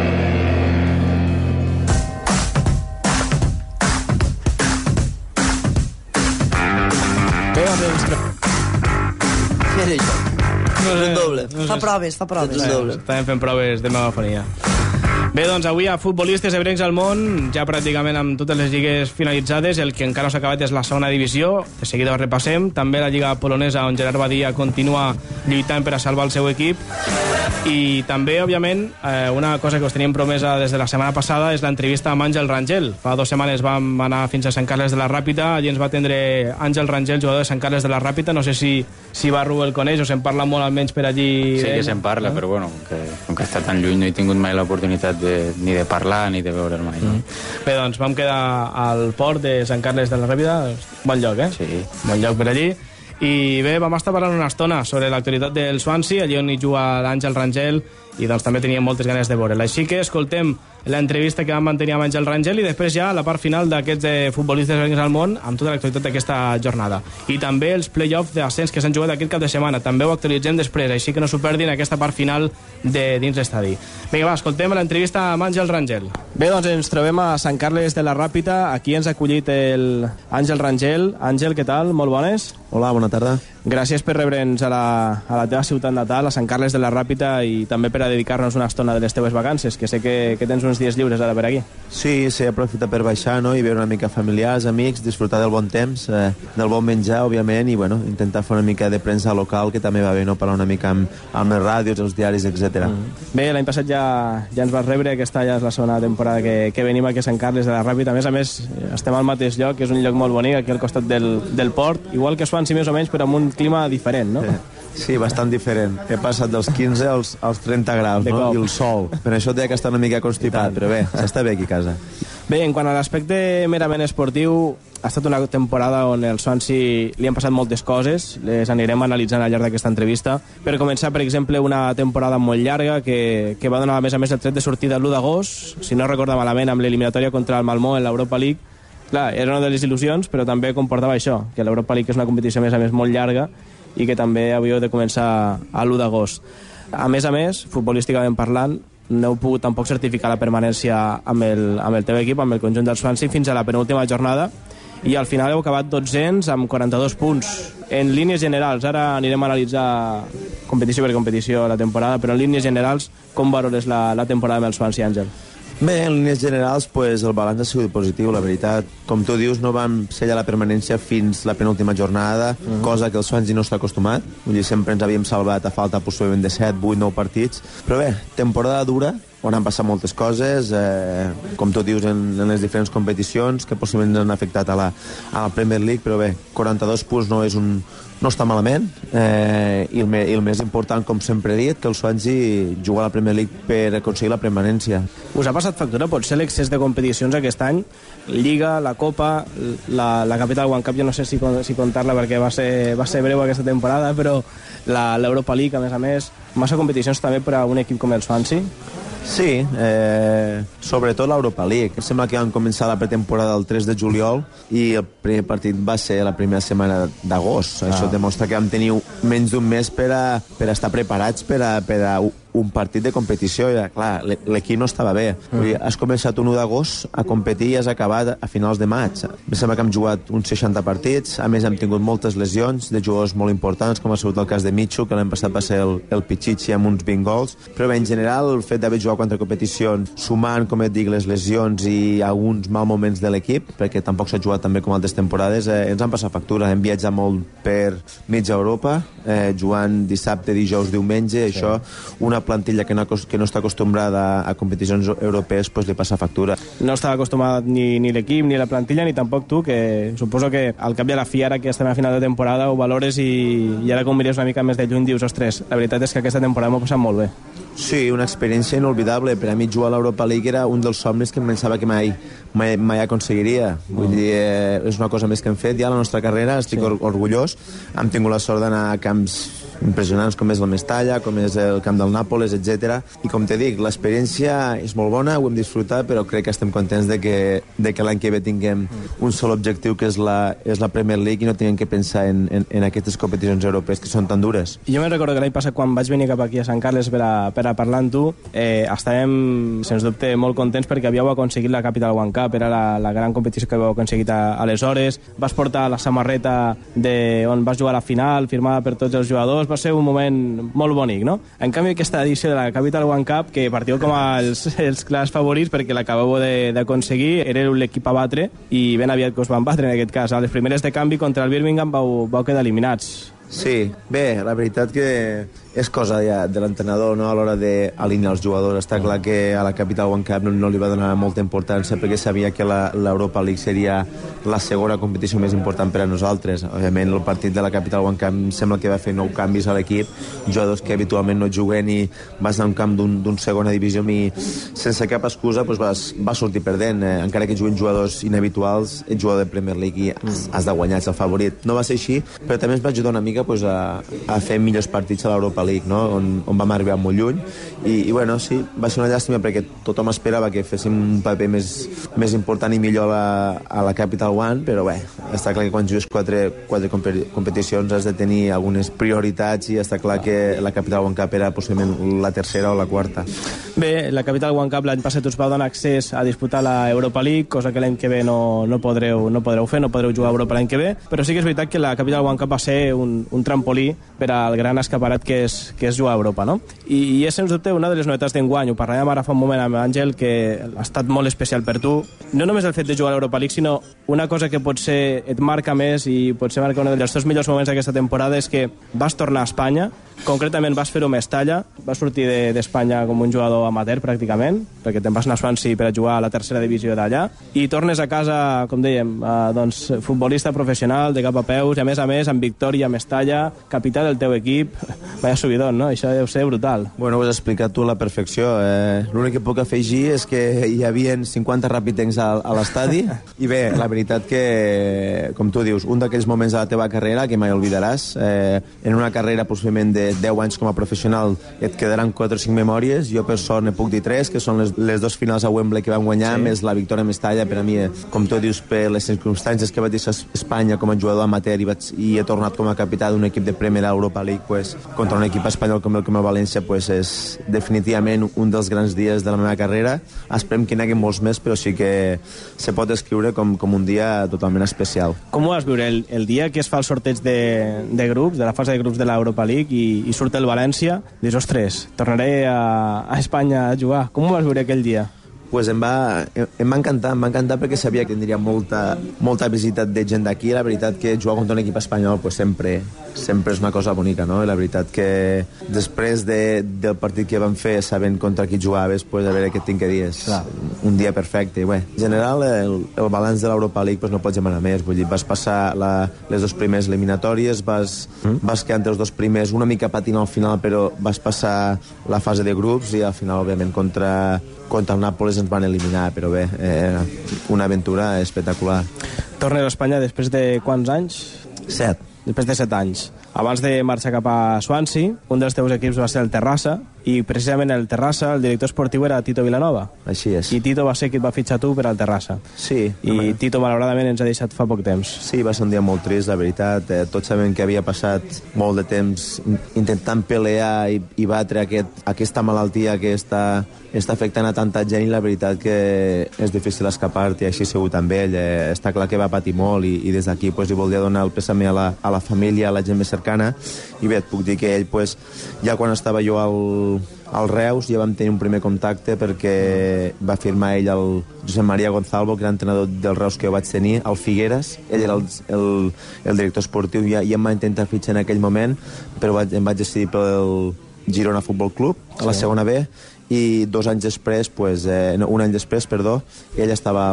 Bé, doncs...
Què és això? És un doble.
Fa proves.
Estàvem fent proves de megafonia. Bé, doncs avui a futbolistes ebrencs al món, ja pràcticament amb totes les lligues finalitzades, el que encara no s'ha acabat és la segona divisió, de seguida ho repassem, també la lliga polonesa on Gerard Badia continua lluitant per a salvar el seu equip, i també, òbviament, una cosa que us teníem promesa des de la setmana passada és l'entrevista amb Àngel Rangel. Fa 2 setmanes vam anar fins a Sant Carles de la Ràpita, allí ens va atendre Àngel Rangel, jugador de Sant Carles de la Ràpita, no sé si Barru el coneix o se'n parla molt almenys per allí.
Sí que se'n parla, però bueno, com que està tan lluny no he tingut mai l'oportunitat ni de parlar ni de veure'l mai.
Bé, doncs vam quedar al port de Sant Carles de la Ràpita, bon lloc,
Sí.
Bon lloc per allí. I bé, vam estar parlant una estona sobre l'actualitat del Swansea, allí on hi juga l'Àngel Rangel, i doncs també teníem moltes ganes de veure'l. Així que escoltem l'entrevista que vam mantenir amb Àngel Rangel i després ja la part final d'aquests futbolistes veïns al món amb tota l'actualitat d'aquesta jornada. I també els play-offs d'ascens que s'han jugat aquest cap de setmana. També ho actualitzem després, així que no s'ho perdin aquesta part final de dins l'estadi. Vinga, va, escoltem l'entrevista amb Àngel Rangel. Bé, doncs ens trobem a Sant Carles de la Ràpita. Aquí ens ha acollit l'Àngel Rangel. Àngel, què tal? Molt bones.
Hola, bona tarda.
Gràcies per rebre'ns a la teva ciutat natal, a Sant Carles de la Ràpita, i també per a dedicar-nos una estona de les teves vacances, que sé que tens uns dies lliures ara per aquí.
Sí, aprofita per baixar, no?, i veure una mica familiars, amics, disfrutar del bon temps, del bon menjar, òbviament, i bueno, intentar fer una mica de premsa local, que també va bé, no?, parlar una mica amb les ràdios, els diaris, etc.
Bé, l'any passat ja ens vas rebre, aquesta ja és la segona temporada que venim aquí a Sant Carles de la Ràpita. A més, estem al mateix lloc, que és un lloc molt bonic, aquí al costat del port, igual que Swansea més o menys, però amb un clima diferent, no?
Sí, bastant diferent. He passat dels 15 als 30 graus, no? I el sol. Per això deia que està una mica constipat, però bé, s'està bé aquí a casa.
Bé, en quant a l'aspecte merament esportiu, ha estat una temporada on el Swansea li han passat moltes coses, les anirem analitzant al llarg d'aquesta entrevista. Per començar, per exemple, una temporada molt llarga que va donar, a més, el tret de sortida l'1 d'agost, si no recordo malament, amb l'eliminatòria contra el Malmö en l'Europa League. Clar, era una de les il·lusions, però també comportava això, que l'Europa League és una competició, a més, molt llarga, i que també havíeu de començar a l'1 d'agost. A més, futbolísticament parlant, no heu pogut tampoc certificar la permanència amb el teu equip, amb el conjunt del Swansea, fins a la penúltima jornada, i al final heu acabat 200 amb 42 punts. En línies generals, ara anirem a analitzar competició per competició la temporada, però en línies generals, com valores la temporada amb el Swansea, Àngel?
Bé, en línies generals, pues, el balanç ha sigut positiu, la veritat. Com tu dius, no vam sellar la permanència fins la penúltima jornada, cosa que el Swansea no està acostumat. Vull dir, sempre ens havíem salvat a falta possiblement de 7, 8, 9 partits. Però bé, temporada dura, on han passat moltes coses, com tu dius, en les diferents competicions, que possiblement han afectat a la Premier League, però bé, 42 punts no està malament, i el més important, com sempre he dit, que el Swansea juga a la Premier League per aconseguir la permanència.
Us ha passat factura, potser, l'excés de competicions aquest any? Lliga, la Copa, la Capital One Cup, jo no sé si contar-la perquè va ser breu aquesta temporada, però l'Europa League, a més, massa competicions també per a un equip com el Swansea?
Sí, sobretot l'Europa League. Sembla que van començar la pretemporada el 3 de juliol i el primer partit va ser la primera setmana d'agost. Això demostra que vam tenir menys d'un mes per a estar preparats per a un partit de competició. I, clar, l'equip no estava bé. Has començat un 1 d'agost a competir i has acabat a finals de maig. Em sembla que hem jugat uns 60 partits. A més, hem tingut moltes lesions de jugadors molt importants, com ha sigut el cas de Michu, que l'any passat va ser el Pichichi amb uns 20 gols. Però bé, en general, el fet d'haver jugat contra competicions, sumant, com et dic, les lesions i alguns mal moments de l'equip, perquè tampoc s'ha jugat també com altres temporades, ens han passat factura. Hem viatjat molt per mitja Europa, jugant dissabte, dijous, diumenge. Sí. Això, una plantilla que no està acostumbrada a competicions europees, pues li passa factura.
No estava acostumat ni l'equip, ni la plantilla, ni tampoc tu, que suposo que al cap i a la fi, ara que estem a final de temporada, ho valores i ara com mires una mica més de lluny dius, ostres, la veritat és que aquesta temporada m'ho he passat molt bé.
Sí, una experiència inolvidable. Per a mi jugar a l'Europa League era un dels somnis que em pensava que mai aconseguiria. Vull dir, és una cosa més que hem fet ja a la nostra carrera, estic orgullós. Hem tingut la sort d'anar a camps impressionants com és el Mestalla, com és el camp del Nàpoles, etc. I com te dic, l'experiència és molt bona, ho hem disfrutat, però crec que estem contents de que l'any que ve tinguem un sol objectiu, que és la Premier League, i no tinguem que pensar en aquestes competicions europees que són tan dures.
Jo me'n recordo que l'any passat, quan vaig venir cap aquí a Sant Carles per a parlar amb tu, estàvem, sens dubte, molt contents perquè havíeu aconseguit la Capital One Cup, era la gran competició que havíeu aconseguit aleshores. Vas portar la samarreta on vas jugar a la final, firmada per tots els jugadors. Va ser un moment molt bonic, no? En canvi, aquesta edició de la Capital One Cup, que partiu com els clars favorits perquè l'acabeu d'aconseguir, era l'equip a batre i ben aviat que us van batre, en aquest cas. A les primeres de canvi contra el Birmingham vau quedar eliminats.
Sí, bé, la veritat que és cosa ja de l'entrenador, no?, a l'hora d'alinear els jugadors. Està clar que a la Capital One Cup no li va donar molta importància perquè sabia que l'Europa League seria la segona competició més important per a nosaltres. Òbviament, el partit de la Capital One Cup sembla que va fer 9 canvis a l'equip, jugadors que habitualment no juguen, i vas anar a un camp d'un segona divisió i sense cap excusa vas sortir perdent. Encara que juguen jugadors inhabituals, ets jugador de Premier League i has de guanyar, ets el favorit. No va ser així, però també ens va ajudar una mica mica pues, a fer millors partits a l'Europa League, no? on vam arribar molt lluny, i bueno, sí, va ser una llàstima perquè tothom esperava que féssim un paper més important i millor a la Capital One, però bé, està clar que quan jugues quatre competicions has de tenir algunes prioritats i està clar que la Capital One Cup era possiblement la tercera o la quarta.
Bé, la Capital One Cup l'any passat us vau donar accés a disputar la Europa League, cosa que l'any que ve no podreu fer, no podreu jugar a Europa l'any que ve, però sí que és veritat que la Capital One Cup va ser un trampolí per al gran escaparat que és jugar a Europa, no? I és, sens dubte, una de les novetats d'enguany. Ho parlàvem ara fa un moment amb Àngel, que ha estat molt especial per tu. No només el fet de jugar a l'Europa League, sinó una cosa que potser et marca més i potser marca un dels teus millors moments d'aquesta temporada és que vas tornar a Espanya, concretament vas fer-ho a Mestalla, vas sortir d'Espanya com un jugador amateur pràcticament, perquè te'n vas anar a Swansea per a jugar a la tercera divisió d'allà, i tornes a casa, com dèiem, doncs, futbolista professional de cap a peus, i a més, amb victòria a Mestalla, capità del teu equip. Vaya subidón, no? Això deu ser brutal.
Bueno, ho has explicat tu a la perfecció. L'únic que puc afegir és que hi havia 50 ràpidencs a l'estadi, i bé, la veritat que, com tu dius, un d'aquells moments de la teva carrera que mai oblidaràs. En una carrera possiblement de 10 anys com a professional et quedaran 4 o 5 memòries. Jo per sort ne puc dir 3, que són les 2 finals a Wembley que vam guanyar, sí, més la victòria a Mestalla. Per a mi, com tu dius, per les circumstàncies que vaig deixar Espanya com a jugador amateur i he tornat com a capità d'un equip de Primera Europa League, pues, contra un equip espanyol com el València, pues, és definitivament un dels grans dies de la meva carrera. Esperem que n'hi hagi molts més, però sí que se pot descriure com un dia totalment especial.
Com ho vas viure el dia que es fa el sorteig de grups, de la fase de grups de l'Europa League, i surt el València? Dius, ostres, tornaré a Espanya a jugar. Com ho vas viure aquell dia?
Pues em va encantar perquè sabia que tindria molta visita de gent d'aquí. La veritat que jugar contra un equip espanyol pues sempre és una cosa bonica, no? I la veritat que després del partit que vam fer sabent contra qui jugaves, pues a veure què tinc que dir, és un dia perfecte. Bé, en general el balanç de l'Europa League pues no pots demanar més, vull dir, vas passar les 2 primeres eliminatòries, vas quedar entre els 2 primers, una mica patint al final, però vas passar la fase de grups i al final, òbviament, contra el Nàpolis ens van eliminar, però bé, una aventura espectacular.
Tornes a Espanya després de quants anys?
7.
Després de 7 anys. Abans de marxar cap a Swansea, un dels teus equips va ser el Terrassa, i precisament el Terrassa, el director esportiu era Tito Vilanova.
Així és.
I Tito va ser qui et va fitxar tu per al Terrassa.
Sí.
I Tito, malauradament, ens ha deixat fa poc temps.
Sí, va ser un dia molt trist, la veritat. Tots sabem que havia passat molt de temps intentant pelear i batre aquesta malaltia que està afectant a tanta gent, i la veritat que és difícil escapar-te, i així ha sigut amb ell. Està clar que va patir molt, i des d'aquí pues, li volia donar el pèsame a la família, a la gent més cercana, i bé, et puc dir que ell, pues, ja quan estava jo al Reus ja vam tenir un primer contacte perquè va firmar ell el Josep Maria Gonzalvo, que era entrenador del Reus que jo vaig tenir, al Figueres. Ell era el director esportiu i em va intentar fitxar en aquell moment, però em vaig decidir pel Girona Futbol Club, a la segona B, i 2 anys després, un any després, ell estava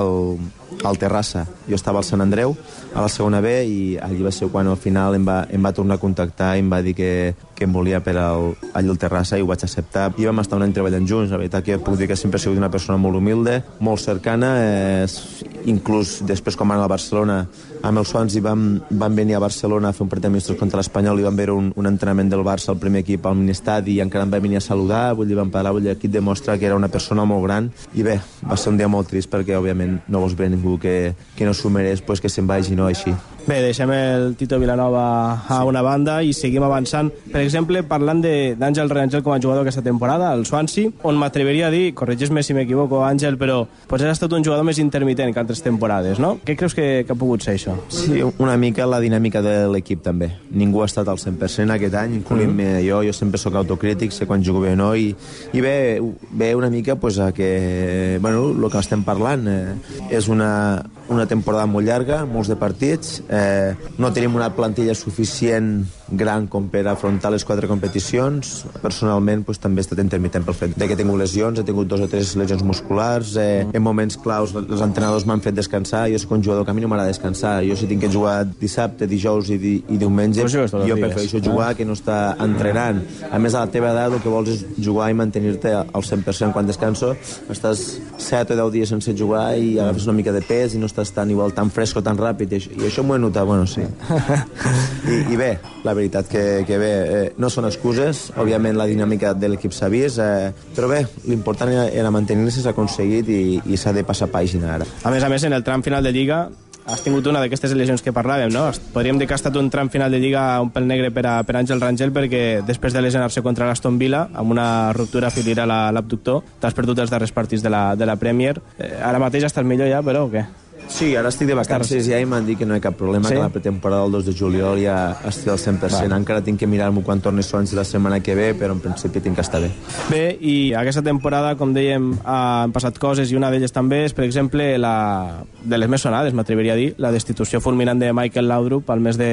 al Terrassa, jo estava al Sant Andreu, a la segona B, i allí va ser quan al final em va tornar a contactar i em va dir que em volia per allà al Terrassa, i ho vaig acceptar. I vam estar un any treballant junts. La veritat que puc dir que sempre he sigut una persona molt humilde, molt cercana, inclús després quan van a Barcelona, amb el Swansea van venir a Barcelona a fer un partit amistosos contra l'Espanyol i van veure un entrenament del Barça al primer equip al Ministadi, i encara em va venir a saludar, vull dir, vam parlar, aquí et demostra que era una persona molt gran. I bé, va ser un dia molt trist perquè òbviament no vols veure ningú que no s'ho mereix, pues que se'n vagi, no així.
Bé, deixem el Tito Vilanova a una banda i seguim avançant. Per exemple, parlant d'Àngel Rangel com a jugador aquesta temporada, al Swansea, on m'atreviria a dir, corregeix-me si m'equivoco, Àngel, però potser has estat un jugador més intermitent que altres temporades, no? Què creus que ha pogut ser això?
Sí, una mica la dinàmica de l'equip també. Ningú ha estat al 100% aquest any, incloent-me jo sempre sóc autocrític, sé quan jugo bé o no, i ve una mica pues, a que, bueno, el que estem parlant és una temporada molt llarga, molts de partits, no tenim una plantilla suficient gran com per afrontar les 4 competicions. Personalment pues, també he estat intermitent pel fet que he tingut lesions, he tingut 2 o 3 lesions musculars, en moments claus els entrenadors m'han fet descansar. Jo soc un jugador que a mi no m'agrada descansar. Jo si tinc que jugar dissabte, dijous i diumenge, jo prefereixo jugar que no estar entrenant. A més, a la teva edat el que vols és jugar i mantenir-te al 100%. Quan descanso estàs 7 o 10 dies sense jugar i agafes una mica de pes i no estàs estàs tan igual, tan fresc o tan ràpid, i això m'ho he notat, bueno, sí. I bé, la veritat que bé, no són excuses, òbviament la dinàmica de l'equip s'ha vist, però bé, l'important era mantenir-se, s'ha aconseguit i s'ha de passar pàgina ara.
A més, en el tram final de Lliga has tingut una d'aquestes lesions que parlàvem, no? Podríem dir que ha estat un tram final de Lliga un pèl negre per Àngel Rangel, perquè després de lesionar-se contra l'Aston Villa, amb una ruptura filial a l'abductor, t'has perdut els darrers partits de la Premier. Ara mateix estàs millor ja, però o què?
Sí, ara estic de vacances ja i m'han dit que no hi ha cap problema, que la pretemporada del 2 de juliol ja estic al 100%. Encara tinc que mirar-m'ho quan torni Swansea la setmana que ve, però en principi tinc que estar bé.
Bé, i aquesta temporada, com dèiem, han passat coses, i una d'elles també és, per exemple, de les més sonades, m'atreviria a dir, la destitució fulminant de Michael Laudrup al mes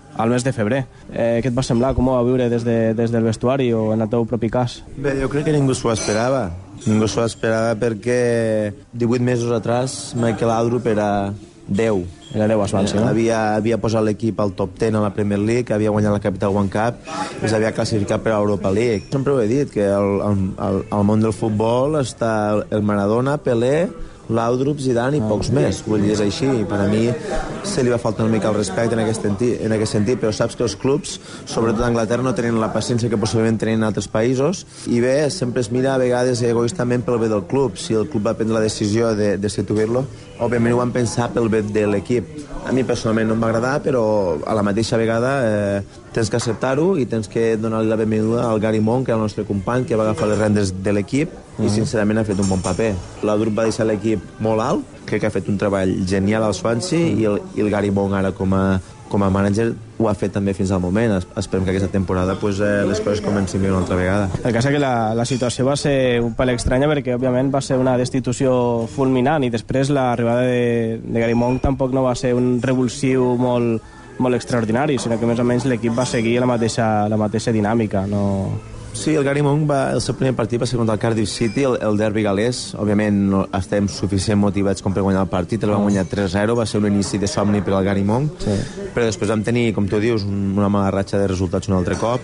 de febrer. Què et va semblar? Com ho va viure des del vestuari o en el teu propi cas?
Bé, jo crec que ningú s'ho esperava. Ningú s'ho esperava perquè 18 mesos atrás Michael Laudrup era 10.
Era 10 a Swansea, no?
Havia posat l'equip al top 10 a la Premier League, havia guanyat la Capital One Cup i s'havia classificat per a l'Europa League. Sempre ho he dit, que al món del futbol està el Maradona, Pelé, Laudrup, Zidane i pocs més. Vull dir, és així. Per a mi se li va faltar una mica el respecte en aquest sentit, però saps que els clubs, sobretot a Anglaterra, no tenen la paciència que possiblement tenen en altres països, i bé, sempre es mira a vegades egoistament pel bé del club. Si el club va prendre la decisió de destituir-lo, òbviament ho van pensar pel bé de l'equip. A mi personalment no em va agradar, però a la mateixa vegada tens que acceptar-ho i tens que donar-li la benvinguda al Gary Monk, que era el nostre company, que va agafar les rendes de l'equip i sincerament ha fet un bon paper. Laudrup va deixar l'equip molt alt, crec que ha fet un treball genial al Swansea, i el Gary Monk ara com a manager ho ha fet també fins al moment. Esperem que aquesta temporada les coses comencin bé una altra vegada.
El cas és que la situació va ser un pèl estranya perquè òbviament va ser una destitució fulminant i després l'arribada de Gary Monk tampoc no va ser un revulsiu molt extraordinari, sinó que més o menys l'equip va seguir la mateixa dinàmica.
Sí, el Gary Monk el seu primer partit va ser contra el Cardiff City, el derbi galès. Òbviament no estem suficient motivats com per guanyar el partit, el van guanyar 3-0, va ser un inici de somni per al Gary Monk, però després vam tenir, com tu dius, una mala ratxa de resultats un altre cop.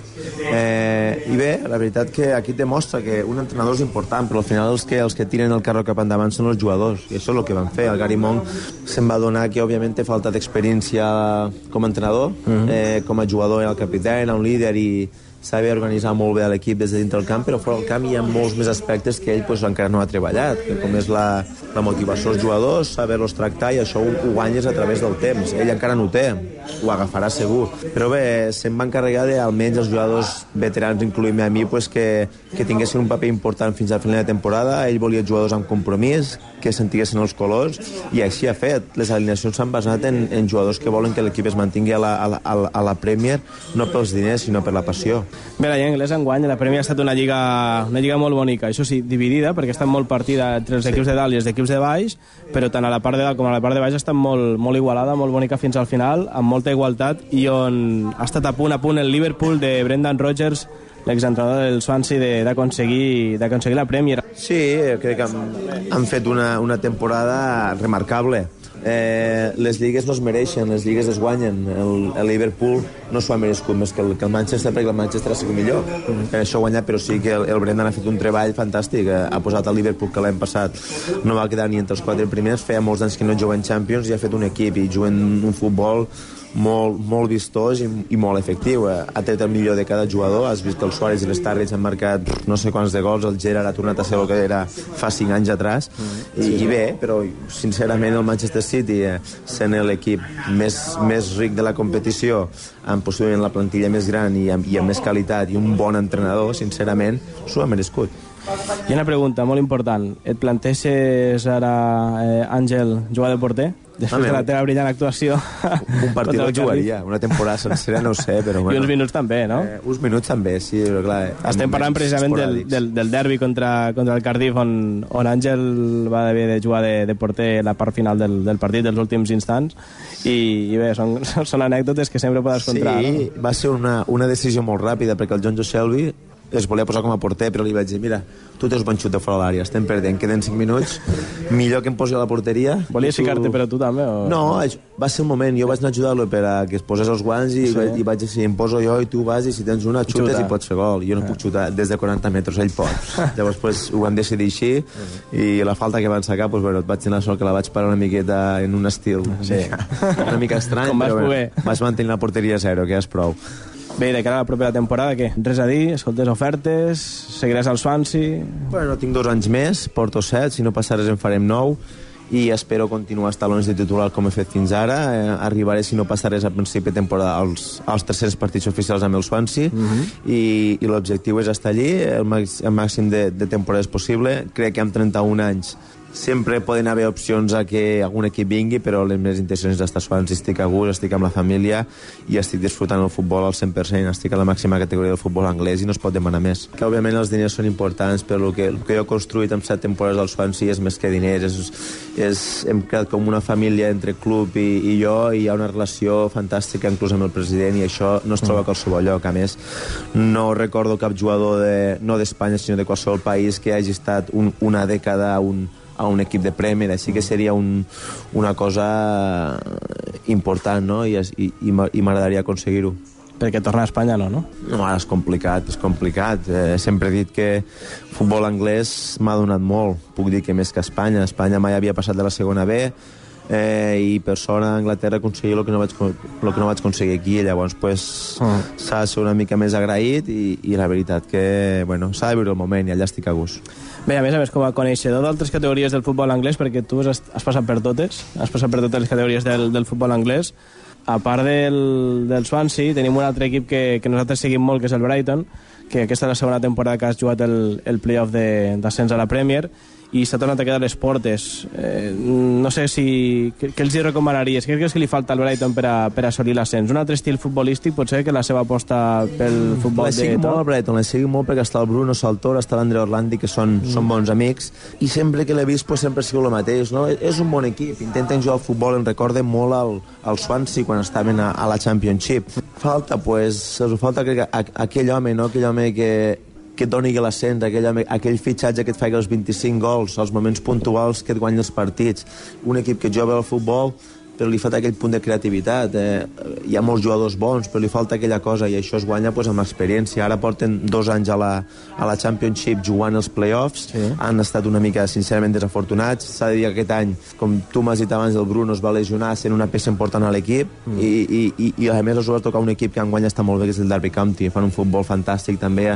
I bé, la veritat que aquí demostra que un entrenador és important, però al final els que tiren el carro cap endavant són els jugadors, i això és el que van fer. El Gary Monk se'n va donar que òbviament té falta d'experiència com a entrenador, com a jugador era el capità, era un líder i sabia organitzar molt bé l'equip des de dintre del camp, però fora del camp hi ha molts més aspectes que ell encara no ha treballat, com és la motivació dels jugadors, saber-los tractar, i això ho guanyes a través del temps. Ell encara no ho té, ho agafarà segur. Però bé, se'n va encarregar almenys els jugadors veterans, incloent-me a mi, que tinguessin un paper important fins al final de temporada. Ell volia jugadors amb compromís, que sentiguessin els colors, i així ha fet. Les alineacions s'han basat en jugadors que volen que l'equip es mantingui a la Premier, no pels diners, sinó per la passió.
Bé, la anglès enguany, la Premier ha estat una lliga molt bonica, això sí, dividida, perquè està molt partida entre els equips de dalt i els equips de baix, però tant a la part de dalt com a la part de baix ha estat molt igualada, molt bonica fins al final, amb molta igualtat, i on ha estat a punt el Liverpool de Brendan Rodgers, l'exentrenador del Swansea, d'aconseguir la Premier.
Sí, crec que han fet una temporada remarcable. Les lligues no es mereixen, les lligues es guanyen. El Liverpool no s'ho ha merescut més que el Manchester, perquè el Manchester ha sigut millor. Això ha guanyat, però sí que el Brendan ha fet un treball fantàstic. Ha posat el Liverpool, que l'any passat no va quedar ni entre els 4 primers, feia molts anys que no juga en Champions, i ha fet un equip i juga en un futbol molt vistós i molt efectiu. Ha tret el millor de cada jugador. Has vist que el Suárez i l'Sturridge han marcat no sé quants de gols, el Gerrard ha tornat a ser el que era fa 5 anys atrás, i bé, però sincerament el Manchester City, sent l'equip més ric de la competició, amb possiblement la plantilla més gran i amb més qualitat i un bon entrenador, sincerament s'ho ha merescut.
I una pregunta molt important, et planteges ara, Àngel, jugar de porter? Després de la teva brillant actuació.
Un partit el jugaria, una temporada sencera no ho sé, però bueno.
I uns minuts també, no?
Uns minuts també, sí, però clar.
Estem parlant precisament del derbi contra el Cardiff, on Àngel va haver de jugar de porter la part final del partit, dels últims instants, i bé, són anècdotes que sempre podes contar.
Sí, va ser una decisió molt ràpida, perquè el John Joe Shelby es volia posar com a porter, però li vaig dir, mira, tu tens bon xut de fora l'àrea, estem perdent, queden 5 minuts, millor que em posi a la porteria.
Volies ficar-te però tu també? O...
No, va ser un moment, jo vaig anar a ajudar-lo per a que es posés els guants i vaig dir, em poso jo i tu vas i si tens una xutes i pots fer gol. Jo no puc xutar des de 40 metres, ell pot. Llavors pues, ho vam decidir així i la falta que van sacar, pues, bueno, vaig tenir la sort que la vaig parar una miqueta en un estil una mica estrany, però vaig mantenir la porteria 0, que és prou.
Bé, de cara a la propera temporada, què? Res a dir? Escoltes ofertes? Seguiràs al Swansea?
Bueno, tinc 2 anys més, porto 7, si no passa res en farem 9 i espero continuar als talons de titular com he fet fins ara. Arribaré, si no passa res, a principi de temporada als 300 partits oficials amb el Swansea i l'objectiu és estar allí el màxim de temporades possible. Crec que amb 31 anys sempre poden haver opcions a que algun equip vingui, però les meves intencions és estar a Swansea, estic a gust, estic amb la família i estic disfrutant el futbol al 100%, estic a la màxima categoria del futbol anglès i no es pot demanar més. Que òbviament els diners són importants, però el que jo he construït amb 7 temporades al Swansea és més que diners, hem creat com una família entre club i jo i hi ha una relació fantàstica inclús amb el president i això no es troba a qualsevol lloc. A més, no recordo cap jugador no d'Espanya sinó de qualsevol país que hagi estat una dècada a un equip de Premier, així que seria una cosa important, no? I m'agradaria aconseguir-ho.
Perquè tornar a Espanya no?
No, ara és complicat. Sempre he dit que futbol anglès m'ha donat molt. Puc dir que més que Espanya. Espanya mai havia passat de la segona B i per sort a Anglaterra aconseguir el que no vaig aconseguir aquí. Llavors s'ha de ser una mica més agraït i la veritat que s'ha de viure el moment i allà estic a gust.
Bé, a més, com a coneixedor d'altres categories del futbol anglès, perquè tu has passat per totes, les categories del futbol anglès, a part del Swansea, tenim un altre equip que nosaltres seguim molt, que és el Brighton, que aquesta és la segona temporada que has jugat el play-off d'ascens a la Premier, i s'ha tornat a quedar a les portes. No sé què els hi recomanaries? Què creus que li falta al Brighton per assolir l'ascens? Un altre estil futbolístic, potser, que la seva aposta pel futbol de top?
La molt al Brighton, la seguim molt perquè està el Bruno Saltor, està l'Andrea Orlandi, que són bons amics, i sempre que l'he vist sempre ha sigut el mateix, no? És un bon equip, intenten jugar al futbol, em recorden molt al Swansea quan estaven a la Championship. Falta, crec, aquell home, no? Aquell home que et doni l'ascens, aquell fitxatge que et faci els 25 gols, els moments puntuals que et guanyi els partits. Un equip que juga al futbol, però li falta aquell punt de creativitat. Hi ha molts jugadors bons, però li falta aquella cosa, i això es guanya amb experiència. Ara porten 2 anys a la Championship jugant els play-offs, han estat una mica, sincerament, desafortunats. S'ha de dir que aquest any, com tu m'has dit abans, el Bruno es va lesionar sent una peça important a l'equip, i a més els va tocar un equip que enguany està molt bé, que és el Derby County. Fan un futbol fantàstic també,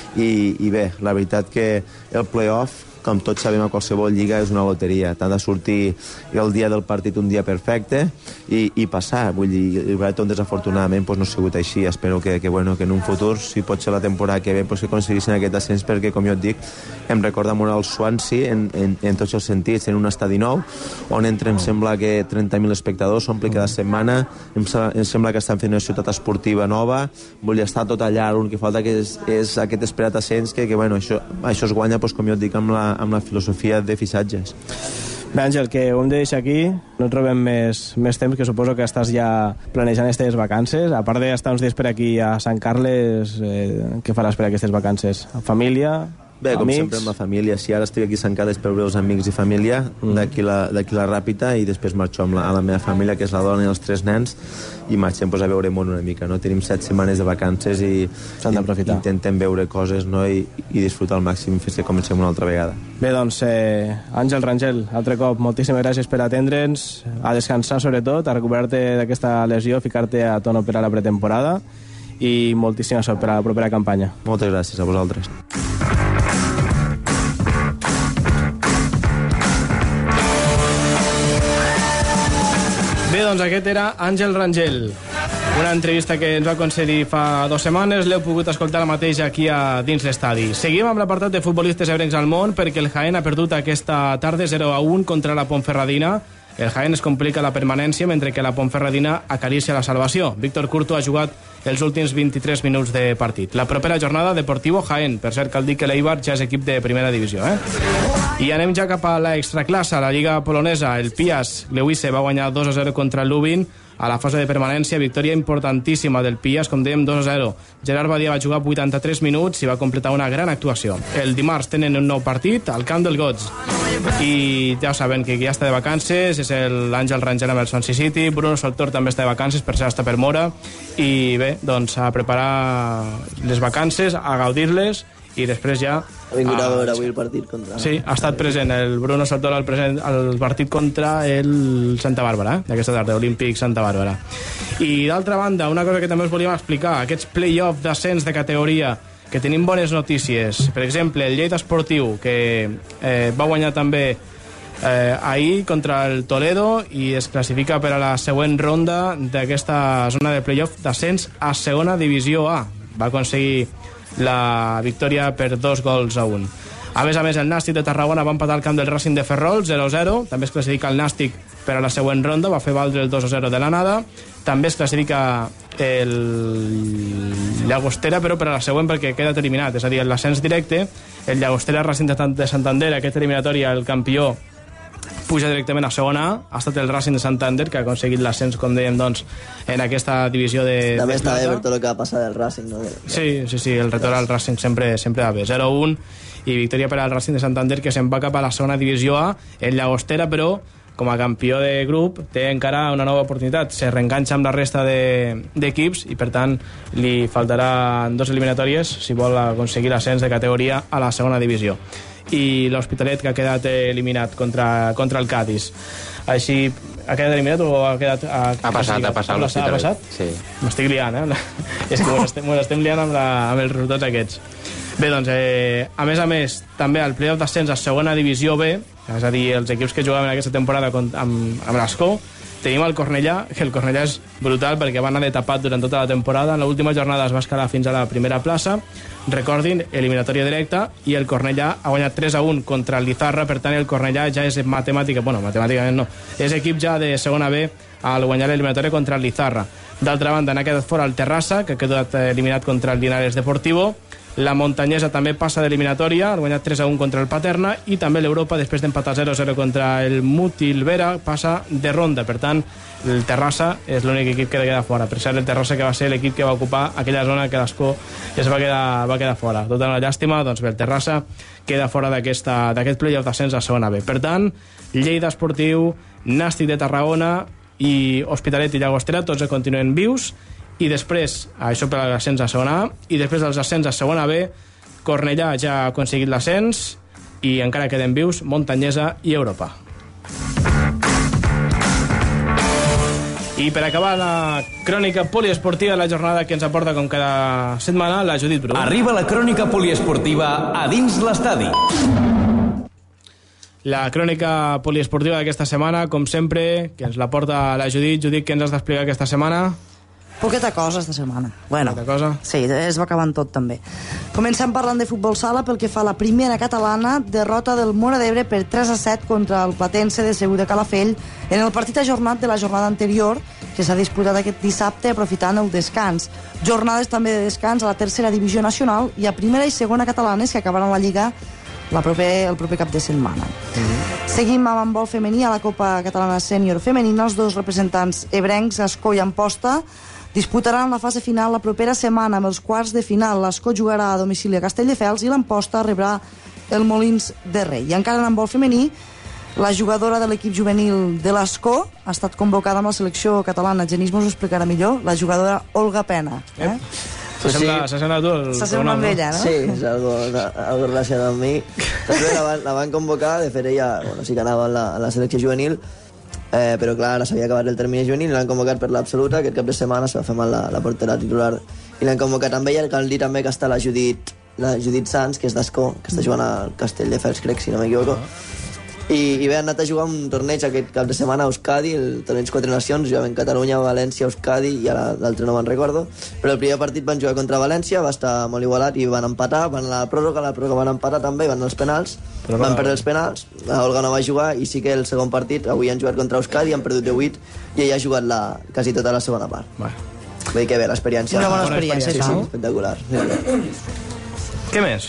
i bé, la veritat que el play-off, com tots sabem, a qualsevol lliga és una loteria. T'ha de sortir el dia del partit un dia perfecte i passar. Vull dir, el Brighton desafortunadament no ha sigut així. Espero que en un futur, si pot ser la temporada que ve, que aconseguissin aquest ascens, perquè, com jo et dic, em recorda molt el Swansea en tots els sentits, en un estadi nou, on entra, em sembla que 30.000 espectadors, s'omple cada setmana, em sembla que estan fent una ciutat esportiva nova, vull estar tot allà, l'únic que falta que és aquest esperat ascens, que això es guanya, com jo et dic, amb la filosofia de fitxatges.
Bé, Àngel, que ho hem de deixar aquí, no trobem més temps, que suposo que estàs ja planejant aquestes vacances. A part d'estar uns dies per aquí a Sant Carles, què faràs per aquestes vacances? Família?
Bé, com sempre amb la família. Si ara estic aquí a Sant Carles per veure els amics i família, d'aquí la Ràpita, i després marxo a la meva família, que és la dona i els 3 nens, i marxem a veure món una mica, no? Tenim 7 setmanes de vacances i intentem veure coses, no? I disfrutar al màxim fins que comencem una altra vegada.
Bé, doncs, Àngel Rangel, altre cop, moltíssimes gràcies per atendre'ns, a descansar sobretot, a recuperar-te d'aquesta lesió, ficar-te a tono per a la pretemporada, i moltíssima sort per a la propera campanya.
Moltes gràcies a vosaltres.
Bé, doncs aquest era Àngel Rangel. Una entrevista que ens va concedir fa 2 setmanes, l'heu pogut escoltar ara mateix aquí dins l'estadi. Seguim amb l'apartat de futbolistes ebrencs al món, perquè el Jaén ha perdut aquesta tarda 0-1 contra la Ponferradina. El Jaén es complica la permanència, mentre que la Ponferradina acaricia la salvació. Víctor Curto ha jugat els últims 23 minuts de partit. La propera jornada, Deportivo Jaén. Per cert, cal dir que l'Eibar ja és equip de primera divisió. I anem ja cap a la extraclassa, la Lliga polonesa. El Piast Gliwice va guanyar 2-0 contra el Lubin. a la fase de permanència, victòria importantíssima del Pias, com dèiem, 2-0. Gerard Badia va jugar 83 minuts i va completar una gran actuació. El dimarts tenen un nou partit al camp del Gots. I ja saben que ja està de vacances, és l'Àngel Ranger amb el Swansea City, Bruno Saltor també està de vacances, per ser està per Mora, i bé, doncs a preparar les vacances, a gaudir-les, i després ja...
Ha vingut a veure avui el partit contra...
Sí, ha estat present el Bruno Saltor al partit contra el Santa Bàrbara, d'aquesta tarda, Olímpic Santa Bàrbara. I d'altra banda, una cosa que també us volíem explicar, aquests play-off d'ascens de categoria, que tenim bones notícies. Per exemple, el Lleida Esportiu, que va guanyar també ahir contra el Toledo i es classifica per a la següent ronda d'aquesta zona de play-off d'ascens a segona divisió A. Va aconseguir la victòria per 2-1. A més, el Nàstic de Tarragona va empatar al camp del Racing de Ferrol, 0-0. També es classifica el Nàstic per a la següent ronda, va fer valdre el 2-0 de l'anada. També es classifica el Llagostera, però per a la següent perquè ha quedat eliminat, és a dir, l'ascens directe. El Llagostera Racing de Santander, aquest eliminatori, el campió puja directament a segona A. Ha estat el Racing de Santander que ha aconseguit l'ascens, com dèiem, doncs, en aquesta divisió de...
També està bé per tot el que va passar del Racing, no?
Sí, el retorn al Racing sempre va bé. 0-1 i victòria per al Racing de Santander, que se'n va cap a la segona divisió A. El Llagostera, però, com a campió de grup, té encara una nova oportunitat. Se reenganxa amb la resta d'equips i, per tant, li faltaran 2 eliminatòries si vol aconseguir l'ascens de categoria a la segona divisió. I l'Hospitalet, que ha quedat eliminat contra el Cádiz. Així, ha quedat eliminat o ha quedat...
Ha passat l'Hospitalet.
Ha passat?
Sí.
M'estic liant, És que m'ho estem liant amb els resultats aquests. Bé, doncs, a més, també el play-off d'ascens a segona divisió B, és a dir, els equips que jugaven aquesta temporada amb l'Escó, tenim el Cornellà, que el Cornellà és brutal perquè va anar de tapat durant tota la temporada. En l'última jornada es va escalar fins a la primera plaça. Recordin, eliminatòria directa, i el Cornellà ha guanyat 3-1 contra el Lizarra, per tant el Cornellà ja és matemàticament no, és equip ja de segona B al guanyar l'eliminatòria contra el Lizarra. D'altra banda, n'ha quedat fora el Terrassa, que ha quedat eliminat contra el Linares Deportivo. La Montanyesa també passa d'eliminatòria, ha guanyat 3-1 contra el Paterna, i també l'Europa, després d'empatar 0-0 contra el Mutilvera, passa de ronda. Per tant, el Terrassa és l'únic equip que queda fora. Per cert, el Terrassa, que va ser l'equip que va ocupar aquella zona que l'Escó es va quedar fora. Tota una llàstima, doncs bé, el Terrassa queda fora d'aquest play-off d'ascens a segona B. Per tant, Lleida Esportiu, Nàstic de Tarragona i Hospitalet i Llagostera, tots continuen vius. I després, això per l'ascens a segona A, i després dels ascens a segona B, Cornellà ja ha aconseguit l'ascens i encara queden vius Montanyesa i Europa. I per acabar la crònica poliesportiva de la jornada que ens aporta com cada setmana la Judit Bru.
Arriba la crònica poliesportiva a dins l'estadi.
La crònica poliesportiva d'aquesta setmana, com sempre, que ens la porta la Judit. Judit, què ens has d'explicar aquesta setmana?
Poqueta cosa esta setmana. Bueno,
poqueta cosa?
Sí, es va acabant tot també. Comencem parlant de futbol sala pel que fa a la primera catalana, derrota del Móra d'Ebre per 3-7 contra el Platense de Segur de Calafell en el partit ajornat de la jornada anterior que s'ha disputat aquest dissabte aprofitant el descans. Jornades també de descans a la tercera divisió nacional i a primera i segona catalanes que acabaran la Lliga el proper cap de setmana. Seguim amb handbol femení a la Copa Catalana Sènior Femenina. Els dos representants ebrencs, Ascó i Amposta, disputaran la fase final la propera setmana amb els quarts de final. L'Ascó jugarà a domicili a Castelldefels i l'Amposta rebrà el Molins de Rei. I encara en handbol femení, la jugadora de l'equip juvenil de l'Ascó ha estat convocada amb la selecció catalana. Genís mos ho explicarà millor, la jugadora Olga Pena.
S'assembla a tu?
S'assembla amb ella, no?
Sí, és algo relacionat amb mi. També la van convocar, de fet ella sí que anava a la selecció juvenil, però clar, ara s'havia acabat el termini juvenil i l'han convocat per l'absoluta. Aquest cap de setmana se va fer mal la portera titular i l'han convocat amb ella. Cal dir també que està la Judit Sanz, que és d'Ascó, que està jugant al Castelldefels, crec, si no m'equivoco. I bé, han anat a jugar un torneig aquest cap de setmana a Euskadi, el torneig 4 nacions, jugaven Catalunya, València, Euskadi, i ara l'altre no me'n recordo, però el primer partit van jugar contra València, va estar molt igualat i van empatar, van a la pròrroga van empatar també, van als penals, van perdre els penals, la Olga no va jugar, i sí que el segon partit, avui han jugat contra Euskadi, han perdut 10-8, i ella ha jugat quasi tota la segona part. Vull dir que bé, l'experiència...
Una bona experiència,
sí, espectacular.
Què més?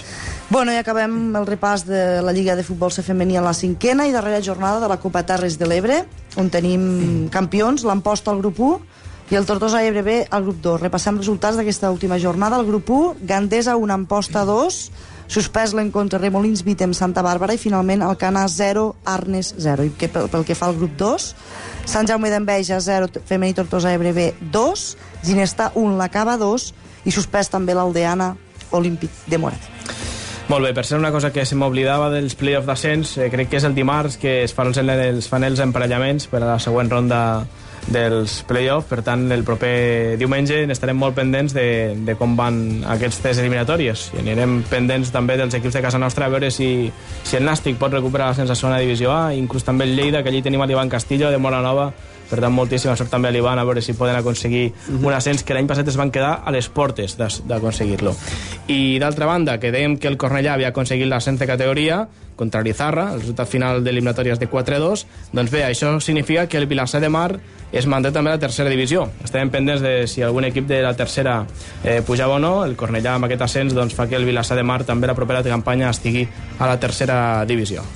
Bueno, i acabem el repàs de la Lliga de Futbol C femení en la 5a i darrera jornada de la Copa Terres de l'Ebre, on tenim campions, l'Amposta al grup 1 i el Tortosa Ebre B al grup 2. Repassem resultats d'aquesta última jornada. Al grup 1, Gandesa 1, Amposta 2, suspès l'encontre Remolins Vítem Santa Bàrbara i finalment Alcanar 0, Arnes 0. I pel que fa al grup 2, Sant Jaume d'Enveja 0, femení Tortosa Ebre B 2, Ginestà 1, la Cava 2 i suspès també l'Aldeana Olímpic de Morat.
Molt bé, per ser una cosa que se m'oblidava dels play-off d'ascens, crec que és el dimarts que es fan els emparellaments per a la següent ronda dels play-off, per tant el proper diumenge n'estarem molt pendents de com van aquestes eliminatòries i anirem pendents també dels equips de casa nostra a veure si el Nàstic pot recuperar l'ascens a segona divisió A, inclús també el Lleida, que allí tenim a l'Ivan Castillo de Mora Nova. Per tant, moltíssima sort també a l'Ivan, a veure si poden aconseguir un ascens que l'any passat es van quedar a les portes d'aconseguir-lo. I d'altra banda, que dèiem que el Cornellà havia aconseguit l'ascens de categoria contra l'Izarra, el resultat final d'eliminatòries de 4-2, doncs bé, això significa que el Vilassar de Mar es manté també a la tercera divisió. Estem pendents de si algun equip de la tercera pujava o no. El Cornellà amb aquest ascens doncs, fa que el Vilassar de Mar també la propera campanya estigui a la tercera divisió.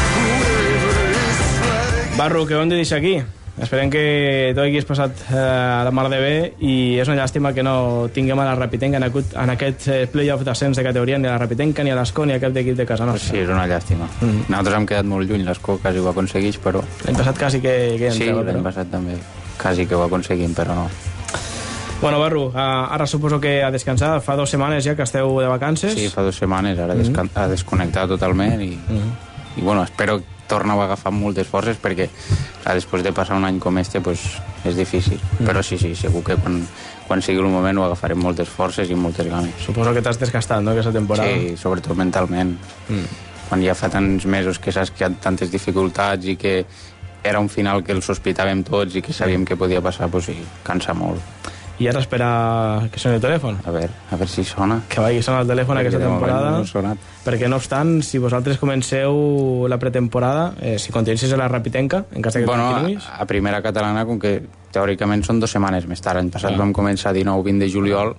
Barro, què ho hem de deixar aquí? Esperem que tot aquí has passat a la mar de bé i és una llàstima que no tinguem a la Rapitenca en aquest play-off d'ascens de categoria, ni a la Rapitenca ni a l'Escó ni a cap d'equip de casa nostra.
Sí, és una llàstima. Nosaltres hem quedat molt lluny, l'Escó quasi ho aconseguís, però...
L'any passat quasi que
sí, l'any passat també quasi que ho aconseguim, però no.
Bueno, Barro, ara suposo que a descansar. Fa 2 setmanes ja que esteu de vacances.
Sí, fa 2 setmanes, ara a desconnectar totalment i bueno, espero tornar a agafar moltes forces perquè després de passar un any com este pues, és difícil, però sí, segur que quan sigui el moment ho agafarem moltes forces i moltes ganes.
Suposo que t'has desgastat, no?, aquesta temporada.
Sí, sobretot mentalment. Quan ja fa tants mesos que saps que hi ha tantes dificultats i que era un final que el sospitàvem tots i que sabíem que podia passar, pues sí, cansa molt.
I ara espera que soni el telèfon.
A veure si sona.
Que vagi sonar el telèfon aquesta temporada.
No ha sonat.
Perquè, no obstant, si vosaltres comenceu la pretemporada, si continuïssis a la Rapitenca, en cas que continuïs...
A primera catalana, com que teòricament són 2 setmanes més tard. L'any passat vam començar 19-20 de juliol.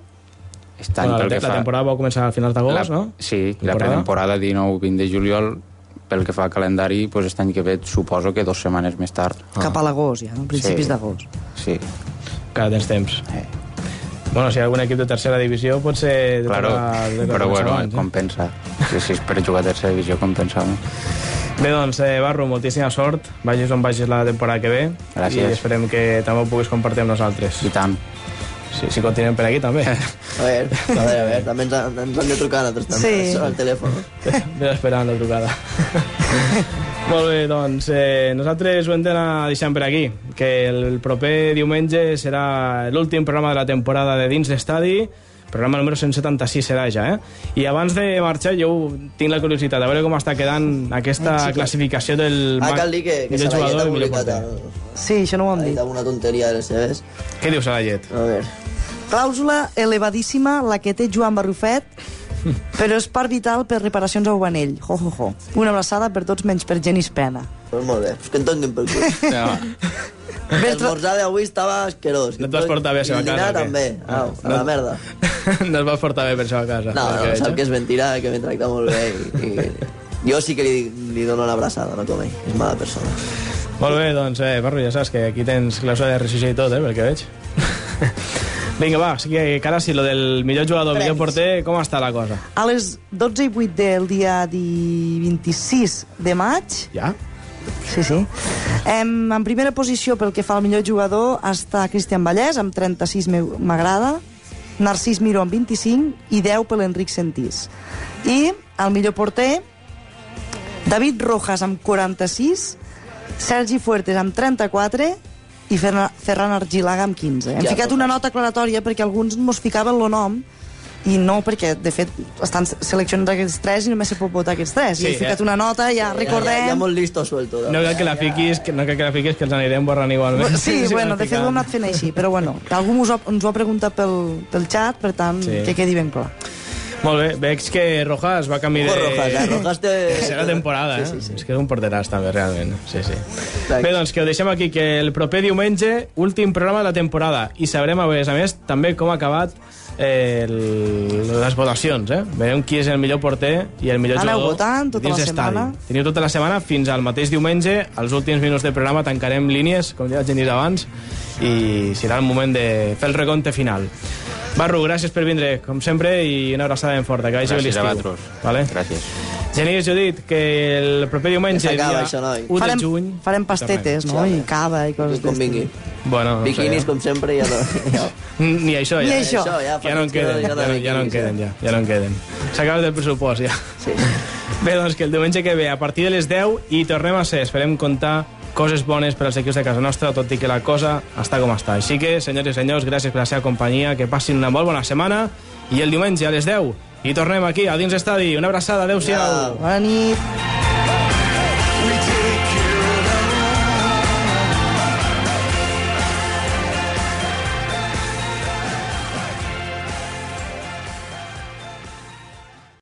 La temporada va començar al final d'agost, no?
Sí, la pretemporada 19-20 de juliol. Pel que fa al calendari, pues, aquest any que ve suposo que 2 setmanes més tard.
Cap a l'agost, ja, principis d'agost.
Sí.
Cada tens temps. Bueno, si hi ha algun equip de tercera divisió pot ser...
Claro, però bueno, compensa. Si és per jugar a tercera divisió, compensa.
Bé, doncs, Barro, moltíssima sort. Vagis on vagis la temporada que ve.
Gràcies.
I esperem que també ho puguis compartir amb nosaltres.
I tant.
Si continuem per aquí, també.
A veure, també ens han de trucar a nosaltres també, al telèfon.
Ve esperant la trucada. Molt bé, doncs nosaltres ho hem d'anar deixant per aquí, que el proper diumenge serà l'últim programa de la temporada de Dins l'Estadi, programa número 176 serà ja, I abans de marxar jo tinc la curiositat de veure com està quedant aquesta classificació del
cal dir que
jugador i millor porter.
Sí, això no ho hem dit.
Alguna tonteria de les seves.
Què diu Salallet?
A veure.
Clàusula elevadíssima, la que té Joan Barrufet, però és part vital per reparacions a Ubanell. Una abraçada per tots menys per Genís Pena.
Pues molt bé, pues que en tonguin per cul. L'esmorzar d'avui estava asquerós.
No et vas portar bé a seva casa?
I el dinar també, a la merda.
No et vas portar bé per seva casa?
No, sap que és mentira, que m'he tractat molt bé i jo sí que li dono una abraçada, no com ell, és mala persona.
Molt bé, doncs, Barro, ja saps que aquí tens clàusula de rescisió i tot, perquè veig. Vinga, va, sí que ara sí, lo del millor jugador, millor porter, com està la cosa?
A les 12:08 del dia 26 de maig...
Ja?
Sí. En primera posició, pel que fa al millor jugador, està Cristian Vallès, amb 36 m'agrada, Narcís Miró amb 25 i 10 per l'Enric Sentís. I el millor porter, David Rojas amb 46, Sergi Fuertes amb 34 i Ferran Argilaga amb 15. Hem ficat una nota aclaratòria perquè alguns mos ficaven el nom i no, perquè de fet estan seleccionats aquests 3 i només se pot votar aquests 3. I he ficat una nota, ja recordem...
Ja molt listo suelto.
No cal que la fiquis, que els anirem borrant igualment.
Sí, bueno, de fet ho hem anat fent així, però bueno, algú ens ho ha preguntat pel xat, per tant, que quedi ben clar.
Molt bé, veig que Rojas va canviar de...
Rojas té...
Serà temporada, Sí. És que és un porteràs també, realment. Sí. Bé, doncs que ho deixem aquí, que el proper diumenge, últim programa de la temporada, i sabrem, a més, també com ha acabat les votacions, Veiem qui és el millor porter i el millor
Aneu
jugador
votant tota
dins
la
l'estadi.
setmana.
Teniu tota la setmana fins al mateix diumenge. Als últims minuts del programa tancarem línies, com ja genís abans, i serà el moment de fer el recompte final. Barru, gràcies per vindre, com sempre, i una abraçada ben forta. Que vagi bé l'estiu.
Gràcies a vosaltres.
Vale?
Gràcies.
Genís, Judit, que el proper diumenge,
s'acaba,
dia
això, noi.
1 de juny...
Farem pastetes, no? I cava i coses
Com vingui.
Bueno, no
Biquinis,
sé.
com sempre, ja no...
Ni això, ja.
Ni això.
Ja no en queden, ja no en queden, ja no en queden. S'acaba del pressupost, ja.
Sí.
Bé, doncs que el diumenge que ve, a partir de les 10, i tornem a ser, esperem comptar coses bones per als equips de casa nostra, tot i que la cosa està com està. Així que, senyors i senyors, gràcies per la seva companyia, que passin una molt bona setmana, i el diumenge a les 10 i tornem aquí, a dins l'estadi. Una abraçada, adeu-siau.
Bona nit.